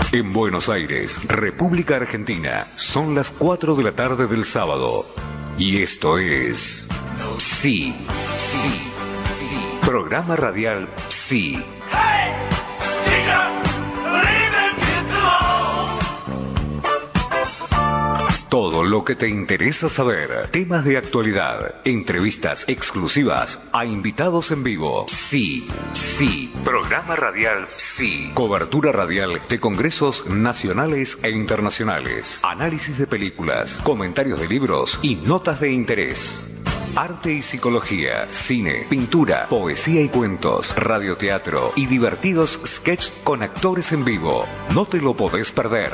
En Buenos Aires, República Argentina, son las 4 de la tarde del sábado. Y esto es... Sí. Programa radial Sí. Todo lo que te interesa saber, temas de actualidad, entrevistas exclusivas a invitados en vivo. Sí. Programa radial Sí. Cobertura radial de congresos nacionales e internacionales, análisis de películas, comentarios de libros y notas de interés. Arte y psicología, cine, pintura, poesía y cuentos, radioteatro y divertidos sketches con actores en vivo. No te lo podés perder.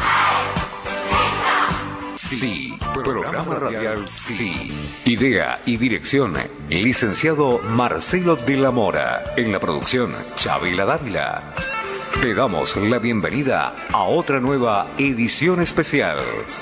Sí, programa radial Sí. Idea y dirección, licenciado Marcelo de la Mora. En la producción, Chabela Dávila. Te damos la bienvenida a otra nueva edición especial.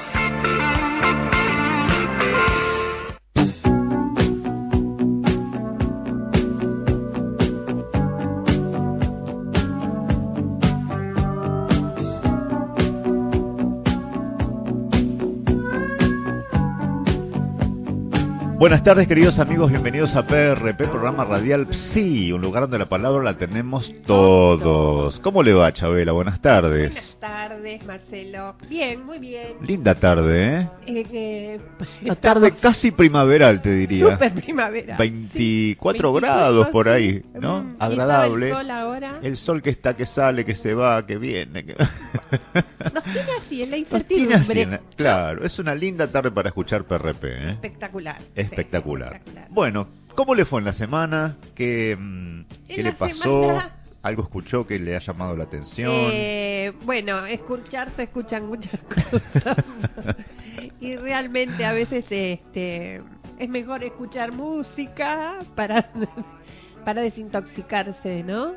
Buenas tardes, queridos amigos, bienvenidos a PRP, programa radial Sí, un lugar donde la palabra la tenemos todos. ¿Cómo le va, Chabela? Buenas tardes. Buenas tardes, Marcelo. Bien, muy bien. Linda tarde, Una tarde estamos casi primaveral, te diría. súper primavera. 24 Sí. grados por sí. ahí, ¿no? Y Agradable. estaba el sol ahora. El sol que está, que sale, que se va, que viene. Nos tiene así en la Nos tiene así, incertidumbre. claro, es una linda tarde para escuchar PRP, Espectacular. Espectacular. Sí, espectacular. Bueno, ¿cómo le fue en la semana? ¿Qué le la pasó? semana- ¿Algo escuchó que le ha llamado la atención? Bueno, se escuchan muchas cosas. Y realmente a veces es mejor escuchar música para desintoxicarse, ¿no?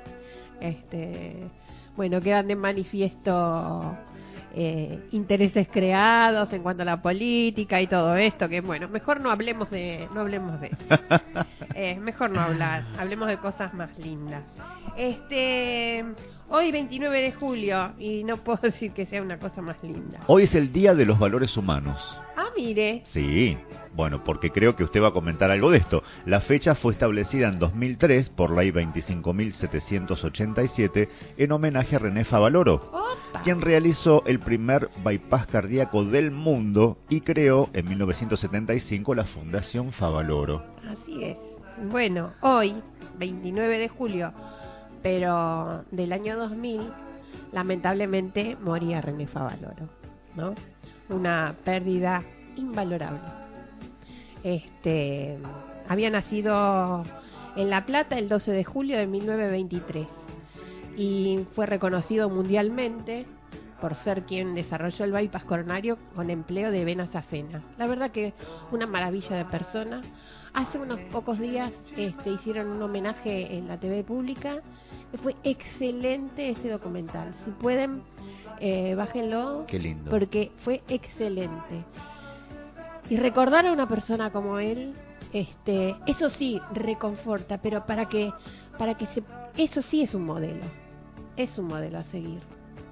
Bueno, quedan de manifiesto intereses creados en cuanto a la política y todo esto, que bueno, mejor no hablemos de eso. Mejor no hablar, hablemos de cosas más lindas. Hoy 29 de julio y no puedo decir que sea una cosa más linda. Hoy es el Día de los Valores Humanos. Ah, mire. Sí, bueno, porque creo que usted va a comentar algo de esto. La fecha fue establecida en 2003 por Ley 25.787 en homenaje a René Favaloro, Opa. quien realizó el primer bypass cardíaco del mundo y creó en 1975 la Fundación Favaloro. Así es. Bueno, hoy, 29 de julio, pero del año 2000, lamentablemente moría René Favaloro, ¿no? Una pérdida invalorable. Había nacido en La Plata el 12 de julio de 1923 y fue reconocido mundialmente por ser quien desarrolló el bypass coronario con empleo de venas ajenas. La verdad que una maravilla de persona. Hace unos pocos días hicieron un homenaje en la TV pública. Fue excelente ese documental. Si pueden, bájenlo. Qué lindo. Porque fue excelente. Y recordar a una persona como él, eso sí, reconforta, pero eso sí es un modelo. Es un modelo a seguir.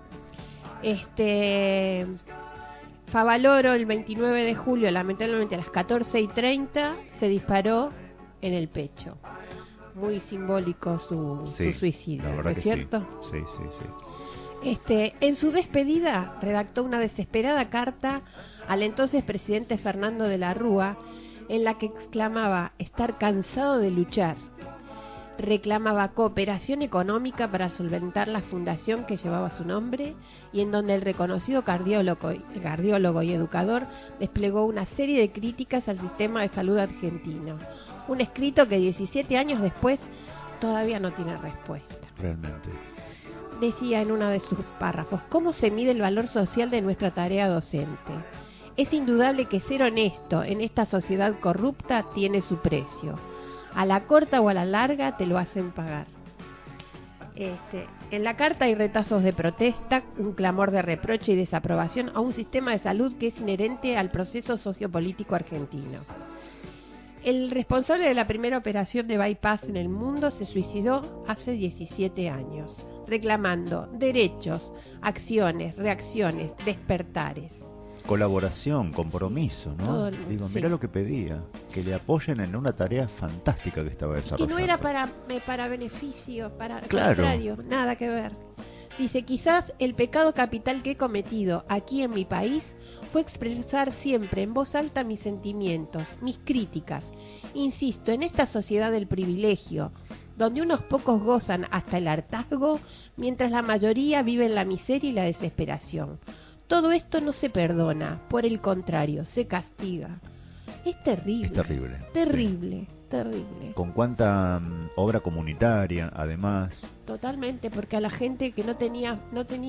Favaloro el 29 de julio, lamentablemente a las 14:30, se disparó en el pecho. Muy simbólico su suicidio, la verdad ¿no es que cierto? Sí. En su despedida redactó una desesperada carta al entonces presidente Fernando de la Rúa, en la que exclamaba estar cansado de luchar. Reclamaba cooperación económica para solventar la fundación que llevaba su nombre y en donde el reconocido cardiólogo y educador desplegó una serie de críticas al sistema de salud argentino. Un escrito que 17 años después todavía no tiene respuesta. Realmente. Decía en uno de sus párrafos: ¿cómo se mide el valor social de nuestra tarea docente? Es indudable que ser honesto en esta sociedad corrupta tiene su precio. A la corta o a la larga te lo hacen pagar. En la carta hay retazos de protesta, un clamor de reproche y desaprobación a un sistema de salud que es inherente al proceso sociopolítico argentino. El responsable de la primera operación de bypass en el mundo se suicidó hace 17 años. reclamando derechos, acciones, reacciones, despertares. Colaboración, compromiso, ¿no? Todo, Digo, sí. mirá lo que pedía, que le apoyen en una tarea fantástica que estaba desarrollando. Que no era para beneficio, para Claro. contrario, nada que ver. Dice, quizás el pecado capital que he cometido aquí en mi país fue expresar siempre en voz alta mis sentimientos, mis críticas. Insisto, en esta sociedad del privilegio, donde unos pocos gozan hasta el hartazgo, mientras la mayoría vive en la miseria y la desesperación. Todo esto no se perdona, por el contrario, se castiga. Es terrible. Es terrible. Terrible, Sí. terrible. Con cuánta obra comunitaria, además. Totalmente, porque a la gente que no tenía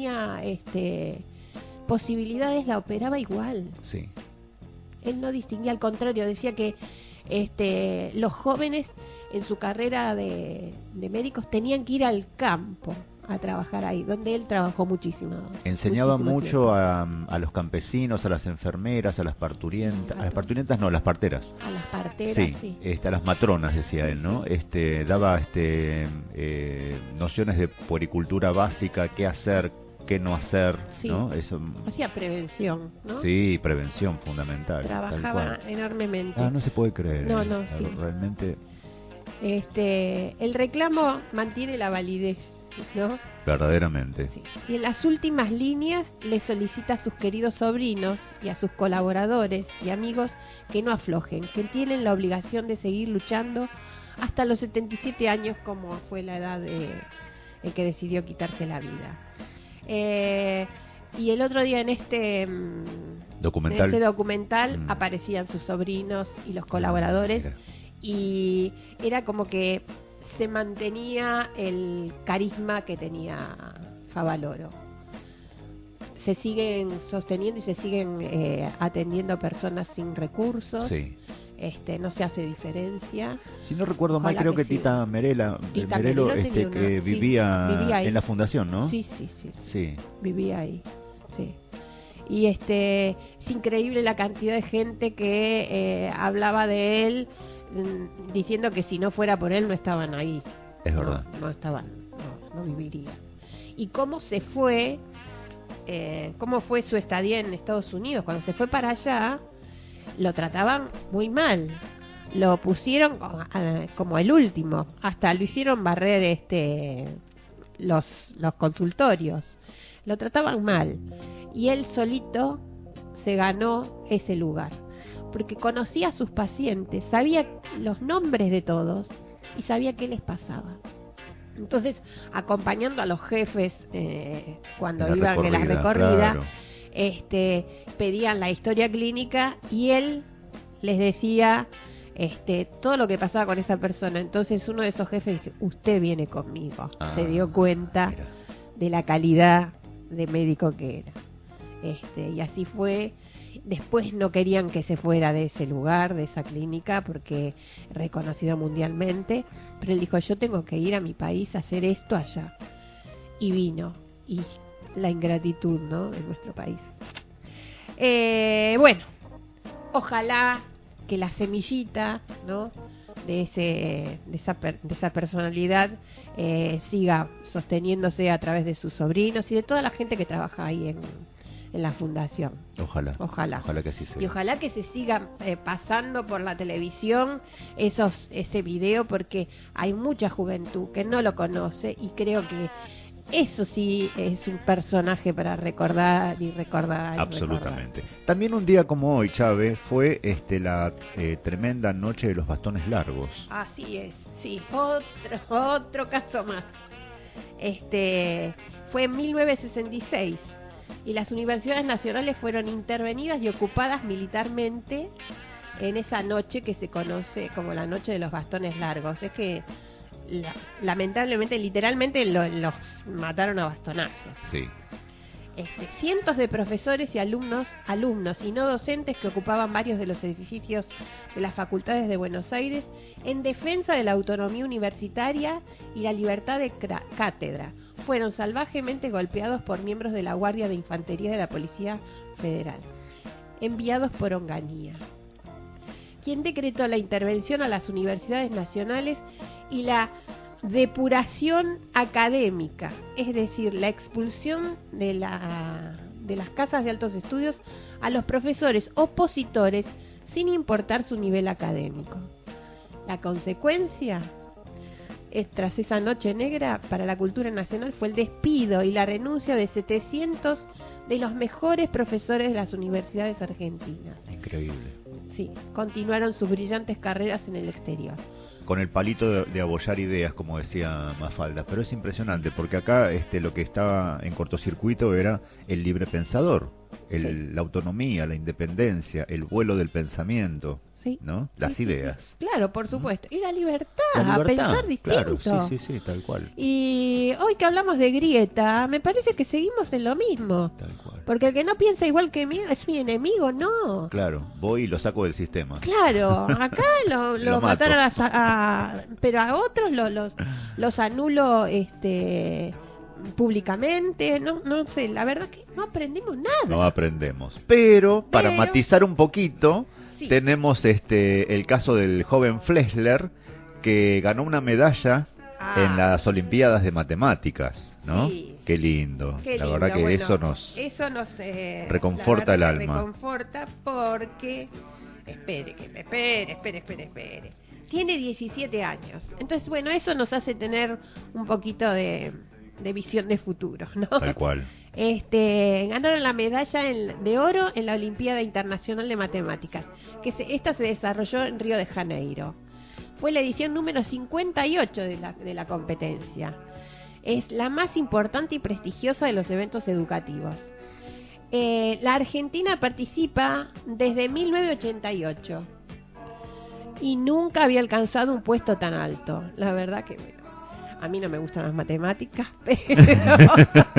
posibilidades la operaba igual. Sí. Él no distinguía, al contrario, decía que los jóvenes en su carrera de médicos tenían que ir al campo a trabajar ahí, donde él trabajó muchísimo. Enseñaba muchísimo mucho tiempo. a los campesinos, a las enfermeras, a las parturientas, a las parturientas no, a las parteras. A las parteras, Sí, sí. a las matronas, decía él, ¿no? Daba nociones de puericultura básica, qué hacer, qué no hacer, Sí. ¿no? Eso, Hacía prevención, ¿no? sí, prevención fundamental. tal Trabajaba cual. enormemente. Ah, no se puede creer. No, no, sí. Realmente, El reclamo mantiene la validez, ¿no? verdaderamente. Sí. Y en las últimas líneas le solicita a sus queridos sobrinos y a sus colaboradores y amigos que no aflojen, que tienen la obligación de seguir luchando hasta los 77 años, como fue la edad de el que decidió quitarse la vida. Y el otro día en este documental aparecían sus sobrinos y los colaboradores. Mira. Y era como que se mantenía el carisma que tenía Favaloro. Se siguen sosteniendo y se siguen atendiendo a personas sin recursos. Sí. No se hace diferencia. Si no recuerdo mal, Ojalá creo que que sí. Tita Merelo Merelo tenía que una- sí, vivía ahí. en la fundación, ¿no? Sí, sí, sí, Sí. vivía ahí. Sí. Y es increíble la cantidad de gente que hablaba de él, diciendo que si no fuera por él no estaban ahí. Es verdad. No estaban, no vivirían. Y cómo se fue, cómo fue su estadía en Estados Unidos. Cuando se fue para allá, lo trataban muy mal. Lo pusieron como el último. Hasta lo hicieron barrer los consultorios. Lo trataban mal. Y él solito se ganó ese lugar. Porque conocía a sus pacientes, sabía los nombres de todos y sabía qué les pasaba. Entonces, acompañando a los jefes cuando iban en la recorrida, claro. Pedían la historia clínica y él les decía todo lo que pasaba con esa persona. Entonces uno de esos jefes dice, usted viene conmigo. Se dio cuenta Mira. de la calidad de médico que era. Y así fue. Después no querían que se fuera de ese lugar, de esa clínica, porque reconocido mundialmente, pero él dijo, yo tengo que ir a mi país a hacer esto allá. Y vino. Y la ingratitud, ¿no?, de nuestro país. Bueno, ojalá que la semillita, ¿no?, de esa personalidad siga sosteniéndose a través de sus sobrinos y de toda la gente que trabaja ahí en la fundación. Ojalá que así sea. Y ojalá que se siga pasando por la televisión ese video, porque hay mucha juventud que no lo conoce y creo que eso sí es un personaje para recordar y recordar. Absolutamente. También un día como hoy, Chávez, fue la tremenda noche de los bastones largos. Así es, sí, otro caso más. Fue en 1966 y las universidades nacionales fueron intervenidas y ocupadas militarmente en esa noche que se conoce como la noche de los bastones largos. Es que lamentablemente, literalmente los mataron a bastonazos. Sí. Cientos de profesores y alumnos y no docentes que ocupaban varios de los edificios de las facultades de Buenos Aires en defensa de la autonomía universitaria y la libertad de cátedra fueron salvajemente golpeados por miembros de la Guardia de Infantería de la Policía Federal, enviados por Onganía, quien decretó la intervención a las universidades nacionales y la depuración académica, es decir, la expulsión de las casas de altos estudios a los profesores opositores sin importar su nivel académico. La consecuencia, tras esa noche negra para la cultura nacional, fue el despido y la renuncia de 700 de los mejores profesores de las universidades argentinas. Increíble. Sí, continuaron sus brillantes carreras en el exterior. Con el palito de abollar ideas, como decía Mafalda, pero es impresionante porque acá lo que estaba en cortocircuito era el libre pensador, la autonomía, la independencia, el vuelo del pensamiento, sí, ¿no? Las ideas. Sí. Claro, por supuesto. Y la libertad, a pensar distinto. Claro, sí, tal cual. Y hoy que hablamos de grieta, me parece que seguimos en lo mismo. Tal cual. Porque el que no piensa igual que mí es mi enemigo, no. Claro, voy y lo saco del sistema. Claro, acá lo mataron pero a otros los anulo públicamente, no sé, la verdad que no aprendimos nada. No aprendemos. Pero para matizar un poquito, sí, tenemos el caso del joven Flesler, que ganó una medalla en las Olimpiadas de Matemáticas, ¿no? Sí. Qué lindo. La verdad que bueno, eso nos reconforta el alma. Reconforta porque espere. Tiene 17 años. Entonces, bueno, eso nos hace tener un poquito de visión de futuro, ¿no? Tal cual. Ganaron la medalla de oro en la Olimpiada Internacional de Matemáticas, esta se desarrolló en Río de Janeiro. Fue la edición número 58 de la competencia. Es la más importante y prestigiosa de los eventos educativos. La Argentina participa desde 1988 y nunca había alcanzado un puesto tan alto. La verdad que, bueno, a mí no me gustan las matemáticas, pero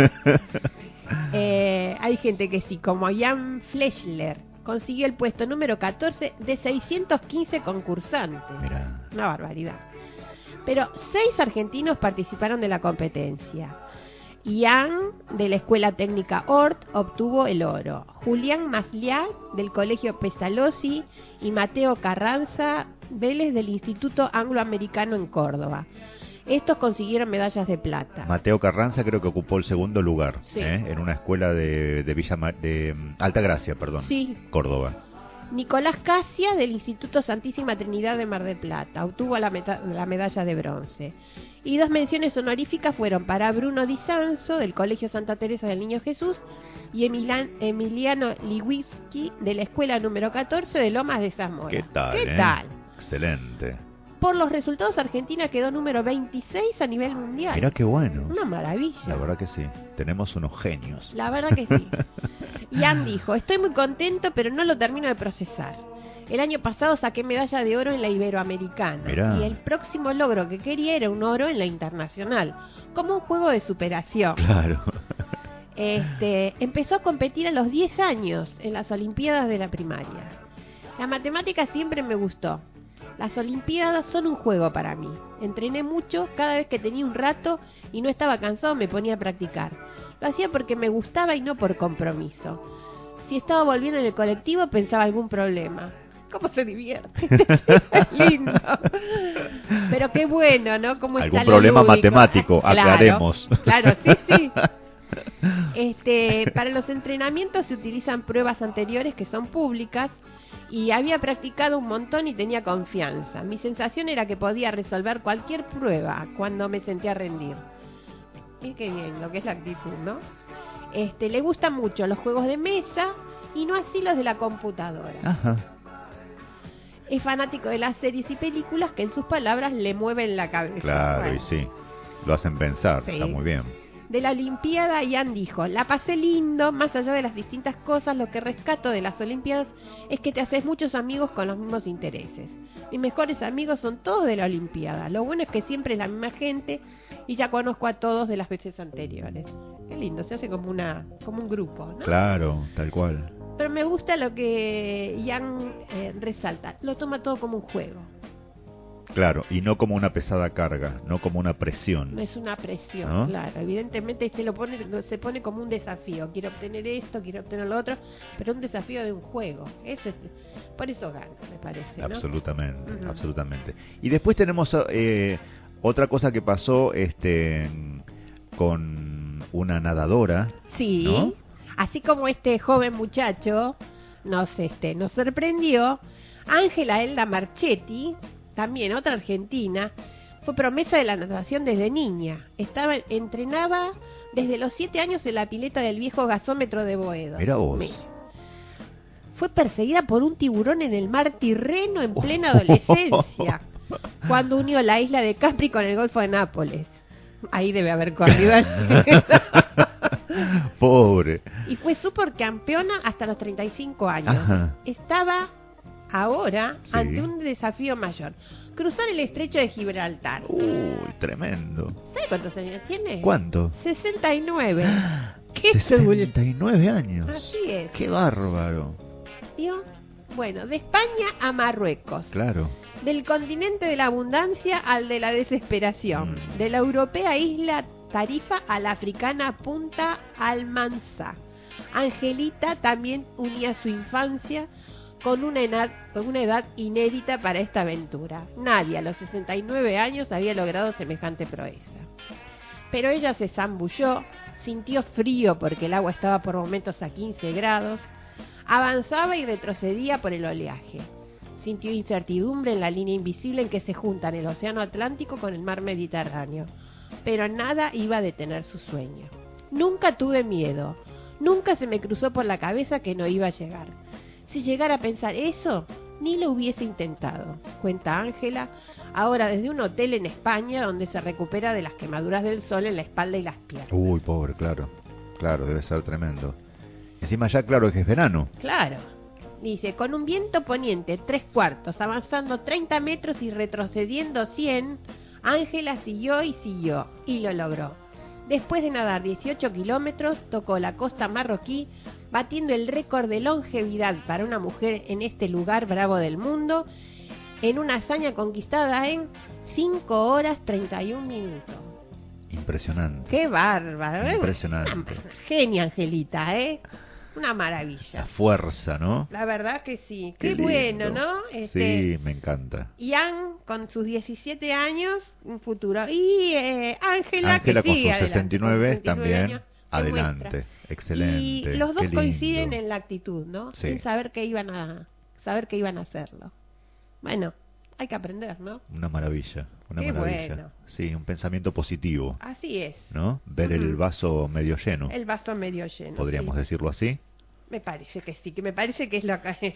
hay gente que sí, como Jan Flesler, consiguió el puesto número 14 de 615 concursantes. Mirá. Una barbaridad. Pero 6 argentinos participaron de la competencia. Ian, de la Escuela Técnica Ort, obtuvo el oro. Julián Masliá, del Colegio Pestalozzi, y Mateo Carranza Vélez, del Instituto Angloamericano en Córdoba. Estos consiguieron medallas de plata. Mateo Carranza creo que ocupó el segundo lugar, sí, en una escuela de Altagracia, sí, Córdoba. Nicolás Casia, del Instituto Santísima Trinidad de Mar del Plata, obtuvo la medalla de bronce. Y 2 menciones honoríficas fueron para Bruno Di Sanso, del Colegio Santa Teresa del Niño Jesús, y Emiliano Liwiski, de la Escuela número 14 de Lomas de Zamora. ¿Qué tal? ¿Qué tal? Excelente. Por los resultados, Argentina quedó número 26 a nivel mundial. Mirá qué bueno. Una maravilla. La verdad que sí. Tenemos unos genios. La verdad que sí. Ian dijo, estoy muy contento, pero no lo termino de procesar. El año pasado saqué medalla de oro en la Iberoamericana. Mirá. Y el próximo logro que quería era un oro en la internacional, como un juego de superación. Claro. Empezó a competir a los 10 años en las Olimpiadas de la primaria. La matemática siempre me gustó. Las Olimpiadas son un juego para mí. Entrené mucho, cada vez que tenía un rato y no estaba cansado me ponía a practicar. Lo hacía porque me gustaba y no por compromiso. Si estaba volviendo en el colectivo pensaba algún problema. ¿Cómo se divierte? Es lindo. Pero qué bueno, ¿no? ¿Cómo está algún problema lúdico? Matemático, aclaremos. Claro, sí. Para los entrenamientos se utilizan pruebas anteriores que son públicas. Y había practicado un montón y tenía confianza. Mi sensación era que podía resolver cualquier prueba cuando me sentía rendir. Y qué bien, lo que es la actitud, ¿no? Le gustan mucho los juegos de mesa y no así los de la computadora. Ajá. Es fanático de las series y películas que en sus palabras le mueven la cabeza. Claro, bueno. Y sí, lo hacen pensar, Sí. Está muy bien. De la Olimpiada, Ian dijo, la pasé lindo, más allá de las distintas cosas, lo que rescato de las Olimpiadas es que te haces muchos amigos con los mismos intereses. Mis mejores amigos son todos de la Olimpiada, lo bueno es que siempre es la misma gente y ya conozco a todos de las veces anteriores. Qué lindo, se hace como un grupo, ¿no? Claro, tal cual. Pero me gusta lo que Ian resalta, lo toma todo como un juego. Claro, y no como una pesada carga, no como una presión. No es una presión, ¿no? Claro. Evidentemente se pone como un desafío. Quiero obtener esto, quiero obtener lo otro, pero un desafío de un juego. Por eso gana, me parece, ¿no? Absolutamente, Uh-huh. Absolutamente. Y después tenemos Otra cosa que pasó con una nadadora. Sí, ¿no? así como este joven muchacho nos sorprendió, Ángela Elda Marchetti, también otra argentina, fue promesa de la natación desde niña. Entrenaba desde los 7 años en la pileta del viejo gasómetro de Boedo. Mira vos. Fue perseguida por un tiburón en el mar Tirreno en plena adolescencia, cuando unió la isla de Capri con el Golfo de Nápoles. Ahí debe haber corrido. Pobre. Y fue supercampeona hasta los 35 años. Ajá. Estaba ahora Sí. ante un desafío mayor: cruzar el estrecho de Gibraltar. Uy, tremendo. ¿Sabe cuántos años tiene? ¿Cuánto? 69. ¡Qué cool! 69 años. Así es. Qué bárbaro. ¿Vio? Bueno, de España a Marruecos. Claro. Del continente de la abundancia al de la desesperación. De la europea isla Tarifa a la africana Punta Almanza. Angelita también unía su infancia con una edad inédita para esta aventura. Nadie a los 69 años había logrado semejante proeza. Pero ella se zambulló, sintió frío porque el agua estaba por momentos a 15 grados, avanzaba y retrocedía por el oleaje. Sintió incertidumbre en la línea invisible en que se juntan el océano Atlántico con el mar Mediterráneo, pero nada iba a detener su sueño. Nunca tuve miedo, nunca se me cruzó por la cabeza que no iba a llegar. Si llegara a pensar eso, ni lo hubiese intentado, cuenta Ángela, ahora desde un hotel en España donde se recupera de las quemaduras del sol en la espalda y las piernas. Uy, pobre, claro. Claro, debe ser tremendo. Encima ya claro que es verano. Claro. Dice, con un viento poniente 3/4, avanzando 30 metros y retrocediendo 100, Ángela siguió y siguió, y lo logró. Después de nadar 18 kilómetros, tocó la costa marroquí, batiendo el récord de longevidad para una mujer en este lugar bravo del mundo, en una hazaña conquistada en 5 horas 31 minutos. Impresionante. ¡Qué bárbaro! Impresionante. Una genia, Angelita, ¿eh? Una maravilla. La fuerza, ¿no? La verdad que sí. Qué lindo. bueno, ¿no? Sí, me encanta. Ian con sus 17 años, un futuro. Y Ángela que Ángela con sigue sus 69 adelante, con 69 también. años, Adelante. demuestra. Excelente. Y los dos Qué lindo. coinciden en la actitud, ¿no? Sí. En saber que iban a hacerlo. Bueno, hay que aprender, ¿no? Una maravilla. Una Qué maravilla. bueno. Sí, un pensamiento positivo, Así es. ¿no? Ver el vaso medio lleno. El vaso medio lleno. Podríamos sí. decirlo así. Me parece que sí, que me parece que es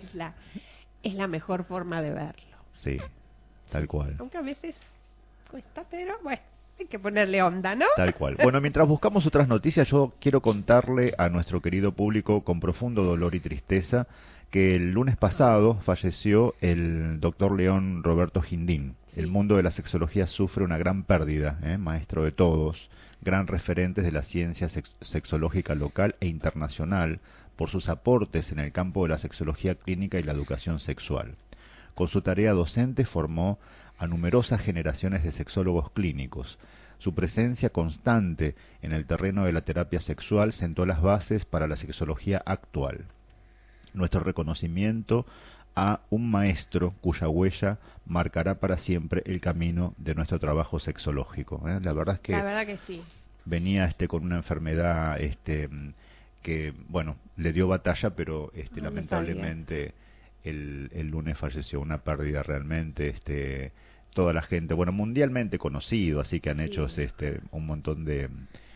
la mejor forma de verlo. Sí, tal cual. Aunque a veces cuesta, pero bueno, hay que ponerle onda, ¿no? Tal cual. Bueno, mientras buscamos otras noticias, yo quiero contarle a nuestro querido público con profundo dolor y tristeza que el lunes pasado falleció el doctor León Roberto Gindín. Sí. El mundo de la sexología sufre una gran pérdida, maestro de todos, gran referente de la ciencia sexológica local e internacional, por sus aportes en el campo de la sexología clínica y la educación sexual. Con su tarea docente formó a numerosas generaciones de sexólogos clínicos. Su presencia constante en el terreno de la terapia sexual sentó las bases para la sexología actual. Nuestro reconocimiento a un maestro cuya huella marcará para siempre el camino de nuestro trabajo sexológico. La verdad es que La verdad que sí. venía con una enfermedad que, bueno, le dio batalla, pero No lamentablemente el lunes falleció. Una pérdida realmente, toda la gente, bueno, mundialmente conocido, así que han hecho un montón de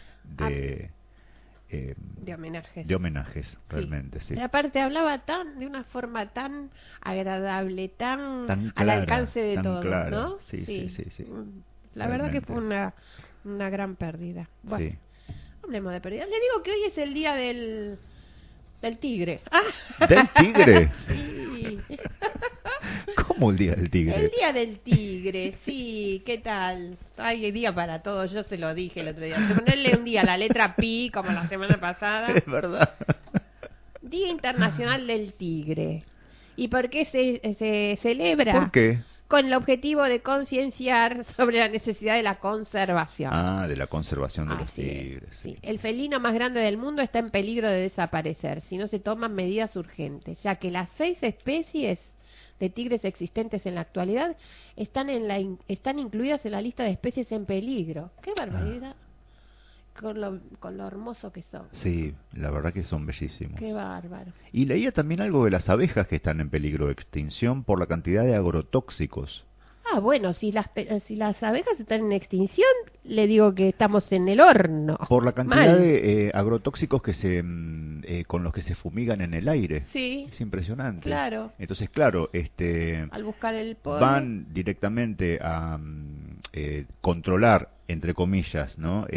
homenajes, realmente, sí. Pero aparte hablaba de una forma tan agradable, tan Tan al clara, alcance de tan todos, clara. ¿no? Sí. La verdad que Realmente. fue una gran pérdida. Bueno, Sí. hablemos de pérdida. Le digo que hoy es el día del tigre. ¿Del tigre? Sí. ¿Cómo el día del tigre? El día del tigre, sí, ¿qué tal? Hay día para todos, yo se lo dije el otro día. Ponerle un día la letra pi, como la semana pasada. Es verdad. Día Internacional del Tigre. ¿Y por qué se celebra? ¿Por qué? Con el objetivo de concienciar sobre la necesidad de la conservación. Ah, de la conservación de los Así es, tigres. sí. El felino más grande del mundo está en peligro de desaparecer si no se toman medidas urgentes, ya que las 6 especies de tigres existentes en la actualidad están incluidas en la lista de especies en peligro. ¡Qué barbaridad! Con lo hermoso que son. Sí, la verdad que son bellísimos. Qué bárbaro. Y leía también algo de las abejas que están en peligro de extinción por la cantidad de agrotóxicos. Ah, bueno, si las abejas están en extinción, le digo que estamos en el horno. Por la cantidad de agrotóxicos que con los que se fumigan en el aire. Sí. Es impresionante. Claro. Entonces, claro, al buscar el polvo, van directamente a controlar, entre comillas, ¿no?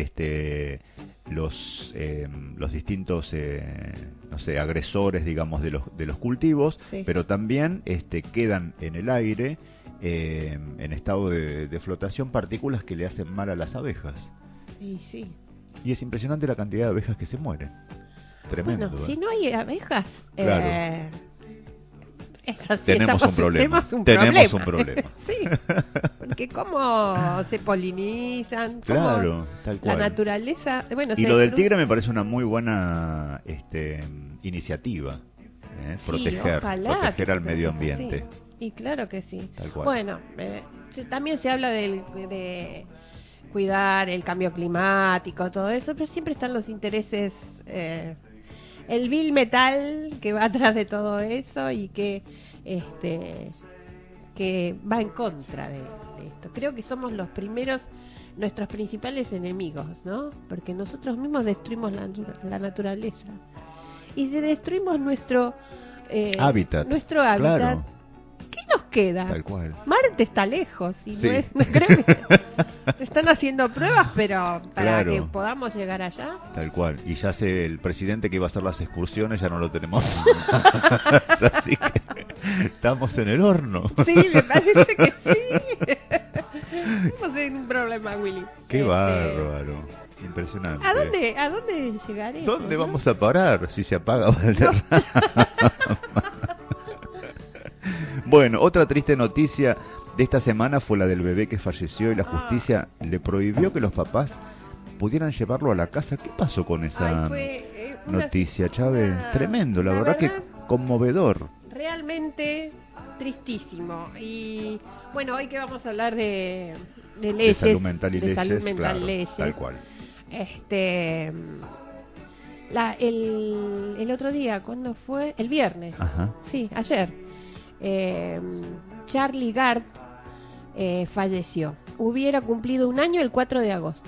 Los distintos, no sé, agresores, digamos, de los cultivos, sí. Pero también quedan en el aire. En estado de flotación, partículas que le hacen mal a las abejas. Sí. Y es impresionante la cantidad de abejas que se mueren. Tremendo. Bueno, si no hay abejas, claro. Tenemos un problema. Sí, porque cómo se polinizan, claro, tal cual. La naturaleza. Bueno, y lo del tigre me parece una muy buena iniciativa. Proteger al medio ambiente. Sí. Y claro que sí. Tal cual. Bueno, también se habla de cuidar el cambio climático, todo eso, pero siempre están los intereses, el vil metal que va atrás de todo eso y que va en contra de esto. Creo que somos nuestros principales enemigos, ¿no? Porque nosotros mismos destruimos la naturaleza. Y si destruimos nuestro hábitat, claro. ¿qué nos queda? Tal cual. Marte está lejos y sí. no creo que se están haciendo pruebas, pero para que podamos llegar allá. Tal cual. Y ya sé, el presidente que iba a hacer las excursiones ya no lo tenemos. Así que estamos en el horno. Sí, me parece que sí. Estamos en un problema, Willy. Qué bárbaro. Impresionante. ¿A dónde llegaremos? ¿Dónde vamos a parar si se apaga Valderrama? Bueno, otra triste noticia de esta semana fue la del bebé que falleció y la justicia le prohibió que los papás pudieran llevarlo a la casa. ¿Qué pasó con esa noticia, Chávez? Tremendo, la verdad que conmovedor. Realmente tristísimo. Y bueno, hoy que vamos a hablar de leyes, de salud mental y leyes, tal cual. El otro día, ¿cuándo fue? El viernes. Ajá. Sí, ayer. Charlie Gard falleció. Hubiera cumplido un año el 4 de agosto.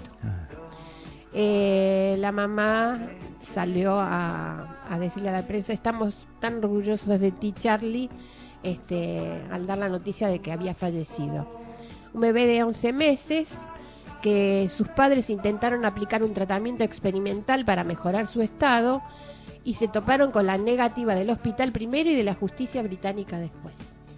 La mamá salió a decirle a la prensa: estamos tan orgullosos de ti, Charlie, al dar la noticia de que había fallecido. Un bebé de 11 meses que sus padres intentaron aplicar un tratamiento experimental para mejorar su estado y se toparon con la negativa del hospital primero y de la justicia británica después.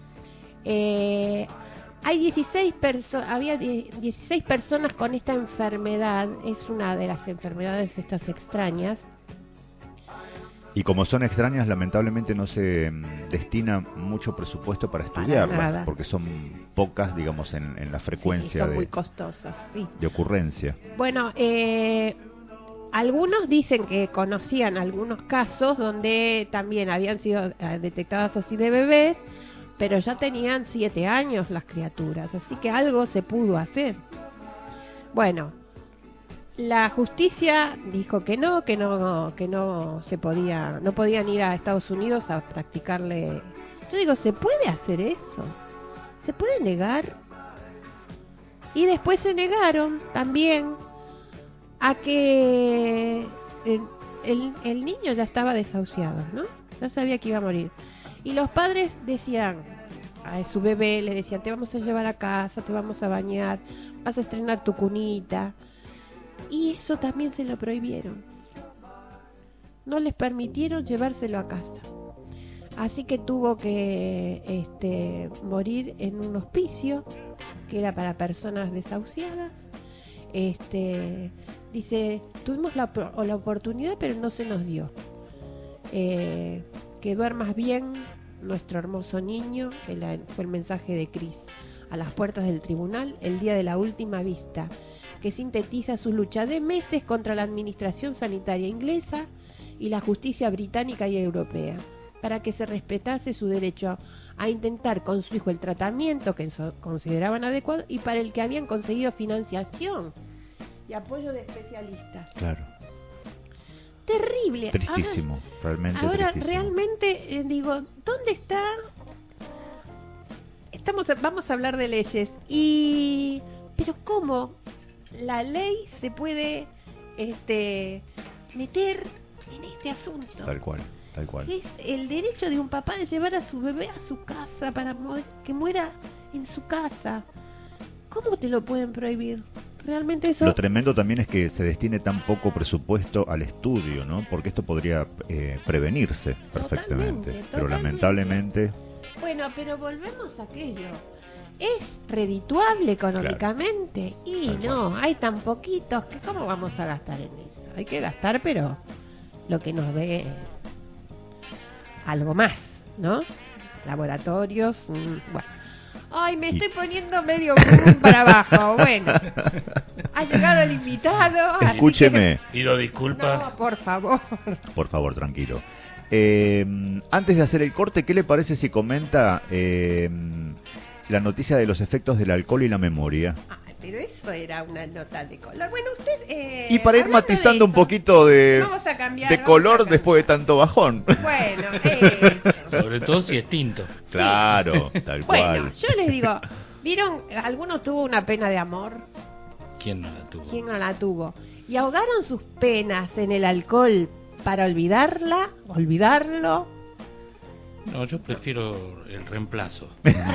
Había 16 personas con esta enfermedad. Es una de las enfermedades estas extrañas. Y como son extrañas, lamentablemente no se destina mucho presupuesto para estudiarlas, porque son pocas, digamos, en la frecuencia son muy costosas, sí, de ocurrencia. Bueno, algunos dicen que conocían algunos casos donde también habían sido detectadas así de bebés, pero ya tenían 7 años las criaturas, así que algo se pudo hacer. Bueno, la justicia dijo que no se podía, no podían ir a Estados Unidos a practicarle. Yo digo, ¿se puede hacer eso? ¿Se puede negar? Y después se negaron también a que el niño ya estaba desahuciado, ¿no? Ya sabía que iba a morir. Y los padres decían a su bebé, le decían: te vamos a llevar a casa, te vamos a bañar, vas a estrenar tu cunita. Y eso también se lo prohibieron. No les permitieron llevárselo a casa. Así que tuvo que morir en un hospicio que era para personas desahuciadas. Dice, tuvimos la oportunidad, pero no se nos dio. Que duermas bien, nuestro hermoso niño. Fue el mensaje de Chris a las puertas del tribunal el día de la última vista, que sintetiza su lucha de meses contra la administración sanitaria inglesa y la justicia británica y europea. para que se respetase su derecho a intentar con su hijo el tratamiento que consideraban adecuado y para el que habían conseguido financiación y apoyo de especialistas. Claro. Terrible. Tristísimo, realmente ahora tristísimo. realmente digo, ¿dónde está? Vamos a hablar de leyes pero ¿cómo la ley se puede meter en este asunto? Tal cual. Es el derecho de un papá de llevar a su bebé a su casa para que muera en su casa. ¿Cómo te lo pueden prohibir? Realmente eso... Lo tremendo también es que se destine tan poco presupuesto al estudio, ¿no? Porque esto podría prevenirse perfectamente. Totalmente. Pero lamentablemente... Bueno, pero volvemos a aquello. ¿Es redituable económicamente? Claro. Y no, hay tan poquitos que ¿cómo vamos a gastar en eso? Hay que gastar, pero lo que nos dé algo más, ¿no? Laboratorios, bueno. Ay, me estoy poniendo medio para abajo. Bueno, ha llegado el invitado. Escúcheme. Pido disculpas. No, por favor. Por favor, tranquilo. Antes de hacer el corte, ¿qué le parece si comenta la noticia de los efectos del alcohol y la memoria? Pero eso era una nota de color. Bueno, usted... y para ir matizando un poquito de color después de tanto bajón. Bueno, sobre todo si es tinto. Claro, tal cual. Bueno, yo les digo, ¿vieron? ¿Alguno tuvo una pena de amor? ¿Quién no la tuvo? ¿Quién no la tuvo? Y ahogaron sus penas en el alcohol para olvidarlo. No, yo prefiero el reemplazo.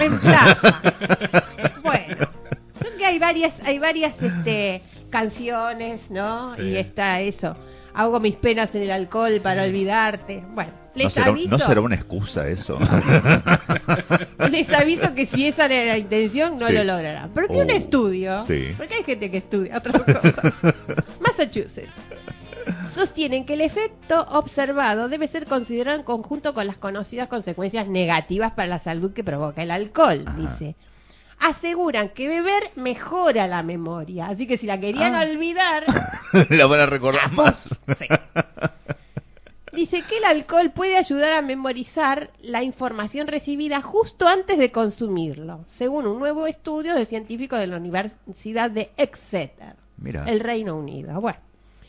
Bueno, creo que hay varias canciones, ¿no? Sí. Y está eso. Ahogo mis penas en el alcohol para olvidarte. Bueno, les ¿No será una excusa eso? Les aviso que si esa era la intención, no lo lograrán. Pero tiene un estudio, porque hay gente que estudia otras cosas. Massachusetts sostienen que el efecto observado debe ser considerado en conjunto con las conocidas consecuencias negativas para la salud que provoca el alcohol, dice. Aseguran que beber mejora la memoria, así que si la querían olvidar, la van a recordar más. Sí. Dice que el alcohol puede ayudar a memorizar la información recibida justo antes de consumirlo, según un nuevo estudio de científicos de la Universidad de Exeter, el Reino Unido. Bueno,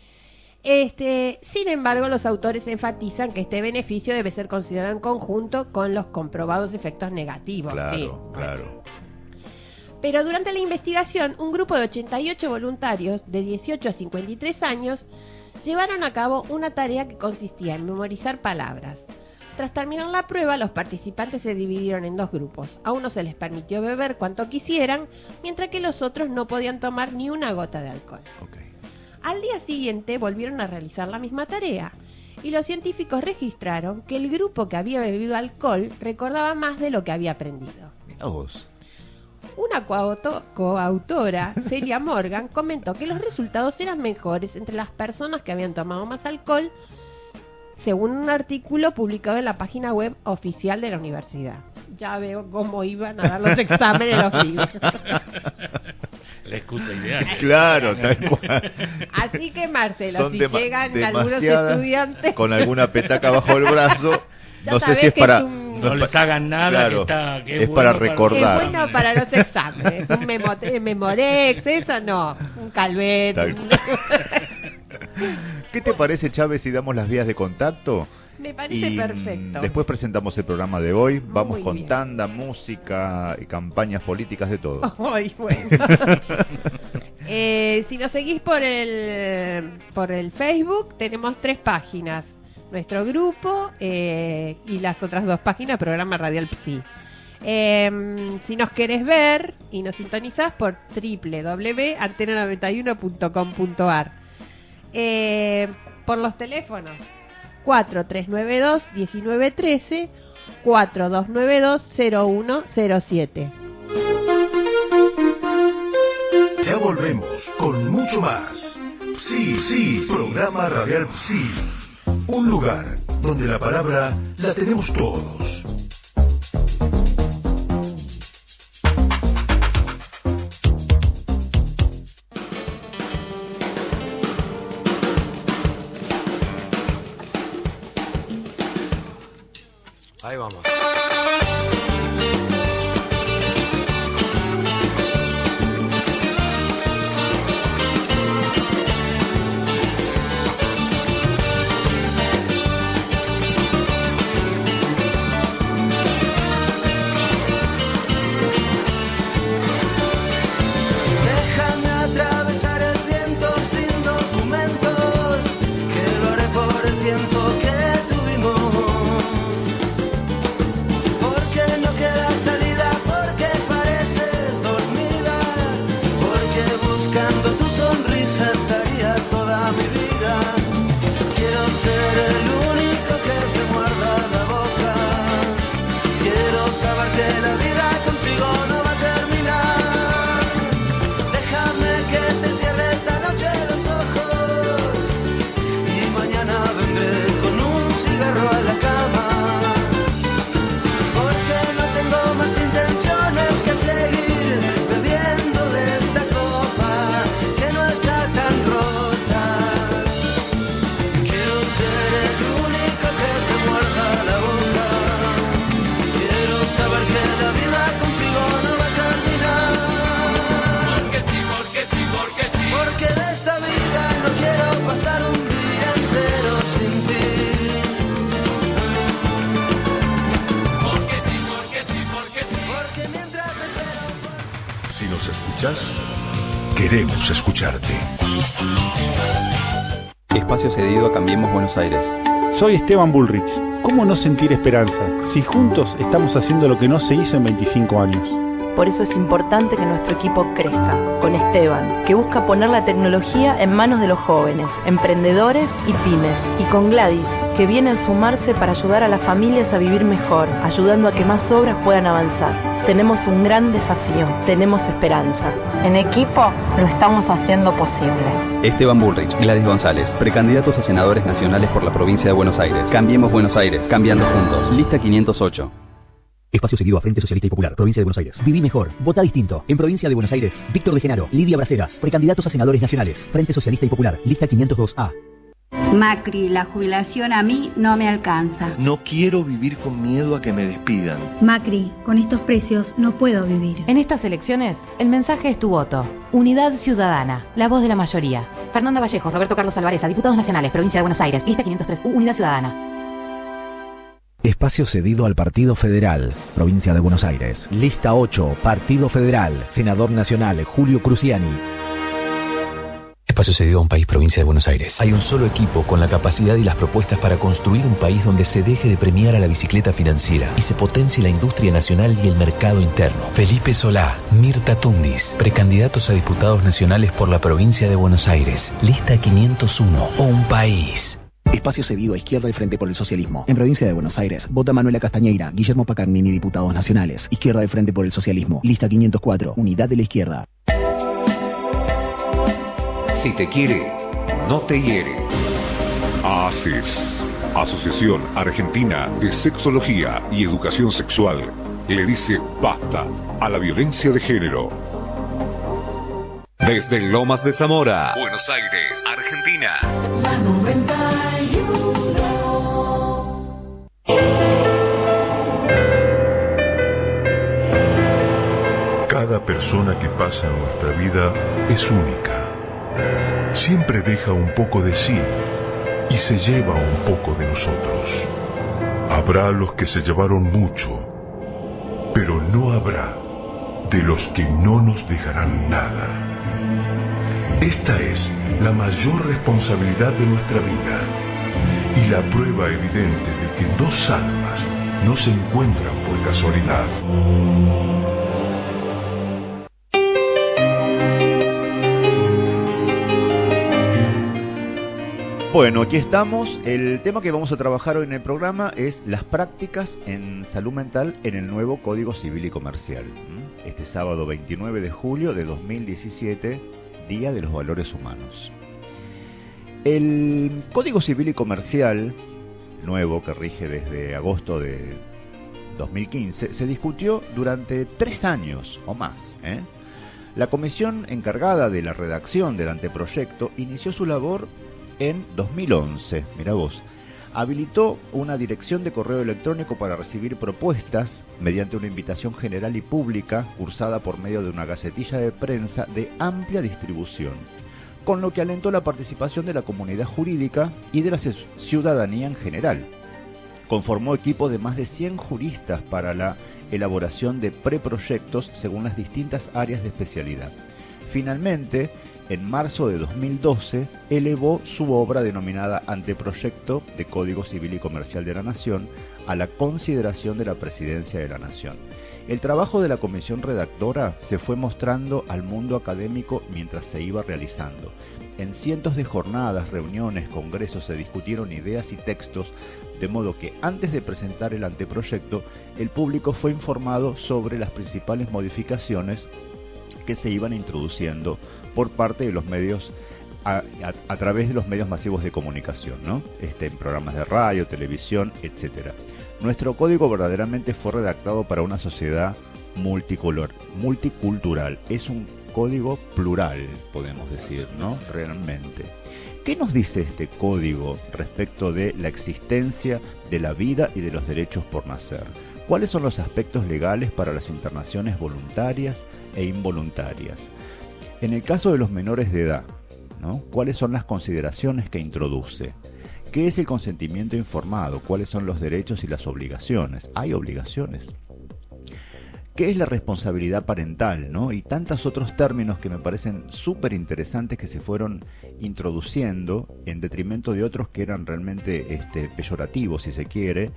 sin embargo, los autores enfatizan que este beneficio debe ser considerado en conjunto con los comprobados efectos negativos. Claro. Pero durante la investigación, un grupo de 88 voluntarios de 18 a 53 años llevaron a cabo una tarea que consistía en memorizar palabras. Tras terminar la prueba, los participantes se dividieron en dos grupos. A unos se les permitió beber cuanto quisieran, mientras que los otros no podían tomar ni una gota de alcohol. Al día siguiente volvieron a realizar la misma tarea, y los científicos registraron que el grupo que había bebido alcohol recordaba más de lo que había aprendido. Mirá vos. Una coautora, Celia Morgan, comentó que los resultados eran mejores entre las personas que habían tomado más alcohol, según un artículo publicado en la página web oficial de la universidad. Ya veo cómo iban a dar los exámenes los libros. La excusa ideal. Claro, tal cual. Así que, Marcelo, Son si llegan algunos estudiantes con alguna petaca bajo el brazo, ya no sé si es para... No les hagan nada, que es bueno para recordar. Es bueno para los exámenes. Un Memorex, eso no. Un Calvet. ¿Qué te parece, Chávez, si damos las vías de contacto? Me parece perfecto. Después presentamos el programa de hoy. Vamos Muy con bien. tanda, música y campañas políticas de todo. Ay, bueno. Si nos seguís por el Facebook, tenemos 3 páginas. Nuestro grupo y las otras 2 páginas, Programa Radial Psi. Si nos querés ver y nos sintonizás por www.antena91.com.ar. Por los teléfonos 4392-1913, 4292-0107. Ya volvemos con mucho más. Sí, Programa Radial Psi. Un lugar donde la palabra la tenemos todos. Ahí vamos. Queremos escucharte. Espacio cedido a Cambiemos Buenos Aires. Soy Esteban Bullrich. ¿Cómo no sentir esperanza si juntos estamos haciendo lo que no se hizo en 25 años? Por eso es importante que nuestro equipo crezca. Con Esteban, que busca poner la tecnología en manos de los jóvenes, emprendedores y pymes. Y con Gladys, que viene a sumarse para ayudar a las familias a vivir mejor, ayudando a que más obras puedan avanzar. Tenemos un gran desafío, tenemos esperanza. En equipo lo estamos haciendo posible. Esteban Bullrich, Gladys González, precandidatos a senadores nacionales por la provincia de Buenos Aires. Cambiemos Buenos Aires, cambiando juntos. Lista 508. Espacio seguido a Frente Socialista y Popular, Provincia de Buenos Aires. Viví mejor, vota distinto. En Provincia de Buenos Aires, Víctor de Genaro, Lidia Braceras, precandidatos a senadores nacionales. Frente Socialista y Popular, lista 502A. Macri, la jubilación a mí no me alcanza. No quiero vivir con miedo a que me despidan. Macri, con estos precios no puedo vivir. En estas elecciones, el mensaje es tu voto. Unidad Ciudadana, la voz de la mayoría. Fernanda Vallejo, Roberto Carlos Alvarez, diputados nacionales, Provincia de Buenos Aires, lista 503U, Unidad Ciudadana. Espacio cedido al Partido Federal, Provincia de Buenos Aires. Lista 8, Partido Federal, Senador Nacional, Julio Cruciani. Espacio cedido a un país, Provincia de Buenos Aires. Hay un solo equipo con la capacidad y las propuestas para construir un país donde se deje de premiar a la bicicleta financiera y se potencie la industria nacional y el mercado interno. Felipe Solá, Mirta Tundis, precandidatos a diputados nacionales por la Provincia de Buenos Aires. Lista 501, un país. Espacio cedido a Izquierda y Frente por el Socialismo. En Provincia de Buenos Aires, vota Manuela Castañeira, Guillermo Pacarnini, diputados nacionales. Izquierda y Frente por el Socialismo. Lista 504, Unidad de la Izquierda. Si te quiere, no te hiere. AACES, Asociación Argentina de Sexología y Educación Sexual, le dice basta a la violencia de género. Desde Lomas de Zamora, Buenos Aires, Argentina. La 91. Cada persona que pasa en nuestra vida es única. Siempre deja un poco de sí y se lleva un poco de nosotros. Habrá los que se llevaron mucho, pero no habrá de los que no nos dejarán nada. Esta es la mayor responsabilidad de nuestra vida y la prueba evidente de que dos almas no se encuentran por casualidad. Bueno, aquí estamos. El tema que vamos a trabajar hoy en el programa es las prácticas en salud mental en el nuevo Código Civil y Comercial. Este sábado 29 de julio de 2017, Día de los Valores Humanos. El Código Civil y Comercial, nuevo que rige desde agosto de 2015, se discutió durante 3 años o más. La comisión encargada de la redacción del anteproyecto inició su labor en 2011, mirá vos, Habilitó una dirección de correo electrónico para recibir propuestas mediante una invitación general y pública cursada por medio de una gacetilla de prensa de amplia distribución, con lo que alentó la participación de la comunidad jurídica y de la ciudadanía en general. Conformó equipo de más de 100 juristas para la elaboración de preproyectos según las distintas áreas de especialidad. Finalmente, en marzo de 2012, elevó su obra denominada Anteproyecto de Código Civil y Comercial de la Nación a la consideración de la Presidencia de la Nación. El trabajo de la comisión redactora se fue mostrando al mundo académico mientras se iba realizando. En cientos de jornadas, reuniones, congresos se discutieron ideas y textos, de modo que antes de presentar el anteproyecto, el público fue informado sobre las principales modificaciones que se iban introduciendo por parte de los medios a través de los medios masivos de comunicación, ¿no? En programas de radio, televisión, etcétera. Nuestro código verdaderamente fue redactado para una sociedad multicultural. Es un código plural, podemos decir, ¿no? Realmente. ¿Qué nos dice este código respecto de la existencia de la vida y de los derechos por nacer? ¿Cuáles son los aspectos legales para las internaciones voluntarias e involuntarias? En el caso de los menores de edad, ¿no? ¿Cuáles son las consideraciones que introduce? ¿Qué es el consentimiento informado? ¿Cuáles son los derechos y las obligaciones? ¿Hay obligaciones? ¿Qué es la responsabilidad parental, ¿no? Y tantos otros términos que me parecen súper interesantes que se fueron introduciendo en detrimento de otros que eran realmente peyorativos, si se quiere.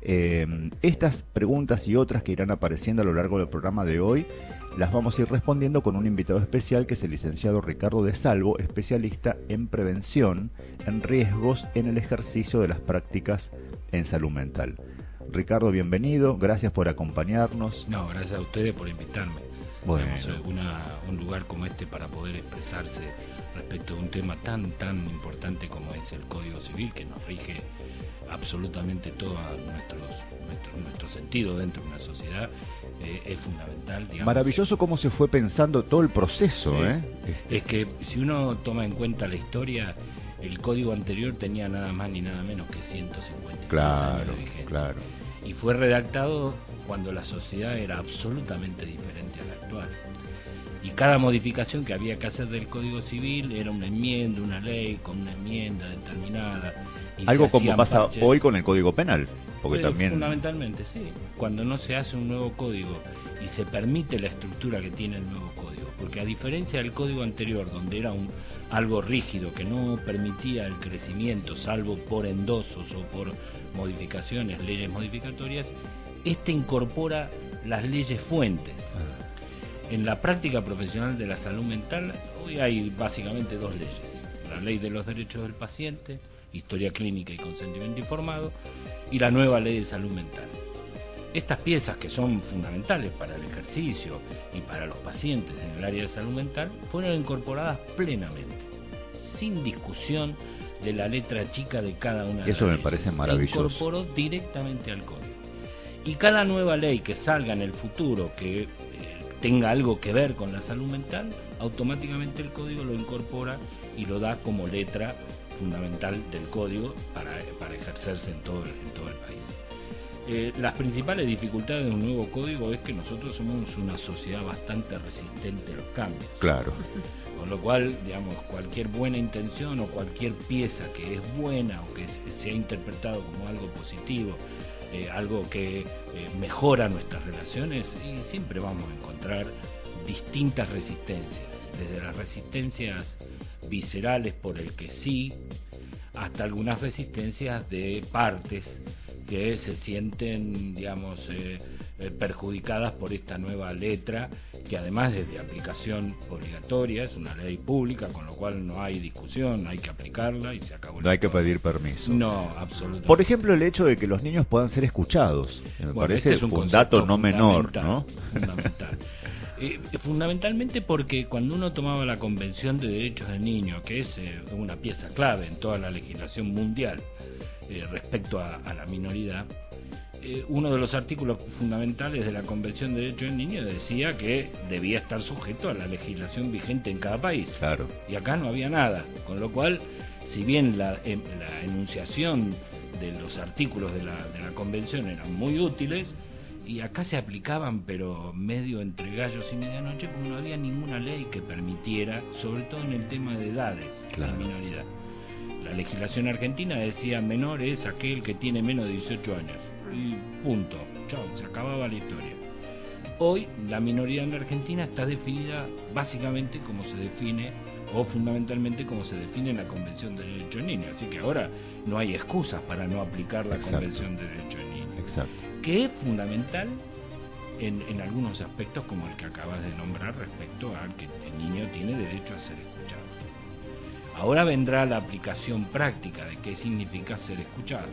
Estas preguntas y otras que irán apareciendo a lo largo del programa de hoy las vamos a ir respondiendo con un invitado especial que es el licenciado Ricardo de Salvo, especialista en prevención, en riesgos en el ejercicio de las prácticas en salud mental. Ricardo, bienvenido, gracias por acompañarnos. No, gracias a ustedes por invitarme. Bueno, un lugar como este para poder expresarse respecto de un tema tan importante como es el Código Civil, que nos rige absolutamente todo nuestro sentido dentro de una sociedad, es fundamental. Digamos. Maravilloso cómo se fue pensando todo el proceso. Es que si uno toma en cuenta la historia, el código anterior tenía nada más ni nada menos que 150 años de vigencia. Claro. Y fue redactado cuando la sociedad era absolutamente diferente a la actual. Y cada modificación que había que hacer del Código Civil era una enmienda, una ley con una enmienda determinada. Algo como pasa hoy con el Código Penal, porque también... Fundamentalmente, sí. Cuando no se hace un nuevo código y se permite la estructura que tiene el nuevo código, porque a diferencia del código anterior, donde era algo rígido que no permitía el crecimiento, salvo por endosos o por modificaciones, leyes modificatorias, este incorpora las leyes fuentes. En la práctica profesional de la salud mental, hoy hay básicamente dos leyes: la Ley de los Derechos del Paciente, Historia Clínica y Consentimiento Informado, y la nueva Ley de Salud Mental. Estas piezas, que son fundamentales para el ejercicio y para los pacientes en el área de salud mental, fueron incorporadas plenamente, sin discusión de la letra chica de cada una de las leyes. Eso me parece maravilloso. Se incorporó directamente al código. Y cada nueva ley que salga en el futuro, que tenga algo que ver con la salud mental, automáticamente el código lo incorpora y lo da como letra fundamental del código para ejercerse en todo el país. Las principales dificultades de un nuevo código es que nosotros somos una sociedad bastante resistente a los cambios. Claro. Con lo cual, digamos, cualquier buena intención o cualquier pieza que es buena o que sea interpretado como algo positivo, algo que mejora nuestras relaciones, y siempre vamos a encontrar distintas resistencias, desde las resistencias viscerales por el que sí, hasta algunas resistencias de partes que se sienten, digamos, perjudicadas por esta nueva letra, que además es de aplicación obligatoria, es una ley pública, con lo cual no hay discusión, hay que aplicarla y se acabó. No hay que pedir permiso. No, absolutamente. Por ejemplo, el hecho de que los niños puedan ser escuchados, me parece es un dato no menor, ¿no? Fundamental. Fundamentalmente porque cuando uno tomaba la Convención de Derechos del Niño, que es una pieza clave en toda la legislación mundial respecto a la minoridad, uno de los artículos fundamentales de la Convención de Derechos del Niño decía que debía estar sujeto a la legislación vigente en cada país. Claro. Y acá no había nada, con lo cual, si bien la enunciación de los artículos de la convención eran muy útiles, y acá se aplicaban pero medio entre gallos y medianoche, porque no había ninguna ley que permitiera, sobre todo en el tema de edades, la minoridad. La legislación argentina decía menor es aquel que tiene menos de 18 años y punto, chao, se acababa la historia. Hoy la minoría en la Argentina está definida básicamente como se define, o fundamentalmente como se define en la Convención de Derechos del Niño, así que ahora no hay excusas para no aplicar la Convención de Derechos del Niño. Exacto. Que es fundamental en algunos aspectos como el que acabas de nombrar respecto al que el niño tiene derecho a ser escuchado. Ahora vendrá la aplicación práctica de qué significa ser escuchado,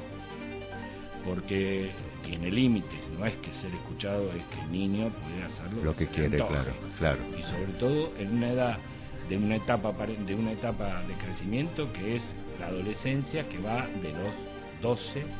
porque tiene límites, no es que ser escuchado es que el niño pueda hacer lo que quiere, claro. Y sobre todo en una edad de una etapa de crecimiento que es la adolescencia, que va de los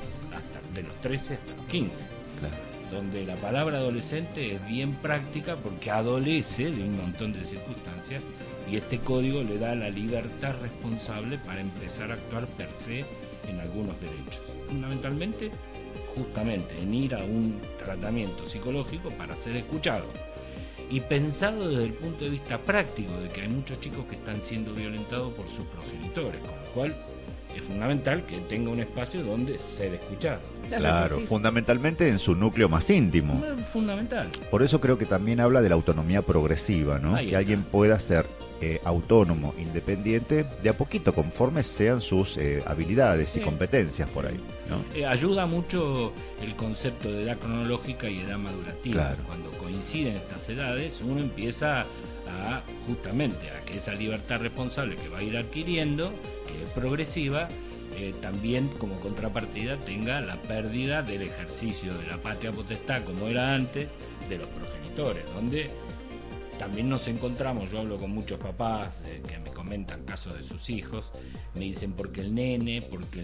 13 hasta los 15. Donde la palabra adolescente es bien práctica porque adolece de un montón de circunstancias, y este código le da la libertad responsable para empezar a actuar per se en algunos derechos, fundamentalmente justamente en ir a un tratamiento psicológico para ser escuchado, y pensado desde el punto de vista práctico de que hay muchos chicos que están siendo violentados por sus progenitores, con lo cual es fundamental que tenga un espacio donde ser escuchado. Claro, fundamentalmente en su núcleo más íntimo. Fundamental. Por eso creo que también habla de la autonomía progresiva, ¿no? Que alguien pueda ser autónomo, independiente, de a poquito, conforme sean sus habilidades y competencias por ahí, ¿no? Ayuda mucho el concepto de edad cronológica y edad madurativa. Claro. Cuando coinciden estas edades, uno empieza justamente a que esa libertad responsable que va a ir adquiriendo, que es progresiva, también como contrapartida tenga la pérdida del ejercicio de la patria potestad, como era antes, de los progenitores, donde también nos encontramos. Yo hablo con muchos papás que me comentan casos de sus hijos, me dicen porque el nene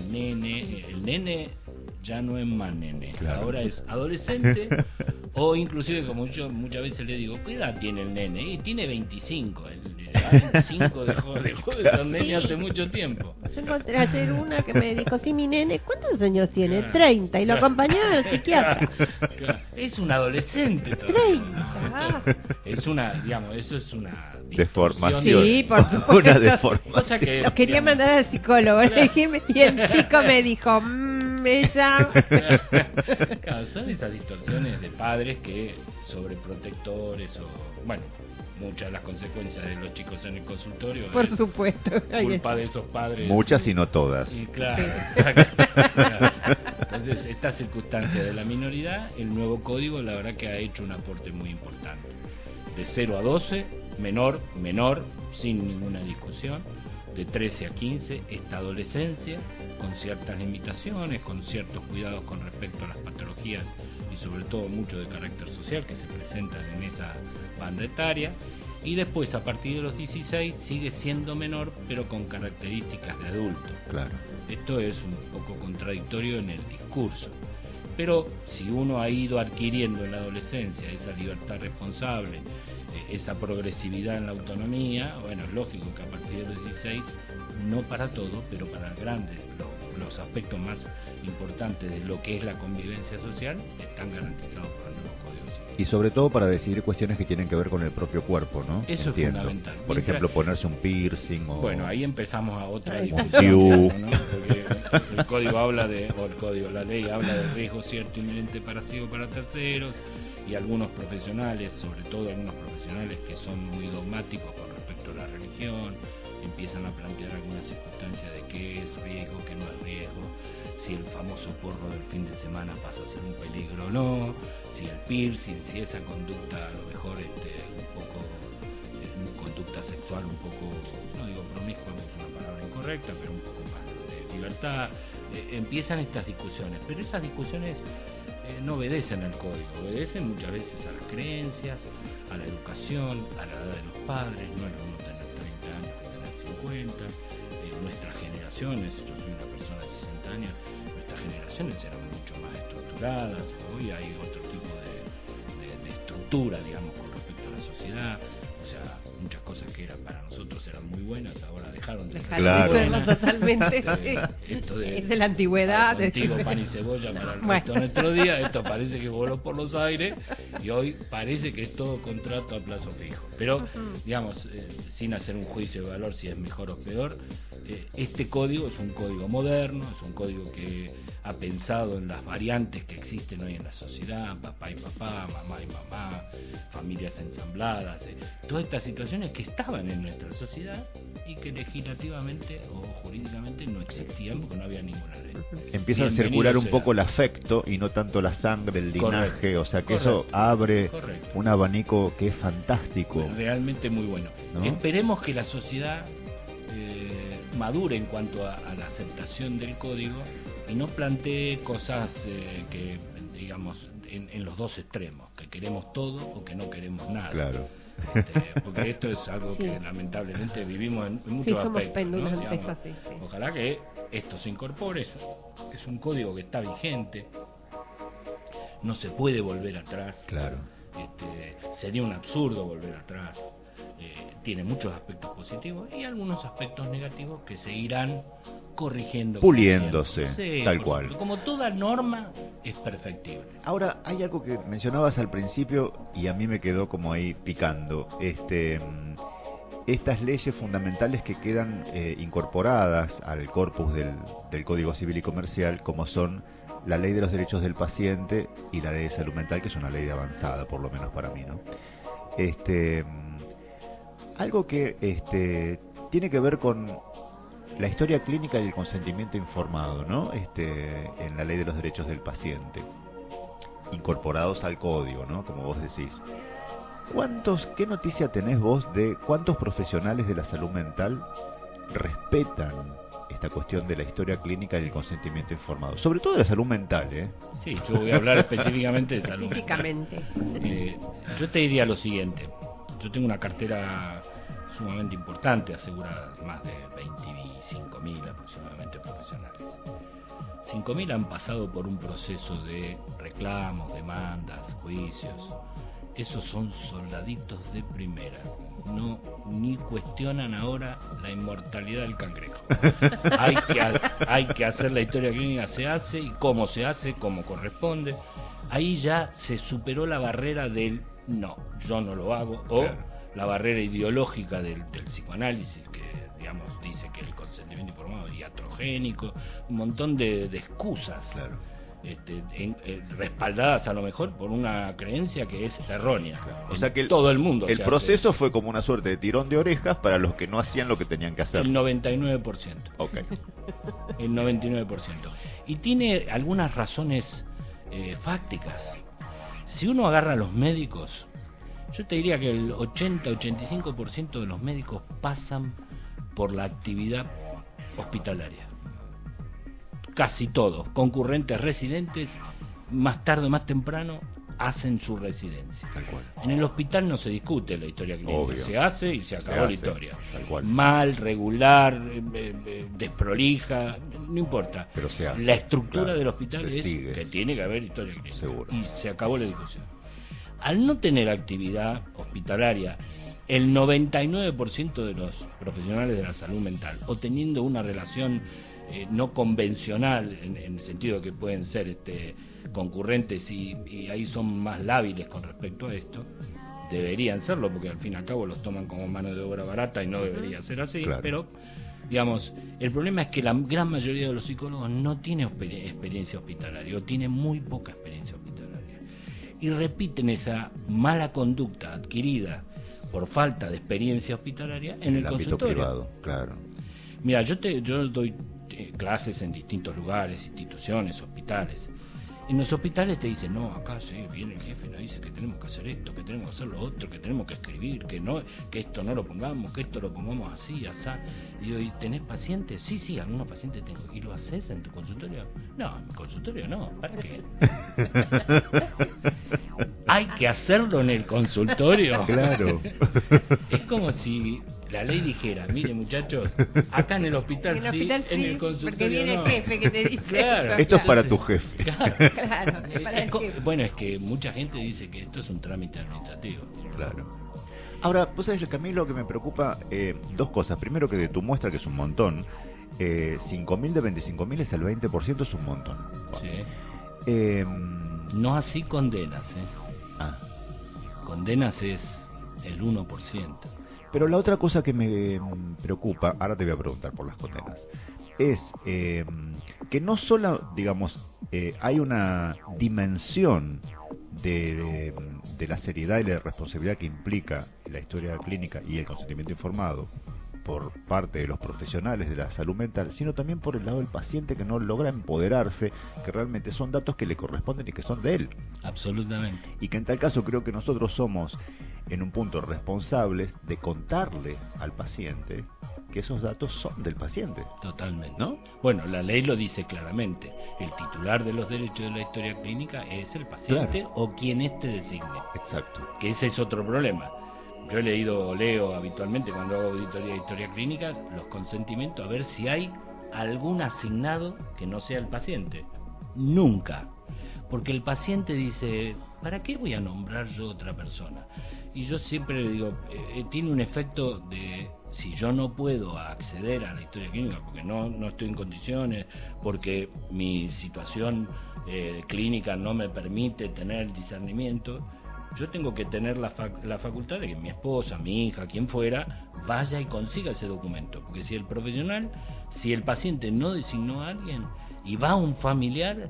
ya no es más nene, ahora es adolescente, o inclusive, como yo muchas veces le digo, ¿qué edad tiene el nene? Y tiene 25, el 25 dejó de ser nene hace mucho tiempo. Yo encontré ayer una que me dijo, sí, mi nene, ¿cuántos años tiene? 30, y lo acompañó al psiquiatra. Es un adolescente todavía. 30. Es una, digamos, eso es una deformación. Sí, por supuesto. Una deformación. Cosa que, lo quería mandar al psicólogo, y el chico me dijo, ella. Claro, son esas distorsiones de padres que sobreprotectores, o bueno, muchas de las consecuencias de los chicos en el consultorio, por supuesto, culpa de esos padres. Muchas y no todas. Y claro. Entonces, esta circunstancia de la minoridad, el nuevo código la verdad que ha hecho un aporte muy importante. De 0 a 12, menor, sin ninguna discusión. De 13 a 15, esta adolescencia, con ciertas limitaciones, con ciertos cuidados con respecto a las patologías y sobre todo mucho de carácter social que se presentan en esa banda etaria. Y después, a partir de los 16, sigue siendo menor, pero con características de adulto. Claro. Esto es un poco contradictorio en el discurso. Pero si uno ha ido adquiriendo en la adolescencia esa libertad responsable, esa progresividad en la autonomía, bueno, es lógico que a partir de los 16, no para todo, pero para grandes, los aspectos más importantes de lo que es la convivencia social, están garantizados por el nuevo Código Civil. Y sobre todo para decidir cuestiones que tienen que ver con el propio cuerpo, ¿no? Eso es fundamental. Por ejemplo, ponerse un piercing o... Bueno, ahí empezamos a otra discusión, ¿no? Porque el código habla la ley habla de riesgo cierto inminente para sí o para terceros, y algunos profesionales, sobre todo algunos profesionales que son muy dogmáticos con respecto a la religión, empiezan a plantear algunas circunstancias de qué es riesgo, qué no es riesgo, si el famoso porro del fin de semana pasa a ser un peligro o no, si el piercing, si esa conducta a lo mejor un poco conducta sexual un poco, no digo promiscua, es una palabra incorrecta, pero un poco más de libertad. Empiezan estas discusiones, pero esas discusiones no obedecen al código, obedecen muchas veces a las creencias, a la educación, a la edad de los padres. No es lo mismo tener 30 años que tener 50. Nuestras generaciones, yo soy una persona de 60 años, nuestras generaciones eran mucho más estructuradas. Hoy hay otro tipo de estructura, digamos, con respecto a la sociedad. O sea, muchas cosas que eran para nosotros eran muy buenas, ahora dejaron dejaron de hacerlo totalmente. Esto es de la antigüedad. Contigo pan y cebolla para el resto de nuestro día. Esto parece que voló por los aires y hoy parece que es todo contrato a plazo fijo. Pero, digamos, sin hacer un juicio de valor si es mejor o peor, este código es un código moderno, es un código que ha pensado en las variantes que existen hoy en la sociedad, papá y papá, mamá y mamá, familias ensambladas, todas estas situaciones que estaban en nuestra sociedad y que legislativamente o jurídicamente no existían porque no había ninguna ley. Empieza a circular un poco el afecto y no tanto la sangre, el linaje, o sea que eso abre un abanico que es fantástico. Realmente muy bueno. ¿No? Esperemos que la sociedad madure en cuanto a la aceptación del código y no plantee cosas que, digamos, en los dos extremos, que queremos todo o que no queremos nada. Claro. Porque esto es algo que lamentablemente vivimos en muchos aspectos, ¿no? Digamos, ojalá que esto se incorpore. Es un código que está vigente, no se puede volver atrás. Claro. Sería un absurdo volver atrás. Tiene muchos aspectos positivos y algunos aspectos negativos que se irán corrigiendo, puliéndose, sí, tal cual. Como toda norma es perfectible. Ahora, hay algo que mencionabas al principio y a mí me quedó como ahí picando. Estas leyes fundamentales que quedan incorporadas al corpus del Código Civil y Comercial, como son la Ley de los Derechos del Paciente y la Ley de Salud Mental, que es una ley avanzada, por lo menos para mí, ¿no? Algo que tiene que ver con la historia clínica y el consentimiento informado, ¿no? En la Ley de los Derechos del Paciente, incorporados al código, ¿no? Como vos decís. ¿Qué noticia tenés vos de cuántos profesionales de la salud mental respetan esta cuestión de la historia clínica y el consentimiento informado? Sobre todo de la salud mental, ¿eh? Sí, yo voy a hablar específicamente de salud mental. Yo te diría lo siguiente. Yo tengo una cartera sumamente importante, asegurada, más de 25.000 aproximadamente profesionales. 5.000 han pasado por un proceso de reclamos, demandas, juicios. Esos son soldaditos de primera. No, ni cuestionan ahora la inmortalidad del cangrejo. Hay que hacer la historia clínica, se hace, y cómo se hace, cómo corresponde. Ahí ya se superó la barrera del no, yo no lo hago, o la barrera ideológica del psicoanálisis, que digamos dice que el consentimiento informado es iatrogénico, un montón de excusas, respaldadas a lo mejor por una creencia que es errónea. O sea que todo el mundo. El proceso fue como una suerte de tirón de orejas para los que no hacían lo que tenían que hacer. El 99%. Okay. El 99%. Y tiene algunas razones fácticas. Si uno agarra a los médicos, yo te diría que el 80-85% de los médicos pasan por la actividad hospitalaria. Casi todos, concurrentes, residentes, más tarde o más temprano hacen su residencia. Tal cual. En el hospital no se discute la historia clínica, obvio. Se hace y se acabó la historia. Tal cual. Mal, regular, desprolija, no importa. Pero se hace. La estructura del hospital es sigue. Que tiene que haber historia clínica. Seguro. Y se acabó la discusión. Al no tener actividad hospitalaria, el 99% de los profesionales de la salud mental, o teniendo una relación no convencional, en el sentido de que pueden ser concurrentes y ahí son más lábiles con respecto a esto, deberían serlo, porque al fin y al cabo los toman como mano de obra barata y no debería ser así, claro. Pero digamos, el problema es que la gran mayoría de los psicólogos no tiene experiencia hospitalaria, o tiene muy poca experiencia hospitalaria, y repiten esa mala conducta adquirida por falta de experiencia hospitalaria en el ámbito consultorio privado, claro. Mira, yo doy clases en distintos lugares, instituciones, hospitales. En los hospitales te dicen, no, acá sí, viene el jefe, nos dice que tenemos que hacer esto, que tenemos que hacer lo otro, que tenemos que escribir, que esto no lo pongamos, que esto lo pongamos así, asá. Y yo, ¿y tenés pacientes? Sí, algunos pacientes tengo. ¿Y lo haces en tu consultorio? No, en mi consultorio no, ¿para qué? Hay que hacerlo en el consultorio. Claro. Es como si la ley dijera, mire muchachos, acá en el hospital en el consultorio porque viene el jefe que te dice claro, esto es para tu jefe. Claro, es para el jefe. Bueno, es que mucha gente dice que esto es un trámite administrativo. Claro. Ahora, vos sabés que a mí lo que me preocupa, dos cosas. Primero, que de tu muestra, que es un montón, 5.000 de 25.000 es el 20%, es un montón. Sí. No así condenas, Condenas es el 1%. Pero la otra cosa que me preocupa, ahora te voy a preguntar por las condenas, es que no solo, digamos, hay una dimensión de la seriedad y la responsabilidad que implica la historia clínica y el consentimiento informado por parte de los profesionales de la salud mental, sino también por el lado del paciente, que no logra empoderarse, que realmente son datos que le corresponden y que son de él. Absolutamente. Y que en tal caso creo que nosotros somos, en un punto, responsables de contarle al paciente que esos datos son del paciente. Totalmente. ¿No? Bueno, la ley lo dice claramente. El titular de los derechos de la historia clínica es el paciente, claro, o quien éste designe. Exacto. Que ese es otro problema. Yo leo habitualmente, cuando hago auditoría de historia clínica, los consentimientos, a ver si hay algún asignado que no sea el paciente. Nunca. Porque el paciente dice, ¿para qué voy a nombrar yo a otra persona? Y yo siempre le digo, tiene un efecto de, si yo no puedo acceder a la historia clínica porque no estoy en condiciones, porque mi situación clínica no me permite tener discernimiento, yo tengo que tener la facultad de que mi esposa, mi hija, quien fuera, vaya y consiga ese documento. Porque si el paciente no designó a alguien y va un familiar,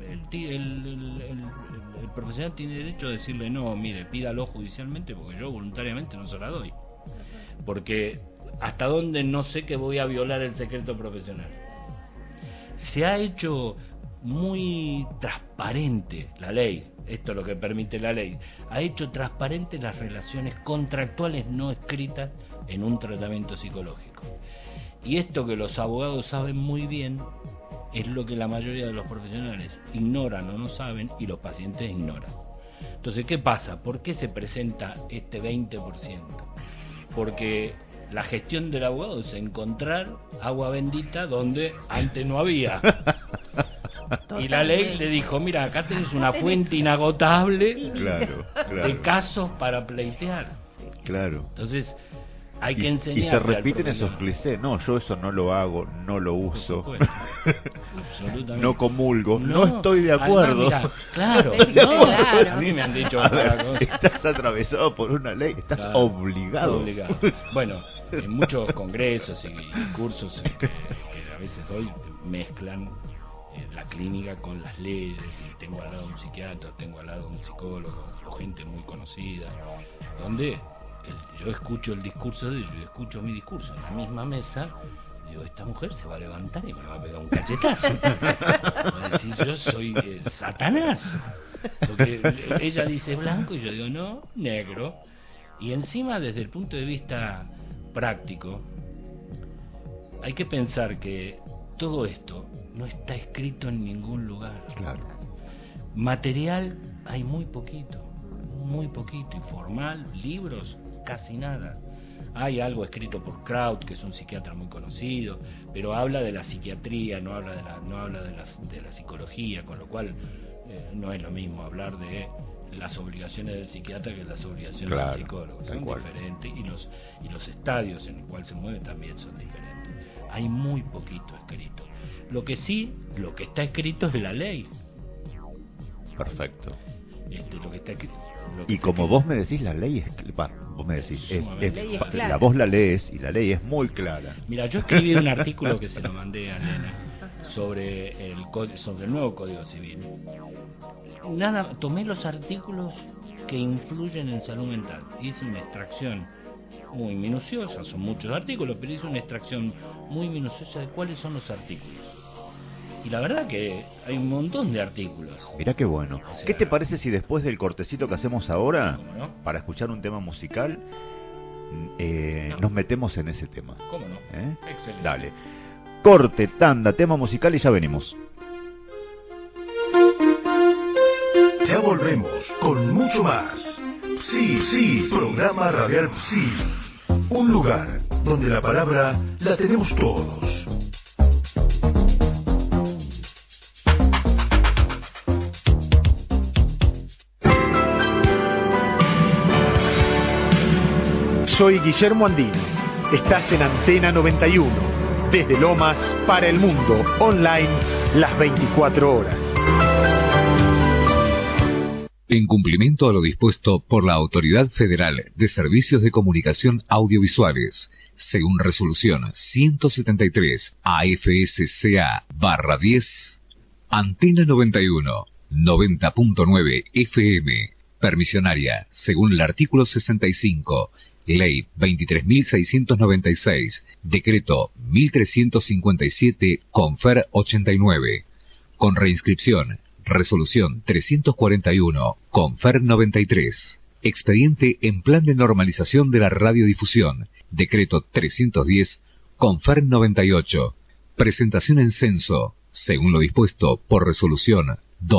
el profesional tiene derecho a decirle, no, mire, pídalo judicialmente porque yo voluntariamente no se la doy. Porque hasta dónde no sé que voy a violar el secreto profesional. Se ha hecho muy transparente la ley, esto es lo que permite la ley, ha hecho transparente las relaciones contractuales no escritas en un tratamiento psicológico. Y esto, que los abogados saben muy bien, es lo que la mayoría de los profesionales ignoran o no saben, y los pacientes ignoran. Entonces, ¿qué pasa? ¿Por qué se presenta este 20%? Porque la gestión del abogado es encontrar agua bendita donde antes no había. Y la ley le dijo, mira, acá tenés una fuente inagotable de casos para pleitear. Claro. Entonces, hay que enseñar. Y se repiten esos clichés. No, yo eso no lo hago, no lo uso. No comulgo, no estoy de acuerdo. Mira, claro, claro. A mí me han dicho estás atravesado por una ley, estás obligado. Bueno, en muchos congresos y cursos que a veces doy, mezclan la clínica con las leyes, y tengo al lado un psiquiatra, tengo al lado un psicólogo o gente muy conocida, donde yo escucho el discurso de ellos y escucho mi discurso en la misma mesa. Digo, esta mujer se va a levantar y me va a pegar un cachetazo. Va a decir, yo soy Satanás, porque ella dice blanco y yo digo, no, negro. Y encima, desde el punto de vista práctico, hay que pensar que todo esto no está escrito en ningún lugar. Claro. Material hay muy poquito, informal, libros, casi nada. Hay algo escrito por Kraut, que es un psiquiatra muy conocido, pero habla de la psiquiatría, no habla de la psicología, con lo cual no es lo mismo hablar de las obligaciones del psiquiatra que las obligaciones del psicólogo. Son diferentes, y los estadios en los cuales se mueve también son diferentes. Hay muy poquito escrito. Lo que está escrito es la ley. Perfecto. Lo que está escrito. Y como vos me decís, la ley es, vos me decís, la voz la lees y la ley es muy clara. Mira, yo escribí un artículo que se lo mandé a Elena sobre el nuevo Código Civil. Tomé los artículos que influyen en salud mental, hice una extracción muy minuciosa, son muchos artículos, pero hice una extracción muy minuciosa de cuáles son los artículos. Y la verdad que hay un montón de artículos. Mirá qué bueno. O sea, ¿qué te parece si después del cortecito que hacemos ahora, para escuchar un tema musical, nos metemos en ese tema? ¿Cómo no? Excelente. Dale. Corte, tanda, tema musical y ya venimos. Ya volvemos con mucho más. Sí, programa radial Sí. Un lugar donde la palabra la tenemos todos. Soy Guillermo Andino. Estás en Antena 91, desde Lomas para el mundo, online las 24 horas. En cumplimiento a lo dispuesto por la Autoridad Federal de Servicios de Comunicación Audiovisuales, según resolución 173 AFSCA/10, Antena 91, 90.9 FM, permisionaria, según el artículo 65, Ley 23.696, Decreto 1357, Confer 89, con reinscripción, Resolución 341, Confer 93, expediente en Plan de Normalización de la Radiodifusión, Decreto 310, Confer 98, presentación en censo, según lo dispuesto por Resolución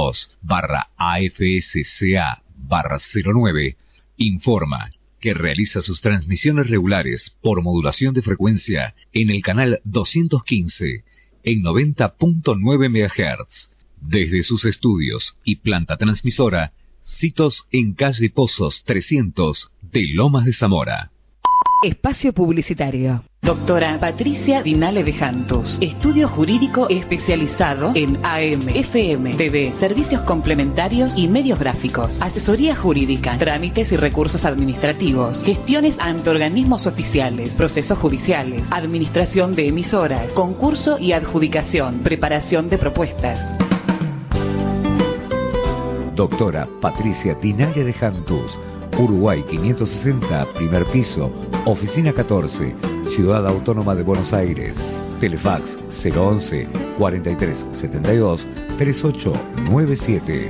2/AFSCA/09, informa que realiza sus transmisiones regulares por modulación de frecuencia en el canal 215 en 90.9 MHz, desde sus estudios y planta transmisora, sitos en calle Pozos 300 de Lomas de Zamora. Espacio publicitario. Doctora Patricia Dinale de Jantus. Estudio jurídico especializado en AM, FM, TV, servicios complementarios y medios gráficos. Asesoría jurídica, trámites y recursos administrativos, gestiones ante organismos oficiales, procesos judiciales, administración de emisoras, concurso y adjudicación, preparación de propuestas. Doctora Patricia Dinale de Jantus. Uruguay 560, primer piso, oficina 14, Ciudad Autónoma de Buenos Aires. Telefax 011 4372 3897.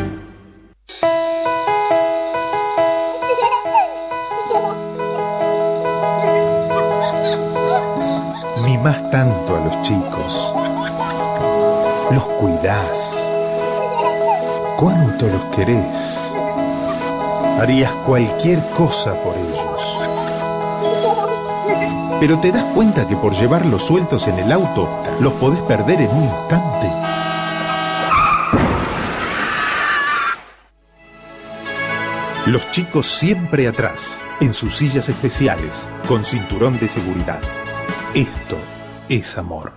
Mimás tanto a los chicos, los cuidás, cuánto los querés. Harías cualquier cosa por ellos. Pero te das cuenta que por llevarlos sueltos en el auto, los podés perder en un instante. Los chicos siempre atrás, en sus sillas especiales, con cinturón de seguridad. Esto es amor.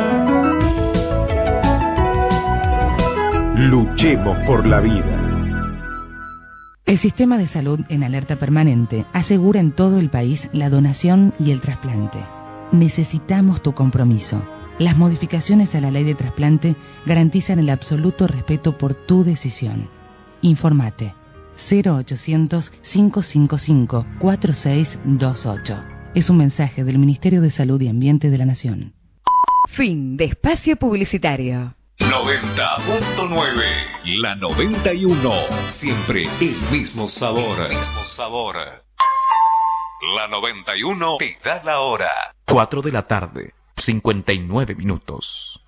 Luchemos por la vida. El Sistema de Salud en Alerta Permanente asegura en todo el país la donación y el trasplante. Necesitamos tu compromiso. Las modificaciones a la ley de trasplante garantizan el absoluto respeto por tu decisión. Informate 0800-555-4628. Es un mensaje del Ministerio de Salud y Ambiente de la Nación. Fin de espacio publicitario. 90.9, la 91, siempre el mismo sabor. La 91 te da la hora. 4 de la tarde, 59 minutos.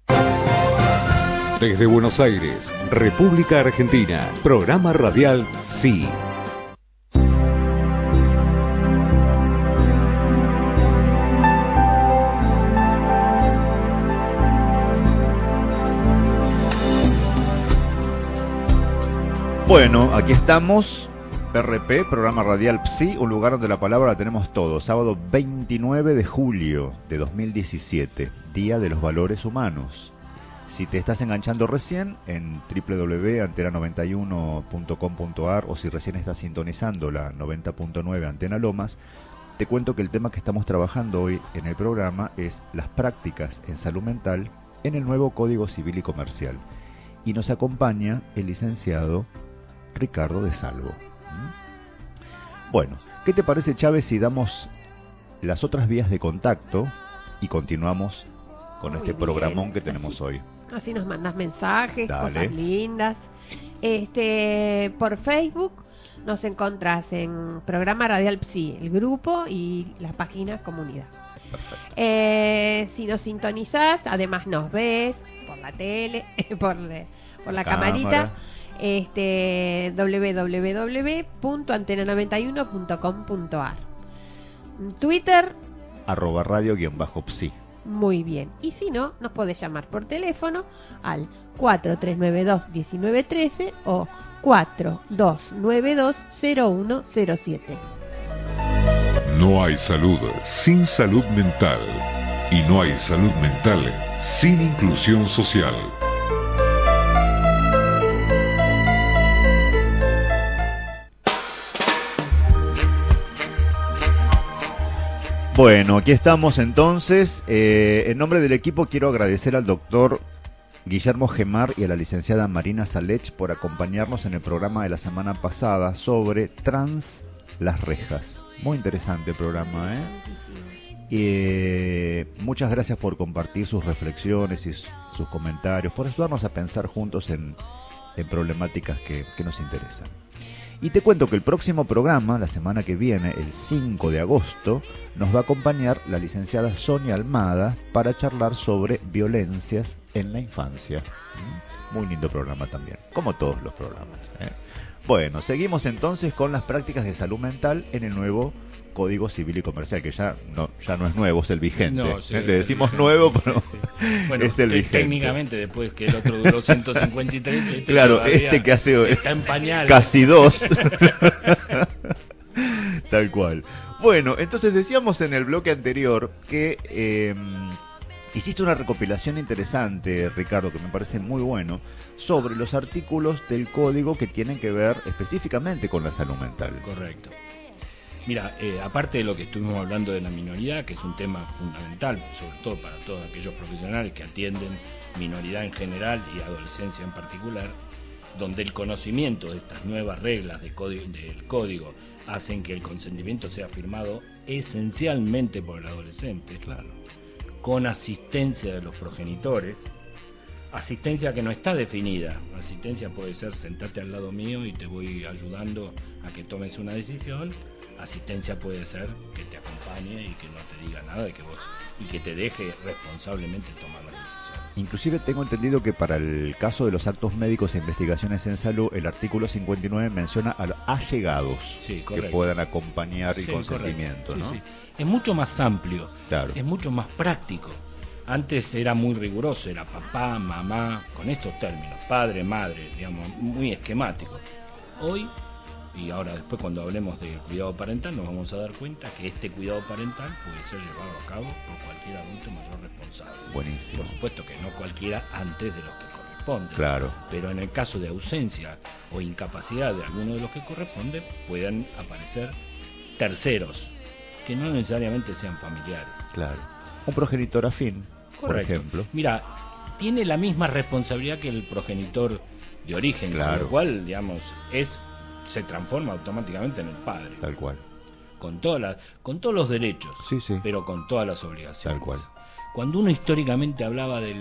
Desde Buenos Aires, República Argentina, programa radial Sí. Bueno, aquí estamos, PRP, programa radial PSI, un lugar donde la palabra la tenemos todos. Sábado 29 de julio de 2017, Día de los Valores Humanos. Si te estás enganchando recién en www.antena91.com.ar o si recién estás sintonizando la 90.9 Antena Lomas, te cuento que el tema que estamos trabajando hoy en el programa es las prácticas en salud mental en el nuevo Código Civil y Comercial. Y nos acompaña el licenciado Ricardo de Salvo. Bueno, ¿qué te parece, Chávez, si damos las otras vías de contacto y continuamos con este programón que tenemos hoy? Así nos mandas mensajes, Dale. cosas lindas. Por Facebook nos encontrás en Programa Radial PSI, el grupo y la página comunidad. Si nos sintonizás, además nos ves por la tele, por la camarita. www.antena91.com.ar. Twitter @radio_psi. Muy bien. Y si no, nos podés llamar por teléfono al 4392-1913 o 4292-0107. No hay salud sin salud mental. Y no hay salud mental sin inclusión social. Bueno, aquí estamos entonces. En nombre del equipo quiero agradecer al doctor Guillermo Gemar y a la licenciada Marina Salech por acompañarnos en el programa de la semana pasada sobre Trans las Rejas. Muy interesante el programa, muchas gracias por compartir sus reflexiones y sus comentarios, por ayudarnos a pensar juntos en problemáticas que nos interesan. Y te cuento que el próximo programa, la semana que viene, el 5 de agosto, nos va a acompañar la licenciada Sonia Almada para charlar sobre violencias en la infancia. Muy lindo programa también, como todos los programas. Bueno, seguimos entonces con las prácticas de salud mental en el nuevo Código Civil y Comercial, que ya no es nuevo, es el vigente. No, sí, le decimos nuevo, pero bueno, es el vigente. Técnicamente, después que el otro duró 153, claro, que hace está en pañales. Casi 2. Tal cual. Bueno, entonces decíamos en el bloque anterior que hiciste una recopilación interesante, Ricardo, que me parece muy bueno, sobre los artículos del código que tienen que ver específicamente con la salud mental. Correcto. Mira, aparte de lo que estuvimos hablando de la minoridad, que es un tema fundamental, sobre todo para todos aquellos profesionales que atienden minoridad en general y adolescencia en particular, donde el conocimiento de estas nuevas reglas del código hacen que el consentimiento sea firmado esencialmente por el adolescente, claro, con asistencia de los progenitores, asistencia que no está definida. Asistencia puede ser sentate al lado mío y te voy ayudando a que tomes una decisión. Asistencia puede ser que te acompañe y que no te diga nada de que vos y que te deje responsablemente tomar las decisiones. Inclusive tengo entendido que para el caso de los actos médicos e investigaciones en salud, el artículo 59 menciona a los allegados que puedan acompañar el consentimiento, sí, ¿no? Sí. Es mucho más amplio, claro. Es mucho más práctico. Antes era muy riguroso, era papá, mamá, con estos términos, padre, madre, digamos, muy esquemático. Hoy, y ahora después cuando hablemos del cuidado parental, nos vamos a dar cuenta que este cuidado parental puede ser llevado a cabo por cualquier adulto mayor responsable. Buenísimo. Por supuesto que no cualquiera antes de los que corresponde. Claro. Pero en el caso de ausencia o incapacidad de alguno de los que corresponde, puedan aparecer terceros, que no necesariamente sean familiares. Claro. Un progenitor afín, correcto, por ejemplo. Mira, tiene la misma responsabilidad que el progenitor de origen, claro. Con lo cual, digamos, se transforma automáticamente en el padre. Tal cual. Con todos los derechos, sí, sí. Pero con todas las obligaciones. Tal cual. Cuando uno históricamente hablaba del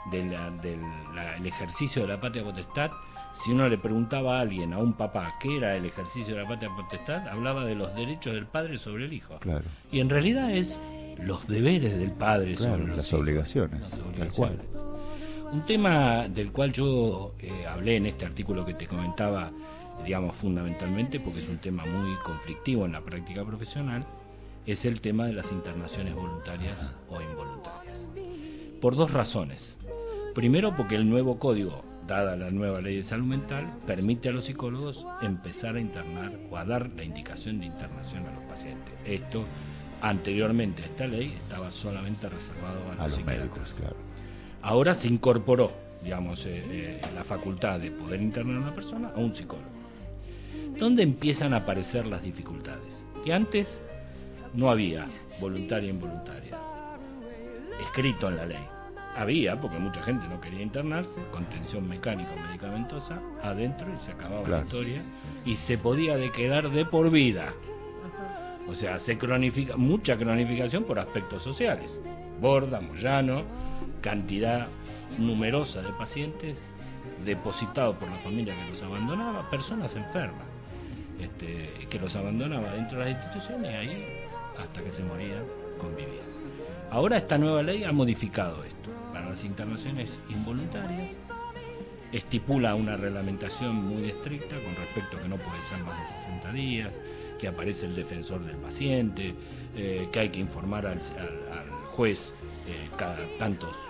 ejercicio de la patria potestad, si uno le preguntaba a alguien, a un papá, ¿qué era el ejercicio de la patria potestad? Hablaba de los derechos del padre sobre el hijo. Claro. Y en realidad es los deberes del padre sobre las obligaciones. Tal cual. Un tema del cual yo hablé en este artículo que te comentaba, digamos fundamentalmente porque es un tema muy conflictivo en la práctica profesional, es el tema de las internaciones voluntarias o involuntarias. Por dos razones. Primero, porque el nuevo código, dada la nueva ley de salud mental, permite a los psicólogos empezar a internar o a dar la indicación de internación a los pacientes. Esto, anteriormente a esta ley, estaba solamente reservado a los médicos, claro. Ahora se incorporó, digamos, la facultad de poder internar a una persona a un psicólogo. ¿Dónde empiezan a aparecer las dificultades? Que antes no había voluntaria e involuntaria escrito en la ley. Había, porque mucha gente no quería internarse, contención mecánica o medicamentosa, adentro y se acababa claro. La historia, y se podía quedar de por vida. O sea, se cronifica, mucha cronificación por aspectos sociales. Borda, Moyano, cantidad numerosa de pacientes depositados por la familia que los abandonaba, personas enfermas, que los abandonaba dentro de las instituciones y ahí, hasta que se morían, convivían. Ahora esta nueva ley ha modificado esto. Para las internaciones involuntarias estipula una reglamentación muy estricta con respecto a que no puede ser más de 60 días, que aparece el defensor del paciente, que hay que informar al juez cada tantos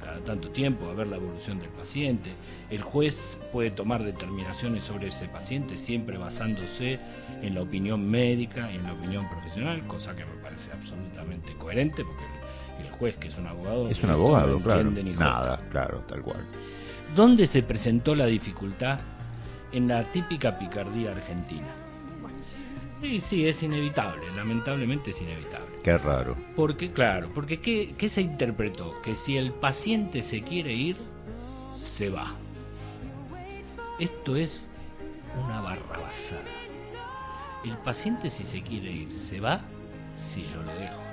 cada tanto tiempo a ver la evolución del paciente. El juez puede tomar determinaciones sobre ese paciente siempre basándose en la opinión médica y en la opinión profesional, cosa que me parece absolutamente coherente, porque el juez, que es un abogado, es un abogado, no claro, entiende ni nada, claro, tal cual. ¿Dónde se presentó la dificultad? En la típica picardía argentina. Sí, es inevitable, lamentablemente es inevitable. Qué raro. Porque, claro, porque ¿qué se interpretó? Que si el paciente se quiere ir, se va. Esto es una barrabasada. El paciente, si se quiere ir, se va si yo lo dejo.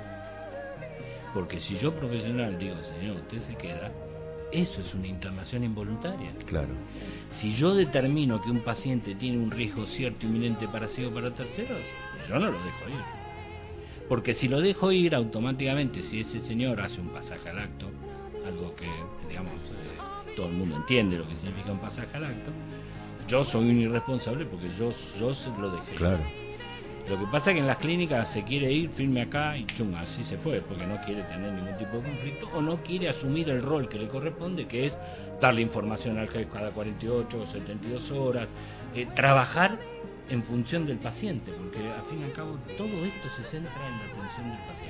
Porque si yo, profesional, digo, señor, usted se queda, eso es una internación involuntaria. Claro. Si yo determino que un paciente tiene un riesgo cierto inminente para sí o para terceros, yo no lo dejo ir. Porque si lo dejo ir, automáticamente, si ese señor hace un pasaje al acto, algo que, digamos, todo el mundo entiende lo que significa un pasaje al acto, yo soy un irresponsable porque yo se lo dejé. Claro. Lo que pasa es que en las clínicas se quiere ir, firme acá y chum, así se fue, porque no quiere tener ningún tipo de conflicto o no quiere asumir el rol que le corresponde, que es darle información al jefe cada 48 o 72 horas, trabajar en función del paciente, porque al fin y al cabo todo esto se centra en la atención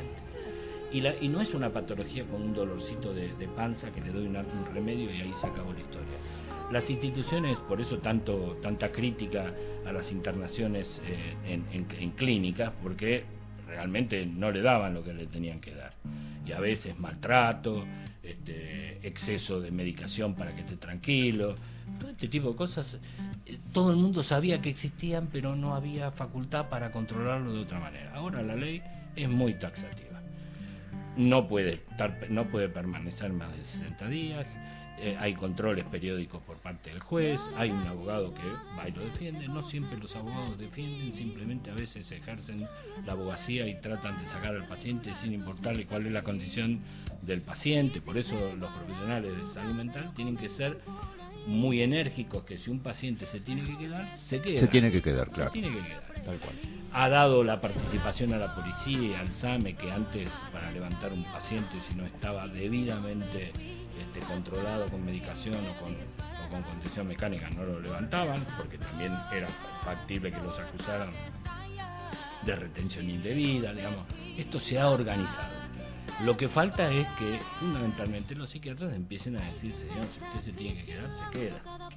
del paciente. Y no es una patología con un dolorcito de panza que le doy un remedio y ahí se acabó la historia. Las instituciones, por eso tanta crítica a las internaciones en clínicas, porque realmente no le daban lo que le tenían que dar. Y a veces maltrato, exceso de medicación para que esté tranquilo, todo este tipo de cosas. Todo el mundo sabía que existían, pero no había facultad para controlarlo de otra manera. Ahora la ley es muy taxativa. No puede permanecer más de 60 días. Hay controles periódicos por parte del juez, hay un abogado que va y lo defiende. No siempre los abogados defienden, simplemente a veces ejercen la abogacía y tratan de sacar al paciente sin importarle cuál es la condición del paciente. Por eso los profesionales de salud mental tienen que ser muy enérgicos, que si un paciente se tiene que quedar, se queda. Se tiene que quedar, claro. Se tiene que quedar. Tal cual. Ha dado la participación a la policía y al SAME, que antes para levantar un paciente, si no estaba debidamente controlado con medicación o con contención mecánica, no lo levantaban, porque también era factible que los acusaran de retención indebida, digamos. Esto se ha organizado. Lo que falta es que fundamentalmente los psiquiatras empiecen a decir, señor, si usted se tiene que quedar, se queda.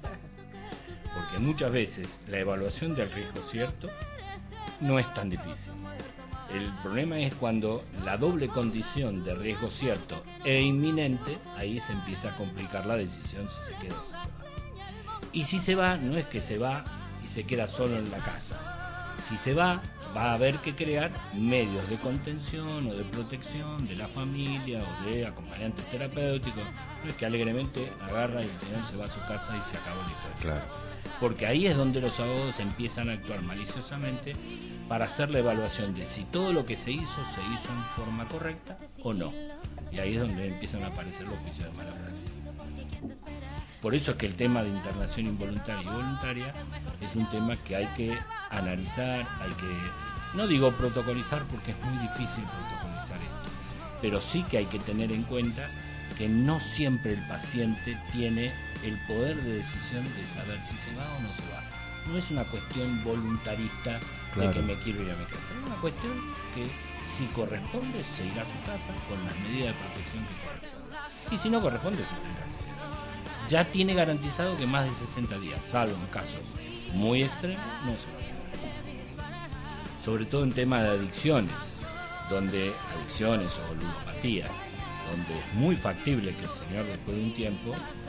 Porque muchas veces la evaluación del riesgo cierto no es tan difícil. El problema es cuando la doble condición de riesgo cierto e inminente, ahí se empieza a complicar la decisión si se queda o si se va. Y si se va, no es que se va y se queda solo en la casa. Si se va a haber que crear medios de contención o de protección de la familia o de acompañantes terapéuticos. No es que alegremente agarra y el señor se va a su casa y se acabó la historia. Claro. Porque ahí es donde los abogados empiezan a actuar maliciosamente para hacer la evaluación de si todo lo que se hizo en forma correcta o no. Y ahí es donde empiezan a aparecer los juicios de mala praxis. Por eso es que el tema de internación involuntaria y voluntaria es un tema que hay que analizar, hay que, no digo protocolizar porque es muy difícil protocolizar esto, pero sí que hay que tener en cuenta que no siempre el paciente tiene el poder de decisión de saber si se va o no se va. No es una cuestión voluntarista, claro, de que me quiero ir a mi casa. Es una cuestión que si corresponde se irá a su casa con las medidas de protección que corresponden. Y si no corresponde se irá. Ya tiene garantizado que más de 60 días, salvo en casos muy extremos, no se va a quedar. Sobre todo en temas de adicciones, donde adicciones o ludopatía, donde es muy factible que el señor después de un tiempo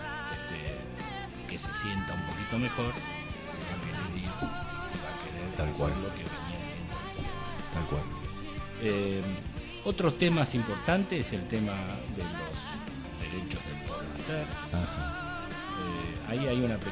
que se sienta un poquito mejor, se va a querer ir y va a querer tal cual, hacer lo que venía haciendo. Tal cual. Otros temas importantes es el tema de los derechos del pueblo hacer. Ahí hay una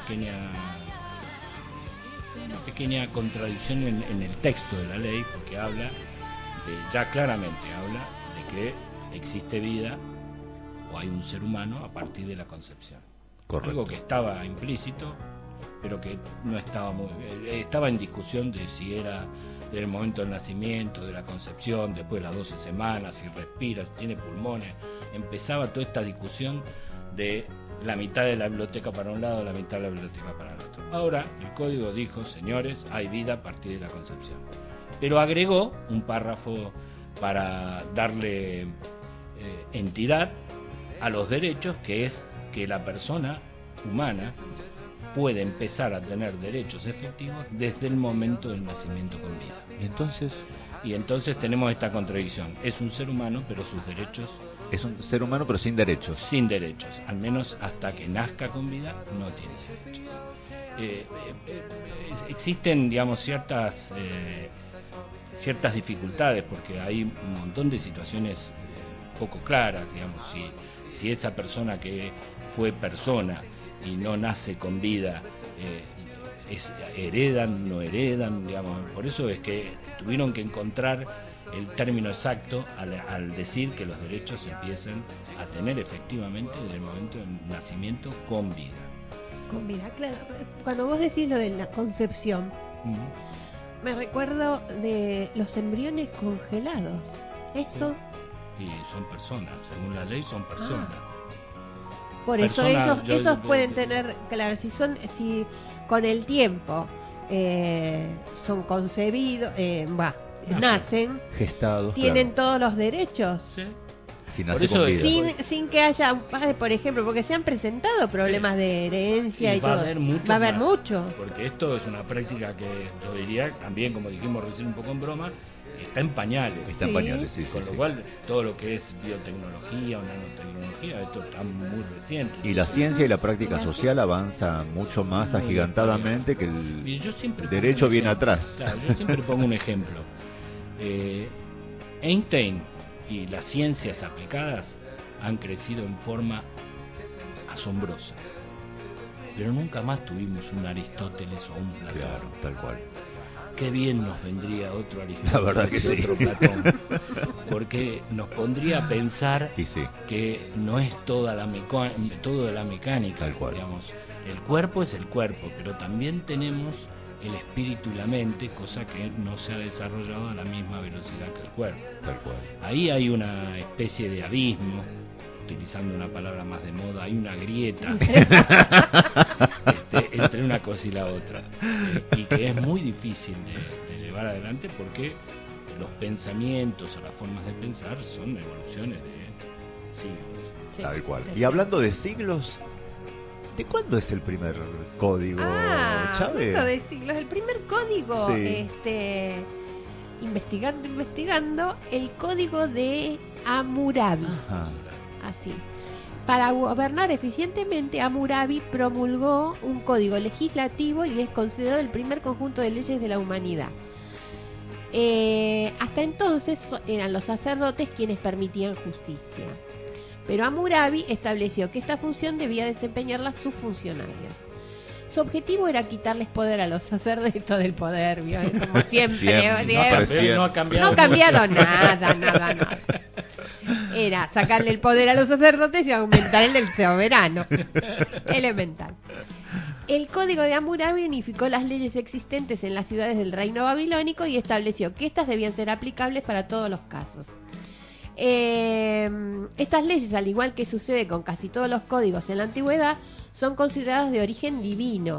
pequeña contradicción en el texto de la ley, porque ya claramente habla de que existe vida o hay un ser humano a partir de la concepción. Correcto. Algo que estaba implícito, pero que no estaba en discusión de si era del momento del nacimiento, de la concepción, después de las 12 semanas, si respira, si tiene pulmones. Empezaba toda esta discusión de la mitad de la biblioteca para un lado, la mitad de la biblioteca para el otro. Ahora, el código dijo, señores, hay vida a partir de la concepción. Pero agregó un párrafo para darle entidad a los derechos, que es que la persona humana puede empezar a tener derechos efectivos desde el momento del nacimiento con vida. Y entonces tenemos esta contradicción. Es un ser humano, pero sus derechos... Es un ser humano, pero sin derechos. Sin derechos. Al menos hasta que nazca con vida, no tiene derechos. Existen, digamos, ciertas dificultades, porque hay un montón de situaciones poco claras, digamos, si esa persona que fue persona y no nace con vida, heredan, no heredan, digamos. Por eso es que tuvieron que encontrar el término exacto al decir que los derechos se empiezan a tener efectivamente desde el momento del nacimiento con vida. Con vida, claro. Cuando vos decís lo de la concepción, me recuerdo de los embriones congelados. Eso... Sí, son personas, según la ley son personas. Por eso ellos pueden tener, claro, si con el tiempo son concebidos, nacen, gestados, tienen todos los derechos. Sí. Sin que haya un padre, por ejemplo, porque se han presentado problemas de herencia y todo. Va a haber mucho. Porque esto es una práctica que yo diría, también como dijimos recién un poco en broma, está en pañales. Está en pañales, sí. Con lo cual, todo lo que es biotecnología o nanotecnología, esto está muy reciente. Y la ciencia y la práctica social avanza mucho más agigantadamente que el derecho viene atrás. Claro, yo siempre pongo un ejemplo. Einstein y las ciencias aplicadas han crecido en forma asombrosa. Pero nunca más tuvimos un Aristóteles o un Platón. Claro, tal cual. Qué bien nos vendría otro Aristóteles, la verdad que y otro Platón, porque nos pondría a pensar que no es todo de la mecánica, tal cual. Digamos, el cuerpo es el cuerpo, pero también tenemos el espíritu y la mente, cosa que no se ha desarrollado a la misma velocidad que el cuerpo. Tal cual. Ahí hay una especie de abismo, utilizando una palabra más de moda, hay una grieta entre una cosa y la otra, y que es muy difícil de llevar adelante porque los pensamientos o las formas de pensar son evoluciones de siglos. Tal cual. Y hablando de siglos, ¿de cuándo es el primer código, Chávez? Hablando de siglos, el primer código, investigando el código de Hammurabi. Ajá. Así. Para gobernar eficientemente, Hammurabi promulgó un código legislativo y es considerado el primer conjunto de leyes de la humanidad. Hasta entonces eran los sacerdotes quienes permitían justicia. Pero Hammurabi estableció que esta función debía desempeñarla sus funcionarios. Su objetivo era quitarles poder a los sacerdotes, esto del poder, ¿vio? Como siempre. No ha cambiado nada. Era sacarle el poder a los sacerdotes y aumentar el del soberano. Elemental. El código de Hammurabi unificó las leyes existentes en las ciudades del reino babilónico y estableció que éstas debían ser aplicables para todos los casos. Estas leyes, al igual que sucede con casi todos los códigos en la antigüedad, son consideradas de origen divino.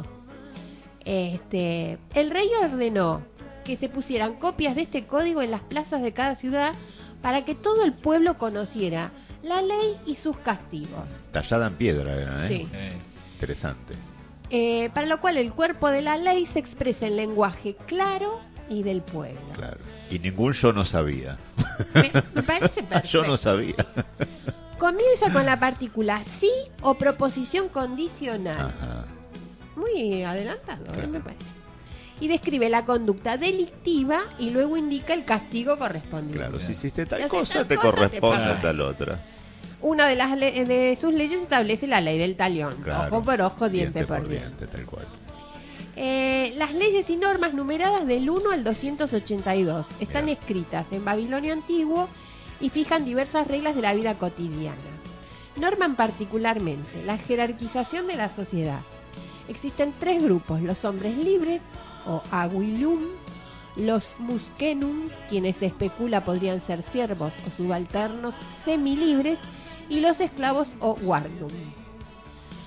El rey ordenó que se pusieran copias de este código en las plazas de cada ciudad para que todo el pueblo conociera la ley y sus castigos. Tallada en piedra era, Sí. Interesante. Para lo cual el cuerpo de la ley se expresa en lenguaje claro y del pueblo. Claro. Y ningún yo no sabía. Me parece perfecto. Yo no sabía. Comienza con la partícula sí o proposición condicional. Ajá. Muy adelantado, me parece. Y describe la conducta delictiva y luego indica el castigo correspondiente. Claro, si hiciste tal cosa, te corresponde tal otra. Una de las de sus leyes establece la ley del talión. Claro. Ojo por ojo, diente por diente. Tal cual. Las leyes y normas numeradas del 1 al 282 están escritas en Babilonia antiguo y fijan diversas reglas de la vida cotidiana. Norman particularmente la jerarquización de la sociedad. Existen 3 grupos: los hombres libres o aguilum, los muskenum, quienes se especula podrían ser siervos o subalternos semilibres, y los esclavos o wardum.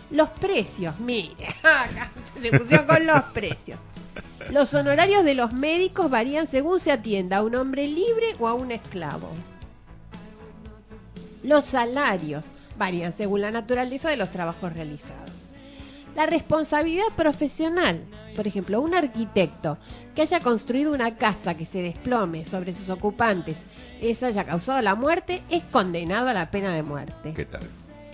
Los precios, mire, acá se puso con los precios. Los honorarios de los médicos varían según se atienda a un hombre libre o a un esclavo. Los salarios varían según la naturaleza de los trabajos realizados. La responsabilidad profesional, por ejemplo, un arquitecto que haya construido una casa que se desplome sobre sus ocupantes, esa haya causado la muerte, es condenado a la pena de muerte. ¿Qué tal?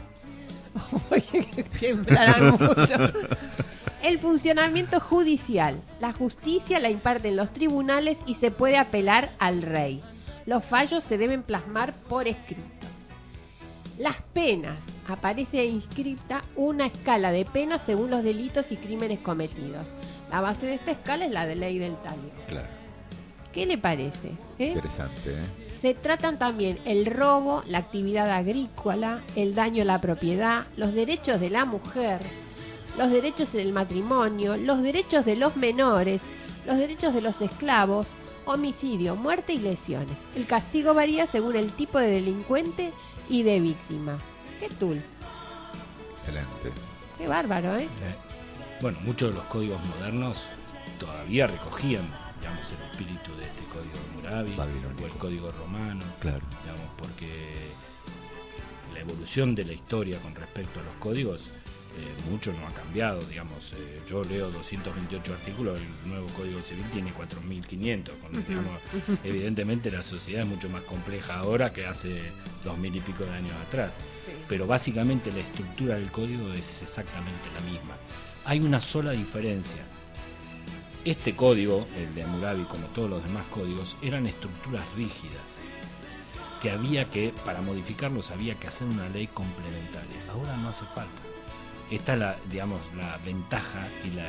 Oye, que temblarán mucho. El funcionamiento judicial. La justicia la imparten los tribunales y se puede apelar al rey. Los fallos se deben plasmar por escrito. Las penas. Aparece inscrita una escala de penas según los delitos y crímenes cometidos. La base de esta escala es la de ley del talio. Claro. ¿Qué le parece? Interesante, ¿eh? Se tratan también el robo, la actividad agrícola, el daño a la propiedad, los derechos de la mujer, los derechos en el matrimonio, los derechos de los menores, los derechos de los esclavos, homicidio, muerte y lesiones. El castigo varía según el tipo de delincuente y de víctima. ¿Qué tul? Excelente. Qué bárbaro, ¿eh? Bueno, muchos de los códigos modernos todavía recogían, digamos, el espíritu de este código de Hammurabi o el código romano, claro, digamos, porque la evolución de la historia con respecto a los códigos mucho no ha cambiado, digamos, yo leo 228 artículos, el nuevo Código Civil tiene 4.500, digamos, evidentemente la sociedad es mucho más compleja ahora que hace 2.000 y pico de años atrás, pero básicamente la estructura del código es exactamente la misma. Hay una sola diferencia. Este código, el de Hammurabi, como todos los demás códigos, eran estructuras rígidas, que había que, para modificarlos, había que hacer una ley complementaria. Ahora no hace falta. Esta es la, digamos, la ventaja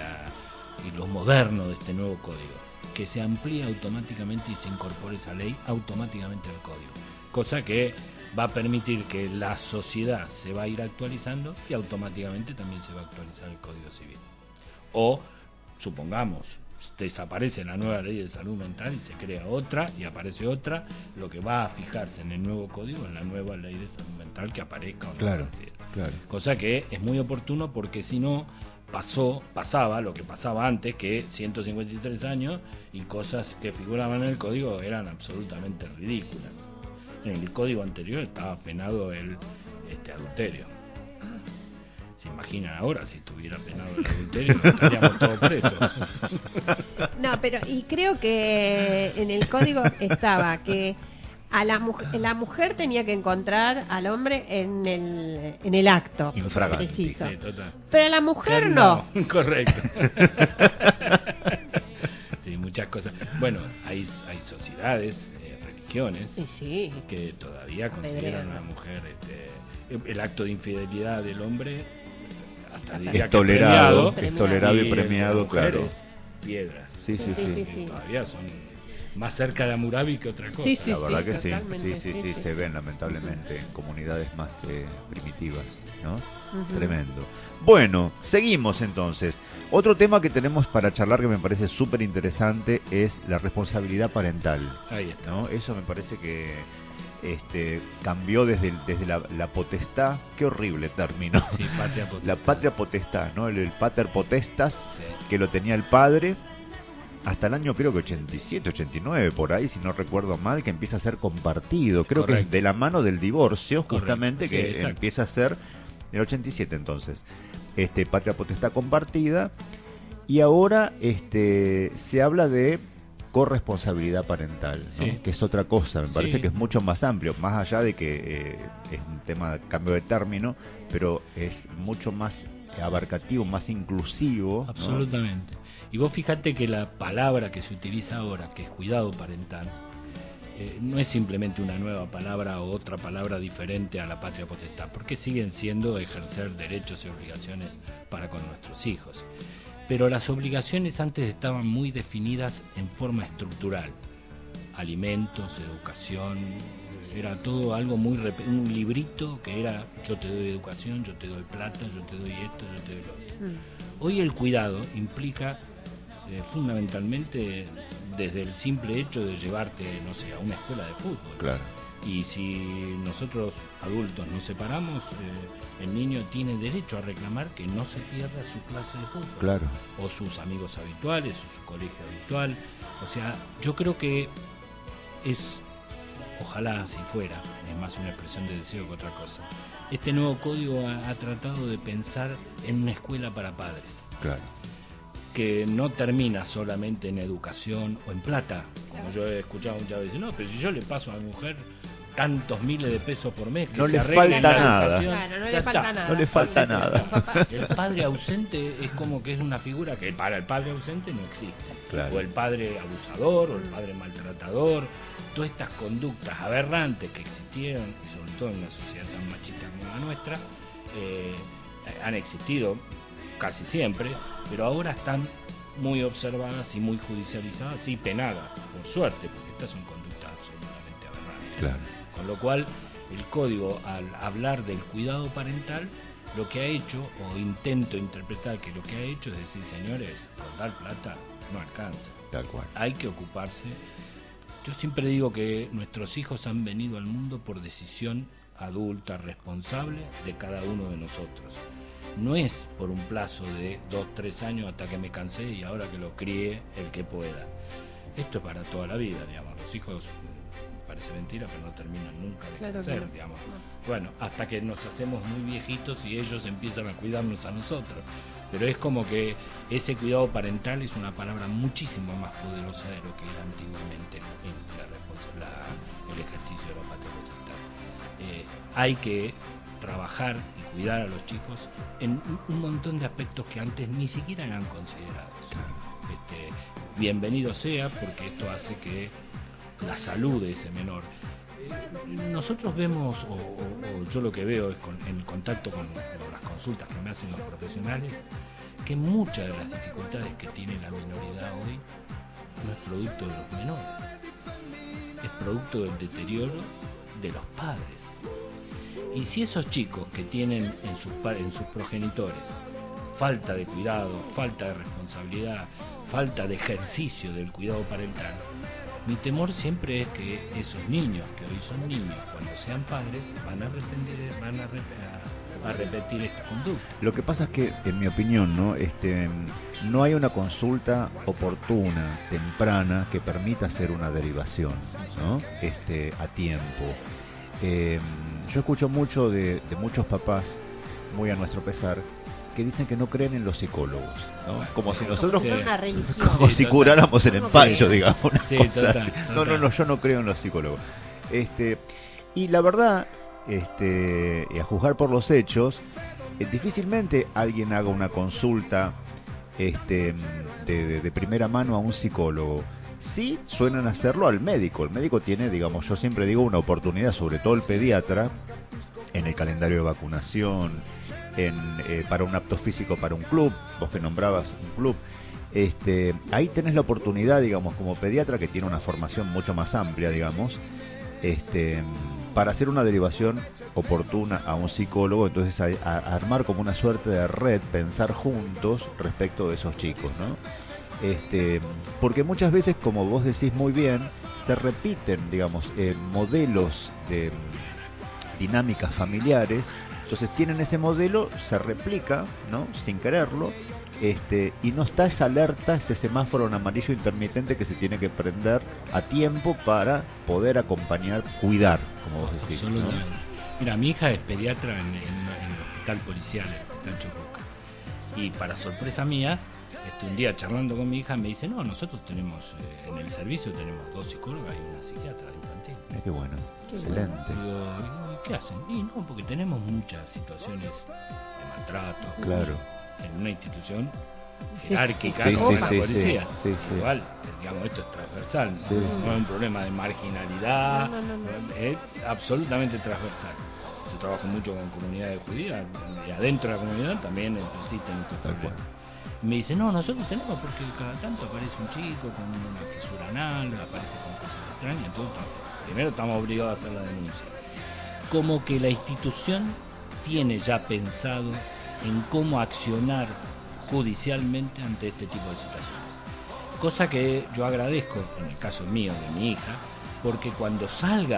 y lo moderno de este nuevo código, que se amplía automáticamente y se incorpora esa ley automáticamente al código, cosa que va a permitir que la sociedad se va a ir actualizando y automáticamente también se va a actualizar el Código Civil. O, supongamos, desaparece la nueva ley de salud mental y se crea otra y aparece otra, lo que va a fijarse en el nuevo código es la nueva ley de salud mental que aparezca o no apareciera. Claro. Cosa que es muy oportuno porque si no pasaba lo que pasaba antes, que 153 años y cosas que figuraban en el código eran absolutamente ridículas. En el código anterior estaba penado el adulterio. ¿Se imaginan ahora si estuviera penado el adulterio? Estaríamos todos presos. No, pero y creo que en el código estaba que a la mujer tenía que encontrar al hombre en el acto preciso. Sí, total. Pero a la mujer no. Correcto. Sí, muchas cosas. Bueno, hay sociedades, religiones, que todavía consideran a la mujer el acto de infidelidad del hombre hasta diría es tolerado, que es tolerado y premiado, claro. Piedras. Sí. Todavía son más cerca de Hammurabi que otra cosa. La verdad que sí, se ven lamentablemente en comunidades más primitivas, ¿no? Tremendo. Bueno, seguimos entonces. Otro tema que tenemos para charlar que me parece súper interesante es la responsabilidad parental. Ahí está. ¿No? Eso me parece que cambió desde la potestad, qué horrible término, patria potestad. La patria potestad, ¿no? El pater potestas, que lo tenía el padre hasta el año creo que 87, 89 por ahí, si no recuerdo mal, que empieza a ser compartido, creo que es de la mano del divorcio justamente, que empieza a ser el 87 entonces, patria potestad compartida, y ahora se habla de corresponsabilidad parental, ¿no? Que es otra cosa, me parece que es mucho más amplio, más allá de que es un tema de cambio de término, pero es mucho más abarcativo, más inclusivo. Absolutamente. ¿No? Y vos fíjate que la palabra que se utiliza ahora, que es cuidado parental, no es simplemente una nueva palabra o otra palabra diferente a la patria potestad, porque siguen siendo ejercer derechos y obligaciones para con nuestros hijos. Pero las obligaciones antes estaban muy definidas en forma estructural. Alimentos, educación, era todo algo muy... un librito que era yo te doy educación, yo te doy plata, yo te doy esto, yo te doy lo otro. Hoy el cuidado implica fundamentalmente desde el simple hecho de llevarte, no sé, a una escuela de fútbol. Claro. Y si nosotros adultos nos separamos, el niño tiene derecho a reclamar que no se pierda su clase de fútbol. Claro. O sus amigos habituales, o su colegio habitual. O sea, yo creo que ojalá si fuera, es más una expresión de deseo que otra cosa. Este nuevo código ha tratado de pensar en una escuela para padres. Claro. Que no termina solamente en educación o en plata, como yo he escuchado muchas veces. No, pero si yo le paso a mi mujer tantos miles de pesos por mes que no se le arreglen falta la nada. educación, no le falta nada. No le falta nada. El padre ausente es como que es una figura que para el padre ausente no existe. Claro. O el padre abusador, o el padre maltratador. Todas estas conductas aberrantes que existieron, y sobre todo en una sociedad tan machista como la nuestra, han existido casi siempre, pero ahora están muy observadas y muy judicializadas y penadas, por suerte, porque estas son conductas absolutamente aberrantes. Claro. Con lo cual, el código, al hablar del cuidado parental, lo que ha hecho, o intento interpretar que lo que ha hecho es decir, señores, con dar plata no alcanza. Tal cual. Hay que ocuparse. Yo siempre digo que nuestros hijos han venido al mundo por decisión adulta, responsable de cada uno de nosotros. No es por un plazo de 2-3 años hasta que me cansé y ahora que lo críe el que pueda. Esto es para toda la vida, digamos. Los hijos, parece mentira, pero no terminan nunca de crecer, no. Digamos. No. Bueno, hasta que nos hacemos muy viejitos y ellos empiezan a cuidarnos a nosotros. Pero es como que ese cuidado parental es una palabra muchísimo más poderosa de lo que era antiguamente el ejercicio de la patria potestad. Hay que trabajar y cuidar a los chicos en un montón de aspectos que antes ni siquiera eran considerados. Bienvenido sea, porque esto hace que la salud de ese menor. Nosotros vemos, o yo lo que veo es en el contacto con las consultas que me hacen los profesionales, que muchas de las dificultades que tiene la minoridad hoy no es producto de los menores, es producto del deterioro de los padres. Y si esos chicos que tienen en sus progenitores falta de cuidado, falta de responsabilidad, falta de ejercicio del cuidado parental, mi temor siempre es que esos niños, que hoy son niños, cuando sean padres, van a repetir esta conducta. Lo que pasa es que, en mi opinión, no hay una consulta oportuna, temprana, que permita hacer una derivación, ¿no? A tiempo. Yo escucho mucho de muchos papás, muy a nuestro pesar, que dicen que no creen en los psicólogos, ¿no? Como si nosotros, como si curáramos el empacho, digamos. No, yo no creo en los psicólogos. Y la verdad, y a juzgar por los hechos, difícilmente alguien haga una consulta de primera mano a un psicólogo. Sí suelen hacerlo al médico. El médico tiene, digamos, yo siempre digo, una oportunidad, sobre todo el pediatra, en el calendario de vacunación, para un apto físico para un club, vos que nombrabas un club, ahí tenés la oportunidad, digamos, como pediatra, que tiene una formación mucho más amplia, digamos, para hacer una derivación oportuna a un psicólogo. Entonces a armar como una suerte de red, pensar juntos respecto de esos chicos, ¿no? Porque muchas veces, como vos decís muy bien, se repiten, digamos, modelos de dinámicas familiares. Entonces tienen ese modelo, se replica, ¿no? Sin quererlo, y no está esa alerta, ese semáforo en amarillo intermitente que se tiene que prender a tiempo para poder acompañar, cuidar, como vos decís, ¿no? Mira, mi hija es pediatra en el hospital policial, el hospital Churruca, y para sorpresa mía, un día charlando con mi hija me dice, no, nosotros tenemos, en el servicio tenemos 2 psicólogas y una psiquiatra infantil. Qué bueno, excelente. Digo, ¿qué hacen? Y no, porque tenemos muchas situaciones de maltrato. Claro. En una institución jerárquica como la policía. Sí. Igual, digamos, esto es transversal, no es un problema de marginalidad, es absolutamente transversal. Yo trabajo mucho con comunidades judías y adentro de la comunidad también existen estos problemas. Me dice, no, nosotros tenemos, porque cada tanto aparece un chico con una fisura anal, aparece con cosas extrañas, entonces primero estamos obligados a hacer la denuncia. Como que la institución tiene ya pensado en cómo accionar judicialmente ante este tipo de situaciones. Cosa que yo agradezco, en el caso mío, de mi hija, porque cuando salga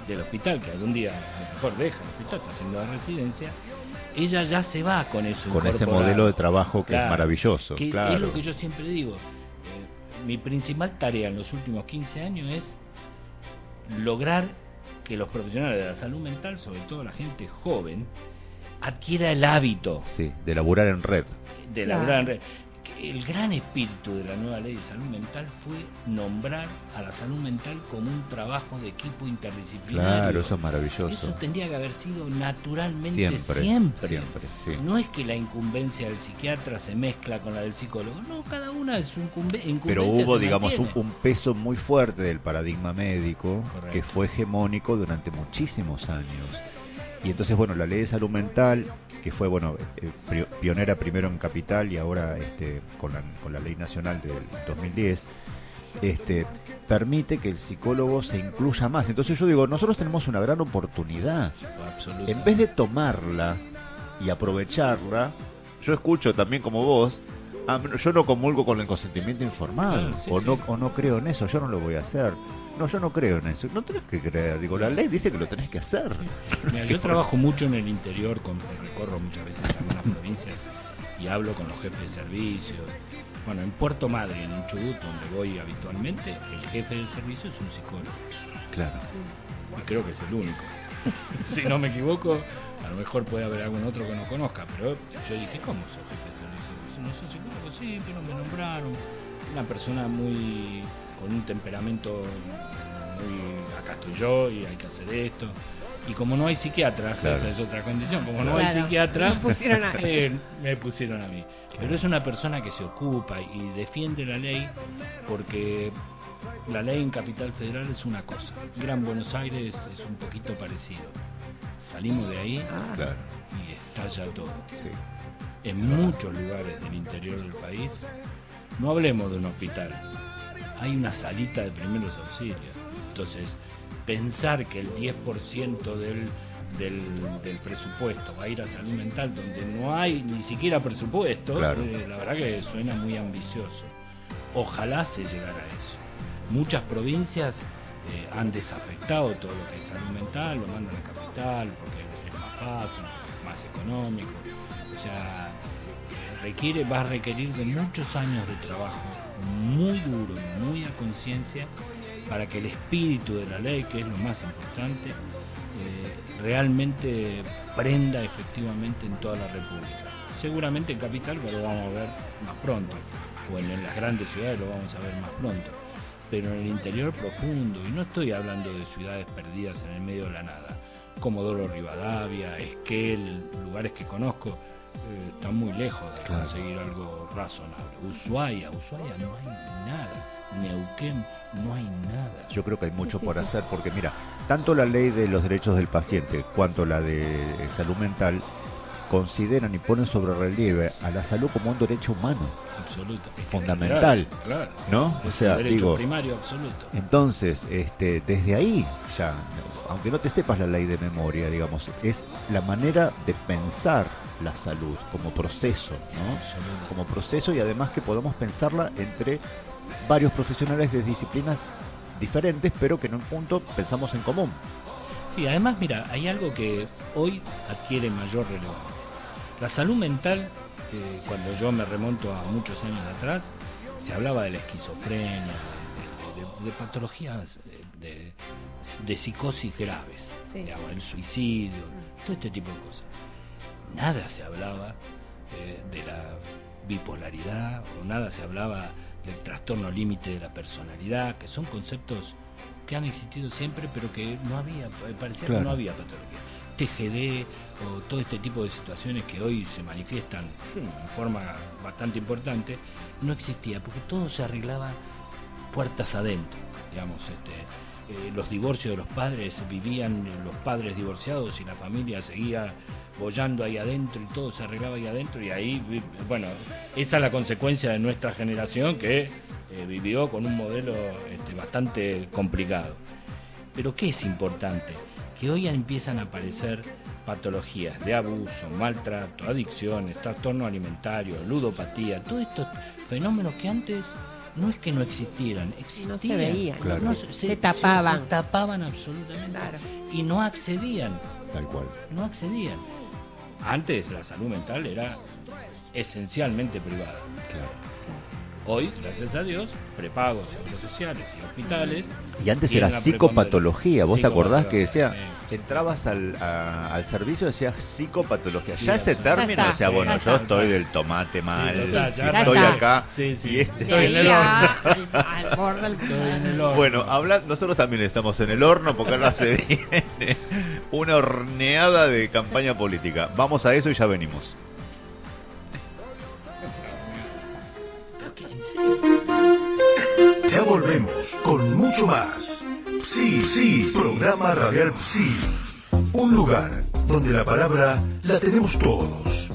del hospital, que algún día a lo mejor deja el hospital, está haciendo la residencia, ella ya se va con eso con ese modelo de trabajo que es maravilloso. Que claro. Es lo que yo siempre digo. Mi principal tarea en los últimos 15 años es lograr que los profesionales de la salud mental, sobre todo la gente joven, adquiera el hábito de laburar en red. De laburar en red. El gran espíritu de la nueva ley de salud mental fue nombrar a la salud mental como un trabajo de equipo interdisciplinario. Claro, eso es maravilloso. Eso tendría que haber sido naturalmente siempre. Sí. No es que la incumbencia del psiquiatra se mezcla con la del psicólogo, no, cada una es su incumbencia. Pero hubo, digamos, un peso muy fuerte del paradigma médico. Correcto. Que fue hegemónico durante muchísimos años. Y entonces, bueno, la ley de salud mental, que fue, bueno, pionera primero en Capital y ahora con la ley nacional del 2010, permite que el psicólogo se incluya más. Entonces yo digo, nosotros tenemos una gran oportunidad. En vez de tomarla y aprovecharla, yo escucho también como vos, yo no comulgo con el consentimiento informado, o no creo en eso, yo no lo voy a hacer. No, yo no creo en eso. No tenés que creer. Digo, la ley dice que lo tenés que hacer. Mira, yo trabajo mucho en el interior, recorro muchas veces algunas provincias y hablo con los jefes de servicios. Bueno, en Puerto Madre, en Chubut, donde voy habitualmente, el jefe del servicio es un psicólogo. Claro. Y creo que es el único. Si no me equivoco, a lo mejor puede haber algún otro que no conozca, pero yo dije, ¿cómo sos jefe de servicio? ¿No sos psicólogo? Sí, pero me nombraron. Una persona con un temperamento muy, acá estoy yo y hay que hacer esto. Y como no hay psiquiatras, claro. Esa es otra condición, como no hay psiquiatras, me pusieron a mí. Pero es una persona que se ocupa y defiende la ley, porque la ley en Capital Federal es una cosa, Gran Buenos Aires es un poquito parecido. Salimos de ahí y estalla todo. Sí. En muchos lugares del interior del país, no hablemos de un hospital, hay una salita de primeros auxilios. Entonces, pensar que el 10% del presupuesto va a ir a salud mental, donde no hay ni siquiera presupuesto, la verdad que suena muy ambicioso. Ojalá se llegara a eso. Muchas provincias han desafectado todo lo que es salud mental, lo mandan a Capital porque es más fácil, más económico. O sea, va a requerir de muchos años de trabajo muy duro, muy a conciencia, para que el espíritu de la ley, que es lo más importante, realmente prenda efectivamente en toda la República. Seguramente en Capital lo vamos a ver más pronto, o en las grandes ciudades lo vamos a ver más pronto, pero en el interior profundo, y no estoy hablando de ciudades perdidas en el medio de la nada, Comodoro Rivadavia, Esquel, lugares que conozco, están muy lejos de conseguir algo razonable. Ushuaia no hay nada. Neuquén no hay nada. Yo creo que hay mucho por hacer, porque mira, tanto la ley de los derechos del paciente cuanto la de salud mental consideran y ponen sobre relieve a la salud como un derecho humano. Absoluto. Fundamental. Claro. ¿No? Es o sea, un derecho digo, primario absoluto. Entonces, desde ahí ya, aunque no te sepas la ley de memoria, digamos, es la manera de pensar la salud como proceso, ¿no? Como proceso, y además que podamos pensarla entre varios profesionales de disciplinas diferentes, pero que en un punto pensamos en común. Sí, además, mira, hay algo que hoy adquiere mayor relevancia. La salud mental, cuando yo me remonto a muchos años atrás, se hablaba de la esquizofrenia, de patologías, de psicosis graves, digamos, el suicidio, todo este tipo de cosas. Nada se hablaba de la bipolaridad, o nada se hablaba del trastorno límite de la personalidad, que son conceptos que han existido siempre, pero que no había, parecía que no había patología. TGD o todo este tipo de situaciones que hoy se manifiestan en forma bastante importante, no existía, porque todo se arreglaba puertas adentro, digamos. Los divorcios de los padres, vivían los padres divorciados y la familia seguía bollando ahí adentro y todo se arreglaba ahí adentro, y ahí, bueno, esa es la consecuencia de nuestra generación, que vivió con un modelo bastante complicado. Pero ¿qué es importante? Que hoy empiezan a aparecer patologías de abuso, maltrato, adicciones, trastorno alimentario, ludopatía, todos estos fenómenos que antes no es que no existieran, existían. No se veían, claro. no se tapaban. Se tapaban absolutamente. Claro. Y no accedían. Tal cual. No accedían. Antes la salud mental era esencialmente privada. Claro. Hoy, gracias a Dios, prepagos, seguros sociales y hospitales. Y antes era psicopatología. ¿Vos te acordás que decía, entrabas al servicio, decías psicopatología? Ya ese término, decía, bueno, yo estoy del tomate mal, estoy acá, y estoy en el horno. Bueno, nosotros también estamos en el horno, porque ahora se viene una horneada de campaña política. Vamos a eso y ya venimos. Ya volvemos con mucho más. Sí, programa radial Sí. Un lugar donde la palabra la tenemos todos.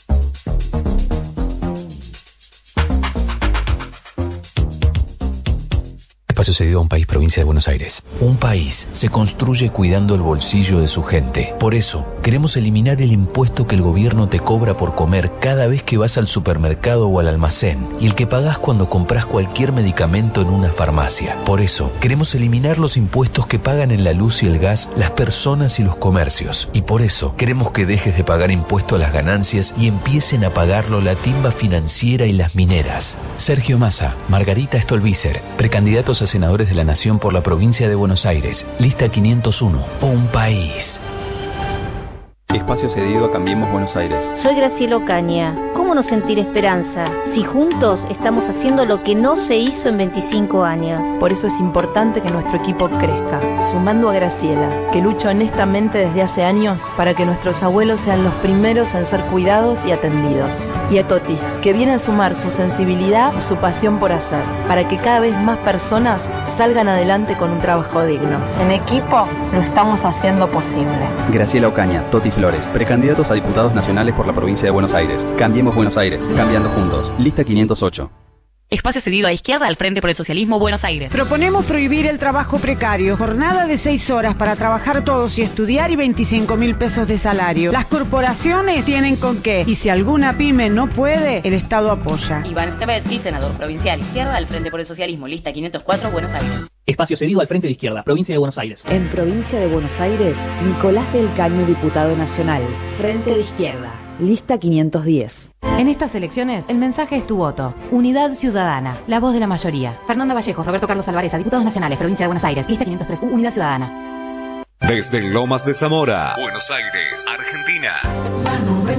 Espacio cedido a un país, provincia de Buenos Aires. Un país se construye cuidando el bolsillo de su gente. Por eso, queremos eliminar el impuesto que el gobierno te cobra por comer cada vez que vas al supermercado o al almacén, y el que pagás cuando compras cualquier medicamento en una farmacia. Por eso, queremos eliminar los impuestos que pagan en la luz y el gas las personas y los comercios. Y por eso, queremos que dejes de pagar impuesto a las ganancias y empiecen a pagarlo la timba financiera y las mineras. Sergio Massa, Margarita Stolbizer, precandidatos a senadores de la Nación por la provincia de Buenos Aires, lista 501, un país. Espacio cedido a Cambiemos Buenos Aires. Soy Graciela Ocaña. ¿Cómo no sentir esperanza si juntos estamos haciendo lo que no se hizo en 25 años? Por eso es importante que nuestro equipo crezca, sumando a Graciela, que lucha honestamente desde hace años para que nuestros abuelos sean los primeros en ser cuidados y atendidos. Y a Toti, que viene a sumar su sensibilidad y su pasión por hacer, para que cada vez más personas salgan adelante con un trabajo digno. En equipo lo estamos haciendo posible. Graciela Ocaña, Toti Flores, precandidatos a diputados nacionales por la provincia de Buenos Aires. Cambiemos Buenos Aires, cambiando juntos. Lista 508. Espacio cedido a izquierda al Frente por el Socialismo Buenos Aires. Proponemos prohibir el trabajo precario, jornada de 6 horas para trabajar todos y estudiar y 25.000 pesos de salario. Las corporaciones tienen con qué, y si alguna pyme no puede, el Estado apoya. Iván Stevetsi, senador provincial izquierda al Frente por el Socialismo, lista 504, Buenos Aires. Espacio cedido al Frente de Izquierda, provincia de Buenos Aires. En provincia de Buenos Aires, Nicolás del Caño, diputado nacional. Frente de Izquierda, lista 510. En estas elecciones, el mensaje es tu voto. Unidad Ciudadana, la voz de la mayoría. Fernanda Vallejos, Roberto Carlos Alvarez, diputados nacionales, provincia de Buenos Aires, lista 503, Unidad Ciudadana. Desde Lomas de Zamora, Buenos Aires, Argentina. La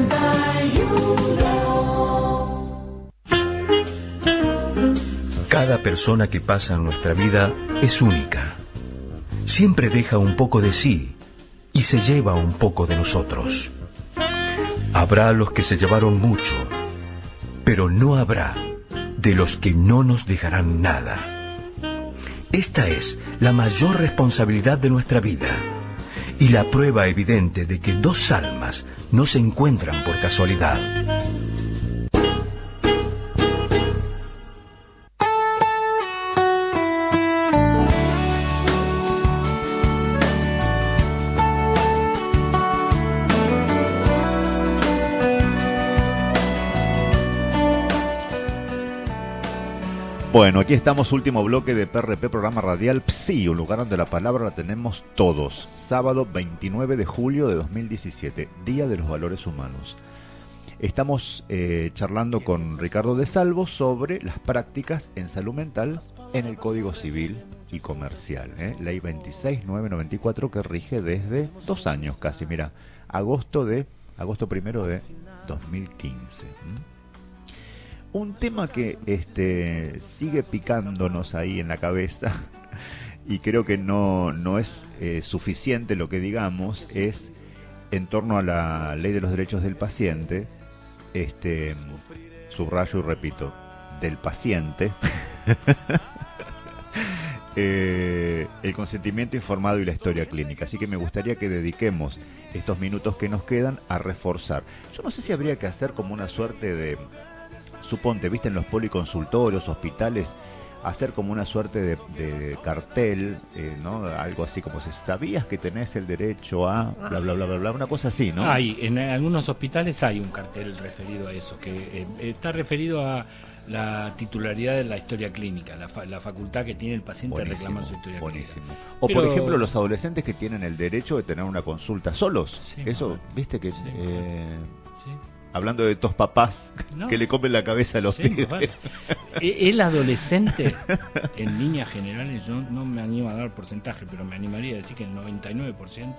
91. Cada persona que pasa en nuestra vida es única. Siempre deja un poco de sí y se lleva un poco de nosotros. Habrá los que se llevaron mucho, pero no habrá de los que no nos dejarán nada. Esta es la mayor responsabilidad de nuestra vida y la prueba evidente de que dos almas no se encuentran por casualidad. Bueno, aquí estamos, último bloque de PRP, programa radial Sí, un lugar donde la palabra la tenemos todos. Sábado 29 de julio de 2017, Día de los Valores Humanos. Estamos charlando con Ricardo de Salvo sobre las prácticas en salud mental en el Código Civil y Comercial, Ley 26994, que rige desde 2 años casi, mira, agosto primero de 2015. Un tema que sigue picándonos ahí en la cabeza y creo que no es suficiente lo que digamos, es en torno a la ley de los derechos del paciente, subrayo y repito, del paciente, el consentimiento informado y la historia clínica. Así que me gustaría que dediquemos estos minutos que nos quedan a reforzar. Yo no sé si habría que hacer como una suerte de... Suponte, viste, en los policonsultorios, hospitales, hacer como una suerte de cartel, ¿no? Algo así como si sabías que tenés el derecho a bla bla bla bla bla, una cosa así, ¿no? Hay, en algunos hospitales hay un cartel referido a eso, que está referido a la titularidad de la historia clínica, la facultad que tiene el paciente de reclamar su historia clínica. O Pero, por ejemplo los adolescentes que tienen el derecho de tener una consulta solos. Sí, eso, bueno. viste que... Sí, sí. Hablando de estos papás que le comen la cabeza a los pibes. Bueno. El adolescente, en líneas generales, yo no me animo a dar porcentaje, pero me animaría a decir que el 99%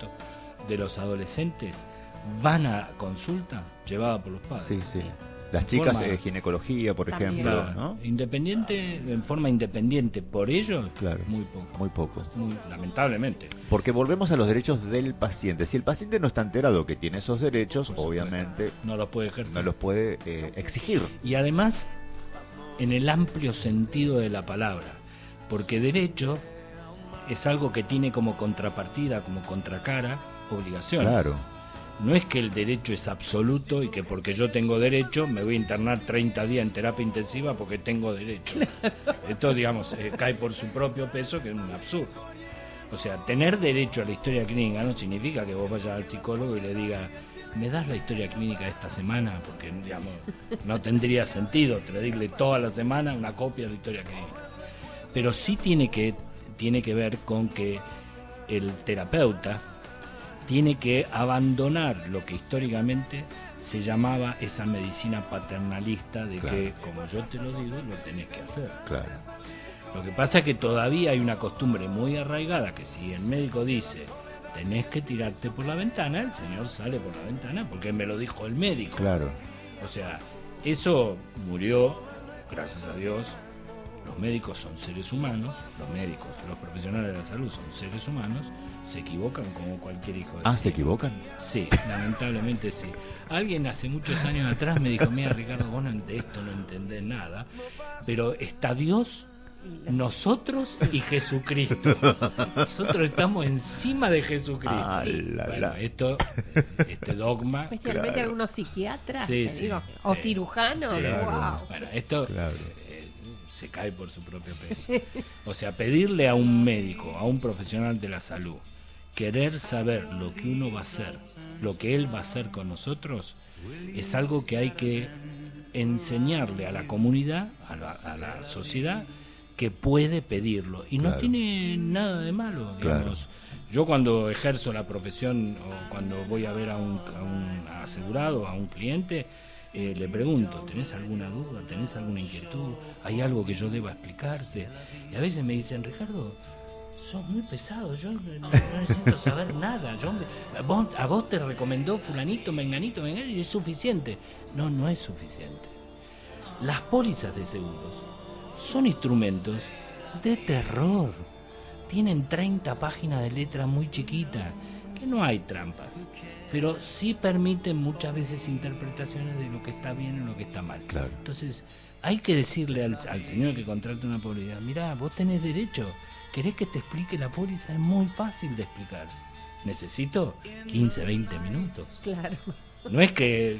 de los adolescentes van a consulta llevada por los padres. Sí, sí. Las chicas de ginecología, por ejemplo, claro, ¿no? Independiente, en forma independiente, por ellos, claro, muy poco. Muy poco. Lamentablemente. Porque volvemos a los derechos del paciente. Si el paciente no está enterado que tiene esos derechos, obviamente no los puede ejercer. No los puede exigir. Y además, en el amplio sentido de la palabra, porque derecho es algo que tiene como contrapartida, como contracara, obligaciones. Claro. No es que el derecho es absoluto y que porque yo tengo derecho me voy a internar 30 días en terapia intensiva porque tengo derecho. Esto, digamos, cae por su propio peso, que es un absurdo. O sea, tener derecho a la historia clínica no significa que vos vayas al psicólogo y le digas, ¿me das la historia clínica de esta semana? Porque, digamos, no tendría sentido pedirle toda la semana una copia de la historia clínica. Pero sí tiene que ver con que el terapeuta tiene que abandonar lo que históricamente se llamaba esa medicina paternalista de que, como yo te lo digo, lo tenés que hacer. Claro. Lo que pasa es que todavía hay una costumbre muy arraigada que si el médico dice tenés que tirarte por la ventana, el señor sale por la ventana porque me lo dijo el médico. Claro. O sea, eso murió, gracias a Dios. Los médicos son seres humanos, los profesionales de la salud son seres humanos, se equivocan como cualquier hijo de Ah, ¿se equivocan? Sí, lamentablemente sí. Alguien hace muchos años atrás me dijo, mira Ricardo, vos de esto no entendés nada, pero está Dios, nosotros y Jesucristo. Nosotros estamos encima de Jesucristo. Bueno, esto, este dogma... Especialmente algunos psiquiatras, digo, o sí, cirujanos, wow. Bueno, esto... se cae por su propio peso. O sea, pedirle a un médico, a un profesional de la salud, querer saber lo que uno va a hacer, lo que él va a hacer con nosotros, es algo que hay que enseñarle a la comunidad, a la sociedad, que puede pedirlo. Y no tiene nada de malo, digamos. Yo cuando ejerzo la profesión o cuando voy a ver a un asegurado, a un cliente, le pregunto, ¿tenés alguna duda? ¿Tenés alguna inquietud? ¿Hay algo que yo deba explicarte? Y a veces me dicen, Ricardo, sos muy pesado, yo no necesito saber nada. A vos te recomendó fulanito, menganito, y es suficiente. No, no es suficiente. Las pólizas de seguros son instrumentos de terror. Tienen 30 páginas de letra muy chiquitas, que no hay trampas, pero sí permiten muchas veces interpretaciones de lo que está bien y lo que está mal. Claro. Entonces, hay que decirle al señor que contrata una póliza, mirá, vos tenés derecho, ¿querés que te explique la póliza? Es muy fácil de explicar. Necesito 15, 20 minutos. Claro. No es que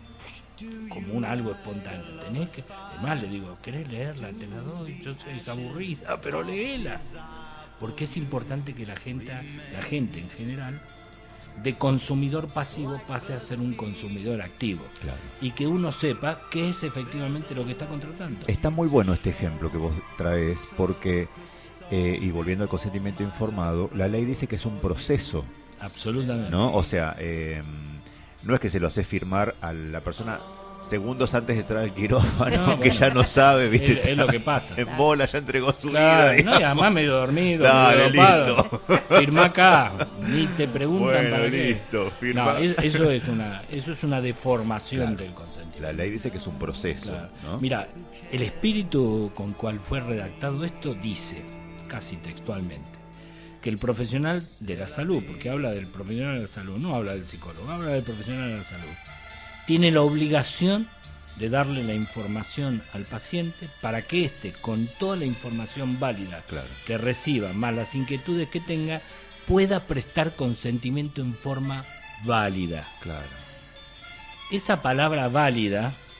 como algo espontáneo, tenés que... Además le digo, ¿querés leerla? Te la doy, yo sé, es aburrida, pero léela. Porque es importante que la gente en general, de consumidor pasivo pase a ser un consumidor activo. Claro. Y que uno sepa qué es efectivamente lo que está contratando. Está muy bueno este ejemplo que vos traes porque, y volviendo al consentimiento informado, la ley dice que es un proceso. Absolutamente. ¿No? O sea, no es que se lo hace firmar a la persona segundos antes de entrar al quirófano, que ya no sabe, ¿viste? Es lo que pasa. En bola, ya entregó su vida. Digamos. No, y además medio dormido, Dale, medio dopado. Firma acá, ni te preguntan para listo, qué. Firma. No, eso es una deformación del consentimiento. La ley dice que es un proceso. Claro. ¿No? Mira, el espíritu con cual fue redactado esto dice, casi textualmente, que el profesional de la salud, porque habla del profesional de la salud, no habla del psicólogo, habla del profesional de la salud, tiene la obligación de darle la información al paciente para que éste, con toda la información válida que reciba, más las inquietudes que tenga, pueda prestar consentimiento en forma válida. Claro. Esa palabra válida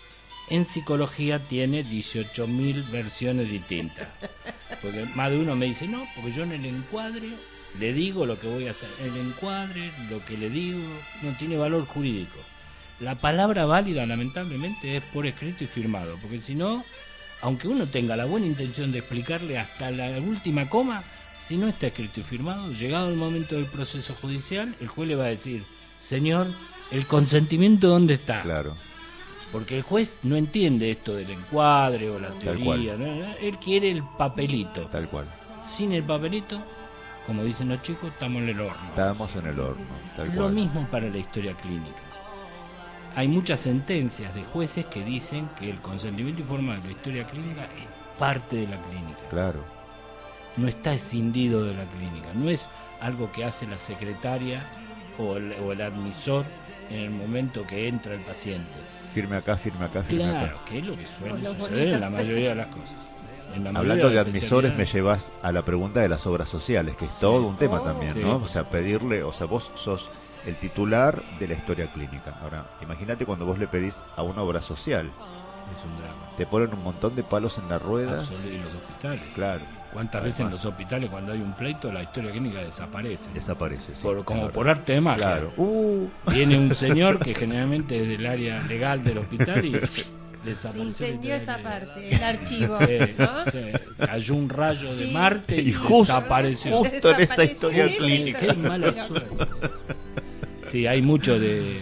en psicología tiene 18.000 versiones distintas. Porque más de uno me dice, no, porque yo en el encuadre le digo lo que voy a hacer. El encuadre, lo que le digo, no tiene valor jurídico. La palabra válida, lamentablemente, es por escrito y firmado, porque si no, aunque uno tenga la buena intención de explicarle hasta la última coma, si no está escrito y firmado, llegado el momento del proceso judicial, el juez le va a decir, señor, ¿el consentimiento dónde está? Claro. Porque el juez no entiende esto del encuadre o la teoría, ¿no? Él quiere el papelito. Tal cual. Sin el papelito, como dicen los chicos, estamos en el horno. Estamos en el horno, tal cual. Lo mismo para la historia clínica. Hay muchas sentencias de jueces que dicen que el consentimiento informal de la historia clínica es parte de la clínica. Claro. No está escindido de la clínica, no es algo que hace la secretaria o el admisor en el momento que entra el paciente. Firme acá, firme acá, firme acá. Claro, que es lo que suele suceder en la mayoría de las cosas. Hablando de admisores, me llevas a la pregunta de las obras sociales, que es todo un tema también, ¿no? O sea, pedirle, o sea, vos sos el titular de la historia clínica. Ahora, imagínate cuando vos le pedís a una obra social. Es un drama. Te ponen un montón de palos en la rueda. Y los hospitales. Claro. ¿Cuántas veces en los hospitales cuando hay un pleito la historia clínica desaparece? Desaparece, sí. Como por arte de magia. Claro. Viene un señor que generalmente es del área legal del hospital y desapareció. Se incendió esa parte, el archivo, ¿no? Cayó un rayo de Marte y desapareció. Justo en esa historia clínica. Qué mala suerte. Sí, hay mucho de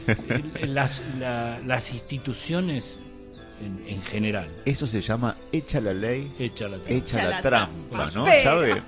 las instituciones en general. Eso se llama echa la ley, echa la trampa, ¿no? ¿Sabe?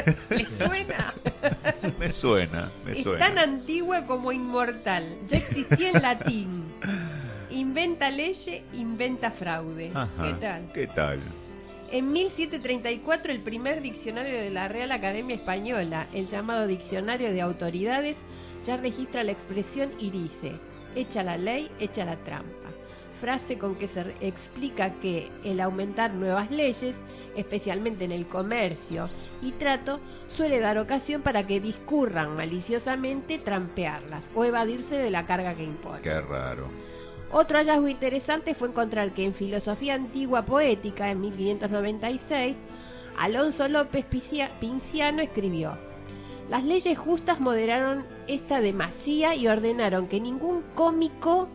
Me suena. Es tan antigua como inmortal. Ya existía en latín. Inventa leye, inventa fraude. Ajá. ¿Qué tal? En 1734 el primer diccionario de la Real Academia Española, el llamado Diccionario de Autoridades, ya registra la expresión y dice: echa la ley, echa la trampa. Frase con que se explica que el aumentar nuevas leyes, especialmente en el comercio y trato, suele dar ocasión para que discurran maliciosamente trampearlas o evadirse de la carga que impone. Qué raro. Otro hallazgo interesante fue encontrar que en Filosofía Antigua Poética, en 1596, Alonso López Pinciano escribió: las leyes justas moderaron esta demasía y ordenaron que ningún cómico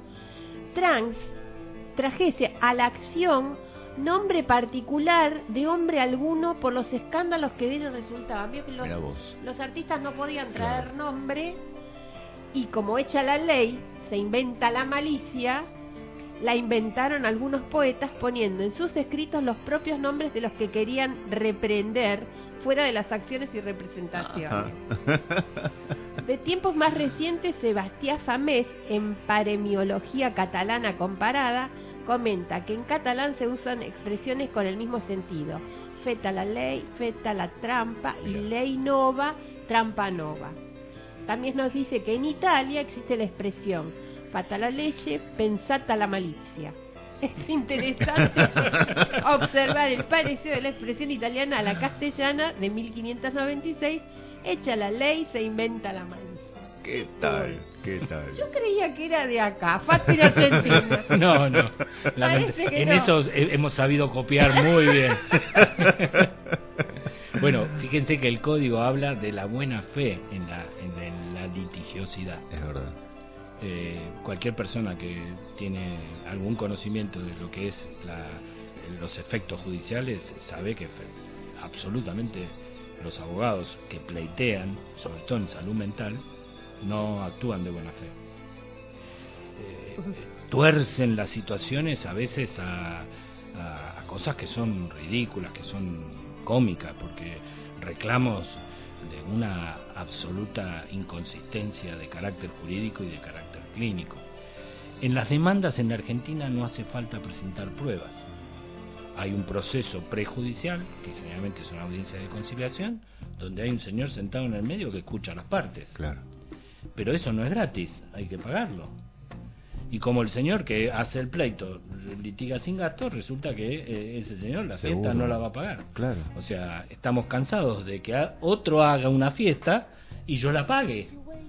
trajese a la acción nombre particular de hombre alguno por los escándalos que de ellos resultaban. Vio que los artistas no podían traer nombre, y como hecha la ley se inventa la malicia, la inventaron algunos poetas poniendo en sus escritos los propios nombres de los que querían reprender fuera de las acciones y representaciones. De tiempos más recientes, Sebastián Famés, en Paremiología Catalana Comparada, comenta que en catalán se usan expresiones con el mismo sentido: feta la ley, feta la trampa, y ley nova, trampa nova. También nos dice que en Italia existe la expresión fata la legge, pensata la malizia. Es interesante observar el parecido de la expresión italiana a la castellana de 1596, hecha la ley, se inventa la malicia. ¿Qué tal? ¿Qué tal? Yo creía que era de acá, fácil Argentina. No. En eso hemos sabido copiar muy bien. Bueno, fíjense que el código habla de la buena fe en la litigiosidad. Es verdad. Cualquier persona que tiene algún conocimiento de lo que es los efectos judiciales sabe que absolutamente los abogados que pleitean, sobre todo en salud mental, no actúan de buena fe. Tuercen las situaciones a veces a cosas que son ridículas, que son cómicas, porque reclamos de una absoluta inconsistencia de carácter jurídico y de carácter clínico. En las demandas en la Argentina no hace falta presentar pruebas. Hay un proceso prejudicial, que generalmente es una audiencia de conciliación, donde hay un señor sentado en el medio que escucha las partes. Claro. Pero eso no es gratis, hay que pagarlo. Y como el señor que hace el pleito litiga sin gastos, resulta que ese señor la fiesta no la va a pagar. Claro. O sea, estamos cansados de que otro haga una fiesta y yo la pague.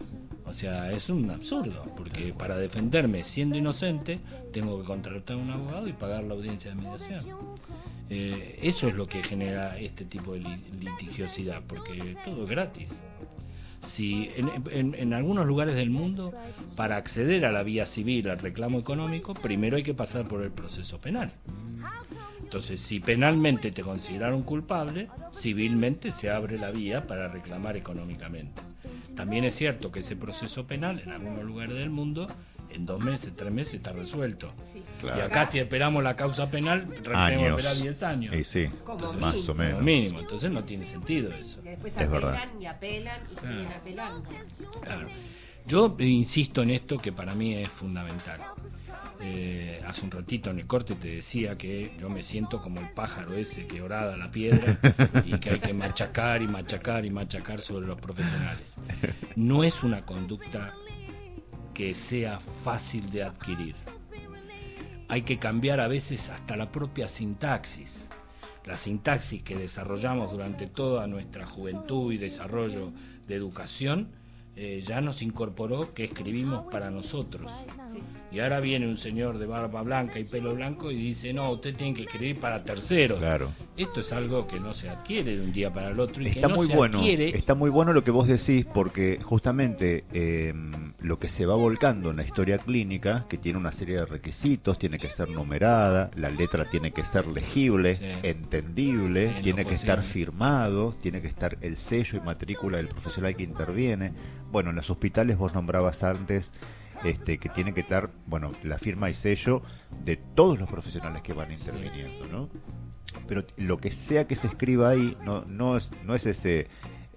O sea, es un absurdo, porque para defenderme siendo inocente tengo que contratar a un abogado y pagar la audiencia de mediación. Eso es lo que genera este tipo de litigiosidad, porque todo es gratis. Si en algunos lugares del mundo, para acceder a la vía civil, al reclamo económico, primero hay que pasar por el proceso penal. Entonces, si penalmente te consideraron culpable, civilmente se abre la vía para reclamar económicamente. También es cierto que ese proceso penal, en algunos lugares del mundo, en 2 meses, 3 meses está resuelto. Claro. Y acá, si esperamos la causa penal, tenemos que esperar 10 años. Sí, entonces, más o menos. Como mínimo, entonces no tiene sentido eso. Y después es verdad. y apelan y siguen apelando. Claro. Yo insisto en esto que para mí es fundamental. Hace un ratito en el corte te decía que yo me siento como el pájaro ese que horada la piedra y que hay que machacar y machacar y machacar sobre los profesionales. No es una conducta que sea fácil de adquirir. Hay que cambiar a veces hasta la propia sintaxis. La sintaxis que desarrollamos durante toda nuestra juventud y desarrollo de educación ya nos incorporó que escribimos para nosotros. Y ahora viene un señor de barba blanca y pelo blanco y dice, no, usted tiene que escribir para terceros. Claro. Esto es algo que no se adquiere de un día para el otro y está que no muy se bueno, adquiere. Está muy bueno lo que vos decís, porque justamente lo que se va volcando en la historia clínica, que tiene una serie de requisitos, tiene que ser numerada, la letra tiene que ser legible, entendible, tiene que estar firmado, tiene que estar el sello y matrícula del profesional que interviene. Bueno, en los hospitales vos nombrabas antes que tiene que estar, bueno, la firma y sello de todos los profesionales que van interviniendo, ¿no? Pero lo que sea que se escriba ahí no es ese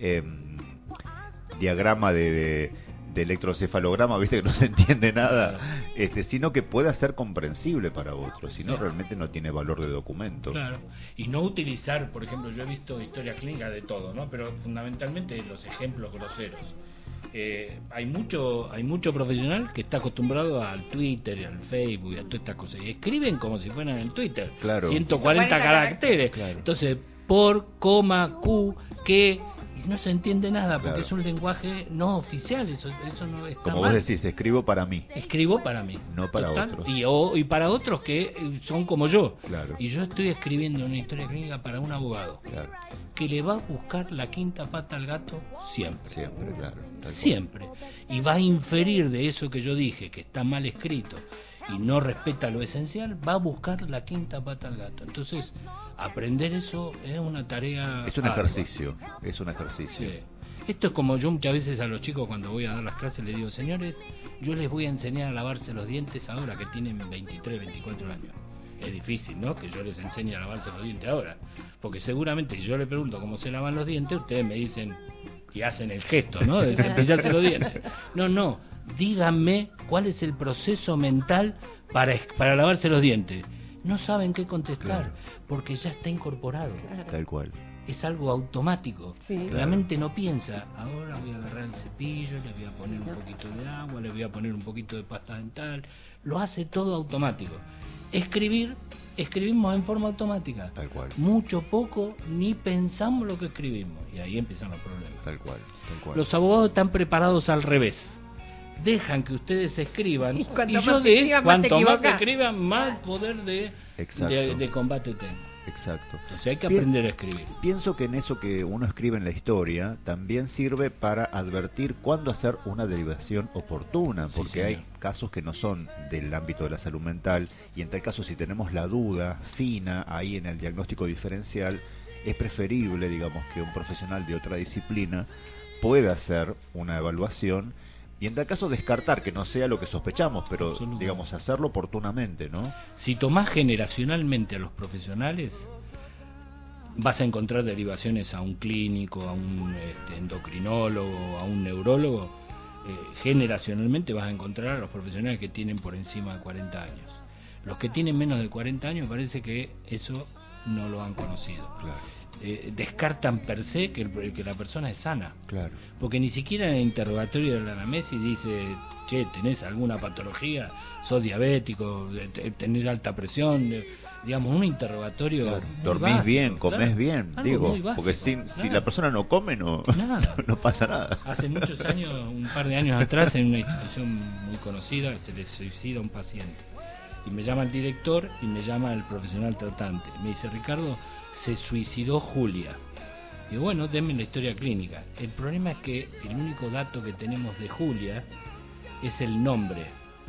diagrama de electrocefalograma, viste, que no se entiende nada, sino que pueda ser comprensible para otros, si no realmente no tiene valor de documento. Claro, y no utilizar, por ejemplo, yo he visto historia clínica de todo, ¿no? Pero fundamentalmente los ejemplos groseros. Hay mucho profesional que está acostumbrado al Twitter y al Facebook y a todas estas cosas, y escriben como si fueran en Twitter, claro. 140 caracteres, claro. Entonces por, coma, q, que y no se entiende nada porque claro. es un lenguaje no oficial, eso no está como mal. vos decís, escribo para mí, no para total, otros, y para otros que son como yo, claro. Y yo estoy escribiendo una historia clínica para un abogado, claro. que le va a buscar la quinta pata al gato siempre, claro, siempre, y va a inferir de eso que yo dije que está mal escrito y no respeta lo esencial, va a buscar la quinta pata al gato. Entonces, aprender eso es una tarea es un ejercicio. Sí. Esto es como yo muchas veces a los chicos cuando voy a dar las clases les digo, señores, yo les voy a enseñar a lavarse los dientes ahora que tienen 23, 24 años. Es difícil, ¿no? Que yo les enseñe a lavarse los dientes ahora, porque seguramente si yo les pregunto cómo se lavan los dientes, ustedes me dicen y hacen el gesto, ¿no? De cepillarse los dientes. No, díganme cuál es el proceso mental para lavarse los dientes. No saben qué contestar, porque ya está incorporado. Tal cual. Es algo automático. Sí. La mente no piensa, ahora voy a agarrar el cepillo, le voy a poner un poquito de agua, le voy a poner un poquito de pasta dental. Lo hace todo automático. Escribimos en forma automática. Tal cual. Mucho, poco, ni pensamos lo que escribimos. Y ahí empiezan los problemas. Tal cual. Los abogados están preparados al revés. Dejan que ustedes escriban y cuanto más escriban, más poder de combate tengo. Exacto. Entonces hay que aprender a escribir. Pienso que en eso que uno escribe en la historia también sirve para advertir cuándo hacer una derivación oportuna, porque hay casos que no son del ámbito de la salud mental, y en tal caso si tenemos la duda fina ahí en el diagnóstico diferencial, es preferible, digamos, que un profesional de otra disciplina pueda hacer una evaluación y en tal caso descartar que no sea lo que sospechamos, pero digamos hacerlo oportunamente, ¿no? Si tomás generacionalmente a los profesionales, vas a encontrar derivaciones a un clínico, a un endocrinólogo, a un neurólogo. Generacionalmente vas a encontrar a los profesionales que tienen por encima de 40 años. Los que tienen menos de 40 años parece que eso no lo han conocido. Claro. Descartan per se que la persona es sana, claro, porque ni siquiera en el interrogatorio de la anamnesis dice, che, tenés alguna patología, sos diabético, tenés alta presión, digamos, un interrogatorio. Claro. muy Dormís básico, bien, comés claro, bien, algo digo, muy básico, porque si claro. la persona no come, no pasa nada. Hace muchos años, un par de años atrás, en una institución muy conocida, se le suicida a un paciente. Y me llama el director y me llama el profesional tratante. Me dice, Ricardo, se suicidó Julia. Y bueno, denme la historia clínica. El problema es que el único dato que tenemos de Julia es el nombre.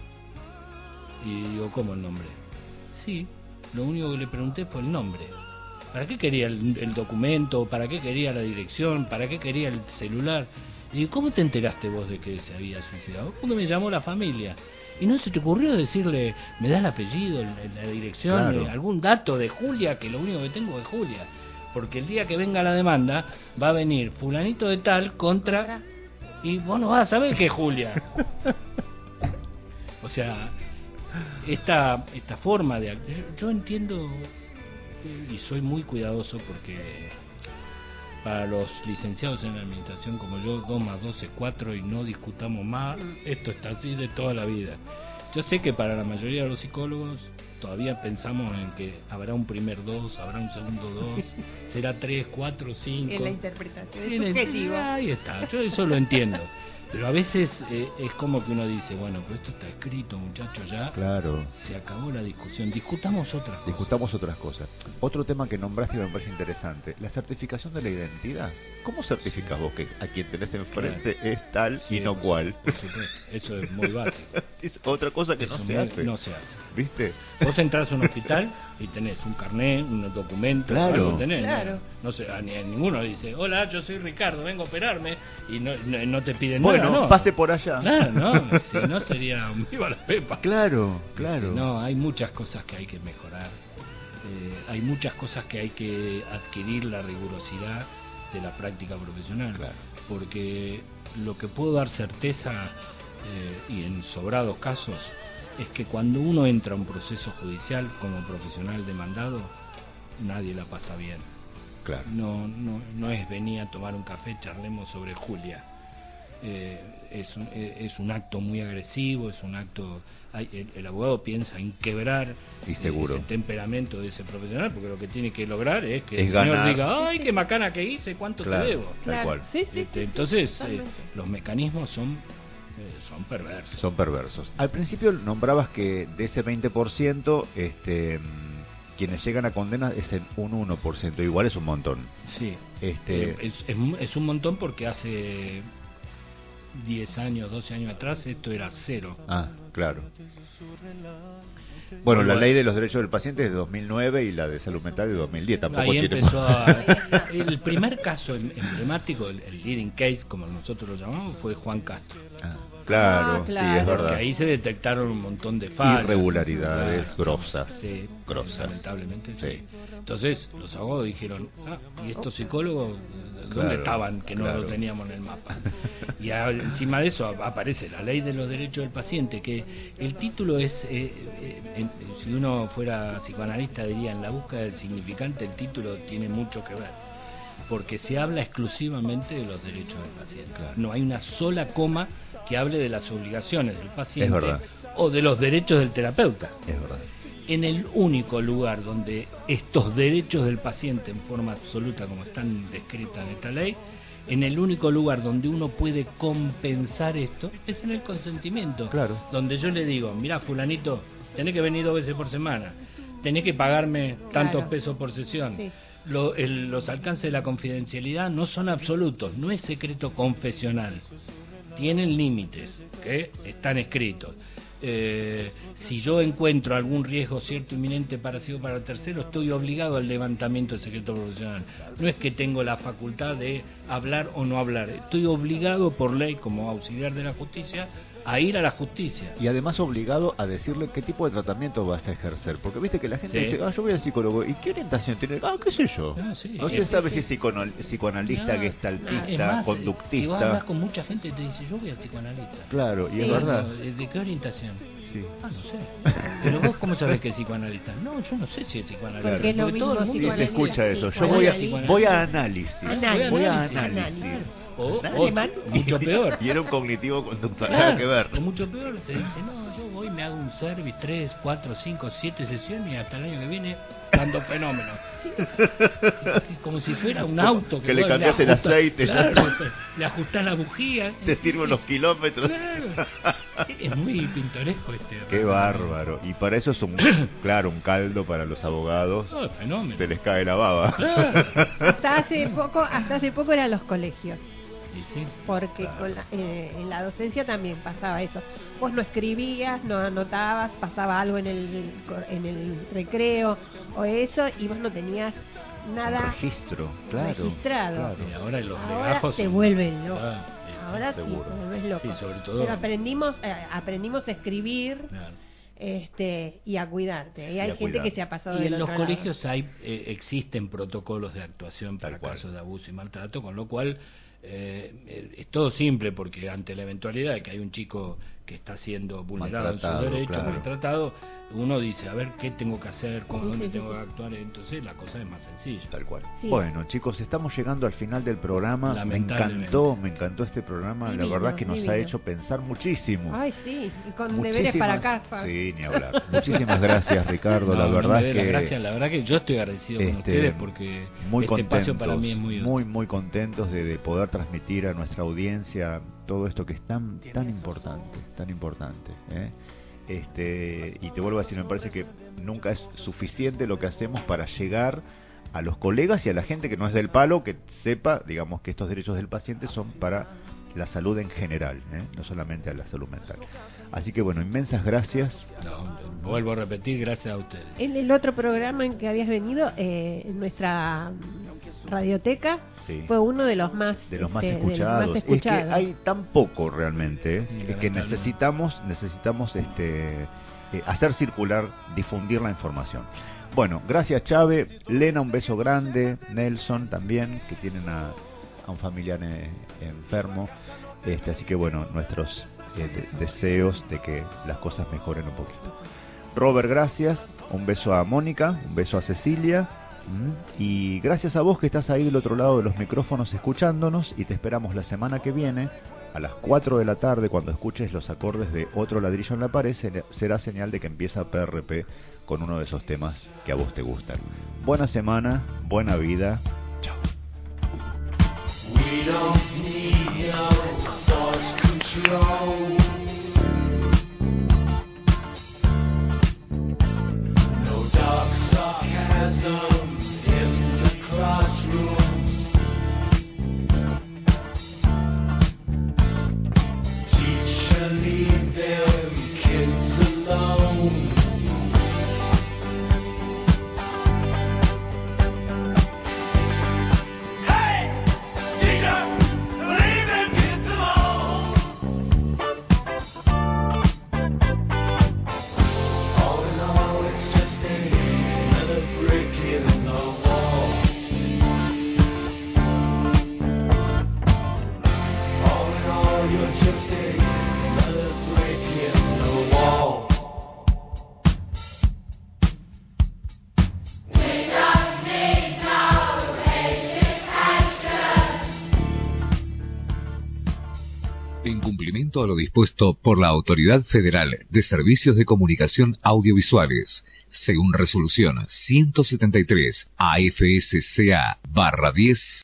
Y digo, ¿cómo el nombre? Sí, lo único que le pregunté fue el nombre. ¿Para qué quería el documento? ¿Para qué quería la dirección? ¿Para qué quería el celular? Y digo, ¿cómo te enteraste vos de que se había suicidado? Porque me llamó la familia. ¿Y no se te ocurrió decirle, me das el apellido, la dirección, Claro. algún dato de Julia, que lo único que tengo es Julia? Porque el día que venga la demanda, va a venir fulanito de tal contra... Y vos no vas a saber que es Julia. O sea, esta forma de... Yo entiendo y soy muy cuidadoso porque para los licenciados en administración como yo, 2 más 2 es 4 y no discutamos más, esto está así de toda la vida. Yo sé que para la mayoría de los psicólogos todavía pensamos en que habrá un primer 2, habrá un segundo 2, será 3, 4, 5. En la interpretación En el- subjetiva. Ahí está, yo eso lo entiendo. Pero a veces es como que uno dice, bueno, pues esto está escrito, muchachos, ya Claro. se acabó la discusión, discutamos otras cosas. Discutamos otras cosas. Otro tema que nombraste y me parece interesante, la certificación de la identidad. ¿Cómo certificas vos que a quien tenés enfrente es tal y no cual? Por supuesto, eso es muy básico. Es otra cosa que Eso no se hace. No se hace. ¿Viste? Vos entras a un hospital y tenés un carnet, un documento, Claro. algo tenés. Claro. No sé, ni ninguno dice, hola, yo soy Ricardo, vengo a operarme, y no te piden Bueno, nada, no. pase por allá. Claro, no, si no sería un viva la pepa. Claro, claro. No, hay muchas cosas que hay que mejorar. Hay muchas cosas que hay que adquirir la rigurosidad de la práctica profesional. Claro. Porque lo que puedo dar certeza, y en sobrados casos, es que cuando uno entra a un proceso judicial como profesional demandado, nadie la pasa bien. Claro. No es venir a tomar un café, charlemos sobre Julia. Es un acto muy agresivo, es un acto... el abogado piensa en quebrar Y seguro. ese temperamento de ese profesional, porque lo que tiene que lograr es que Es el señor ganar. diga, ¡ay, qué macana que hice! ¿Cuánto Claro, te debo? tal Claro. cual. Sí, sí, sí, Entonces, totalmente. los mecanismos son perversos. Son perversos. Al principio nombrabas que de ese 20%, quienes llegan a condena es en un 1%, igual es un montón. Sí. Este, Es un montón porque hace 10 años, 12 años atrás esto era 0. Ah, claro. Bueno, la ley de los derechos del paciente es de 2009 y la de salud mental de 2010. Tampoco Ahí tiene empezó el primer caso emblemático, el leading case, como nosotros lo llamamos, fue Juan Castro. Claro, sí, es Porque verdad. ahí se detectaron un montón de fallas. Irregularidades Claro. grosas. Sí, Grosas. lamentablemente sí. Sí. Entonces los abogados dijeron, ¿y estos psicólogos dónde Claro, estaban que no claro. lo teníamos en el mapa? Y encima de eso aparece la ley de los derechos del paciente, que el título es, si uno fuera psicoanalista diría, en la búsqueda del significante el título tiene mucho que ver, porque se habla exclusivamente de los derechos del paciente. No hay una sola coma que hable de las obligaciones del paciente verdad. o de los derechos del terapeuta. Es verdad. En el único lugar donde estos derechos del paciente en forma absoluta, como están descritas en esta ley, en el único lugar donde uno puede compensar esto es en el consentimiento. Claro. Donde yo le digo, mira fulanito, tenés que venir 2 veces por semana, tenés que pagarme tantos Claro. pesos por sesión. Sí. Los alcances de la confidencialidad no son absolutos, no es secreto confesional, tienen límites que están escritos. Si yo encuentro algún riesgo cierto inminente para sí o para el tercero, estoy obligado al levantamiento del secreto profesional. No es que tengo la facultad de hablar o no hablar, estoy obligado por ley como auxiliar de la justicia a ir a la justicia. Y además obligado a decirle qué tipo de tratamiento vas a ejercer. Porque viste que la gente Sí. dice, yo voy al psicólogo. ¿Y qué orientación tiene? Qué sé yo. Sí. No se sabe si es psicoanalista, No, gestaltista, es más, y vos conductista. hablas con mucha gente y te dice, yo voy al psicoanalista. Claro, y Sí, es verdad. no, ¿de qué orientación? Sí. No sé. Pero vos, ¿cómo sabés que es psicoanalista? No, yo no sé si es psicoanalista. Claro. Que es lo Porque todo mismo el mundo Sí, se psicoanalista, escucha eso. Yo psicoanalista. voy a análisis. Análisis. Voy a Análisis. análisis. O mucho peor. Y era un cognitivo conductual, Claro, nada que ver. o mucho peor, te dice, no, yo voy, me hago un service 3, 4, 5, 7 sesiones y hasta el año que viene dando fenómenos. Como si fuera un auto que le cambiaste el aceite, claro, le ajustás la bujía, te sirve unos kilómetros. Claro. Es muy pintoresco Qué bárbaro. Y para eso es un caldo para los abogados. Fenómeno. Se les cae la baba. Claro. Hasta hace poco eran los colegios. Sí, porque claro. En la docencia también pasaba eso. Vos no escribías, no anotabas, pasaba algo en el recreo o eso, y vos no tenías nada registrado. Y ahora los ahora te vuelven loco. Ahora sí, seguro. te vuelves loco. Sí, sobre todo. Pero aprendimos a escribir. Claro. Y a cuidarte. Y hay gente que se ha pasado y del en los otro lado. colegios existen protocolos de actuación para casos de abuso y maltrato, con lo cual es todo simple, porque ante la eventualidad de que hay un chico que está siendo vulnerado en sus derechos, maltratado, uno dice, a ver, ¿qué tengo que hacer? ¿Dónde tengo que actuar? Entonces la cosa es más sencilla. Tal cual. Sí. Bueno, chicos, estamos llegando al final del programa. Me encantó este programa. La verdad que nos ha hecho pensar muchísimo. Ay, sí, y con deberes para casa. Sí, ni hablar. Muchísimas gracias, Ricardo. La verdad la verdad que yo estoy agradecido con ustedes, porque muy este espacio para mí es muy útil. Muy contentos de poder transmitir a nuestra audiencia todo esto que es tan importante, ¿eh? Y te vuelvo a decir, me parece que nunca es suficiente lo que hacemos para llegar a los colegas y a la gente que no es del palo, que sepa, digamos, que estos derechos del paciente son para la salud en general, no solamente a la salud mental. Así que bueno, inmensas gracias. Vuelvo a repetir, gracias a ustedes. En el otro programa en que habías venido, en nuestra radioteca, fue uno de los más escuchados. Es que hay tan poco realmente que necesitamos hacer circular, difundir la información. Bueno, gracias Chave, Lena, un beso grande, Nelson también, que tienen a un familiar enfermo, así que bueno, nuestros deseos de que las cosas mejoren un poquito. Robert, gracias, un beso a Mónica, un beso a Cecilia, y gracias a vos que estás ahí del otro lado de los micrófonos escuchándonos, y te esperamos la semana que viene a las 4 de la tarde. Cuando escuches los acordes de Otro ladrillo en la pared, será señal de que empieza PRP con uno de esos temas que a vos te gustan. Buena semana, buena vida. Chao. We don't need no force control. No dark sarcasm in the classroom. Teacher, leave them kids alone. En cumplimiento a lo dispuesto por la Autoridad Federal de Servicios de Comunicación Audiovisuales, según resolución 173 AFSCA/10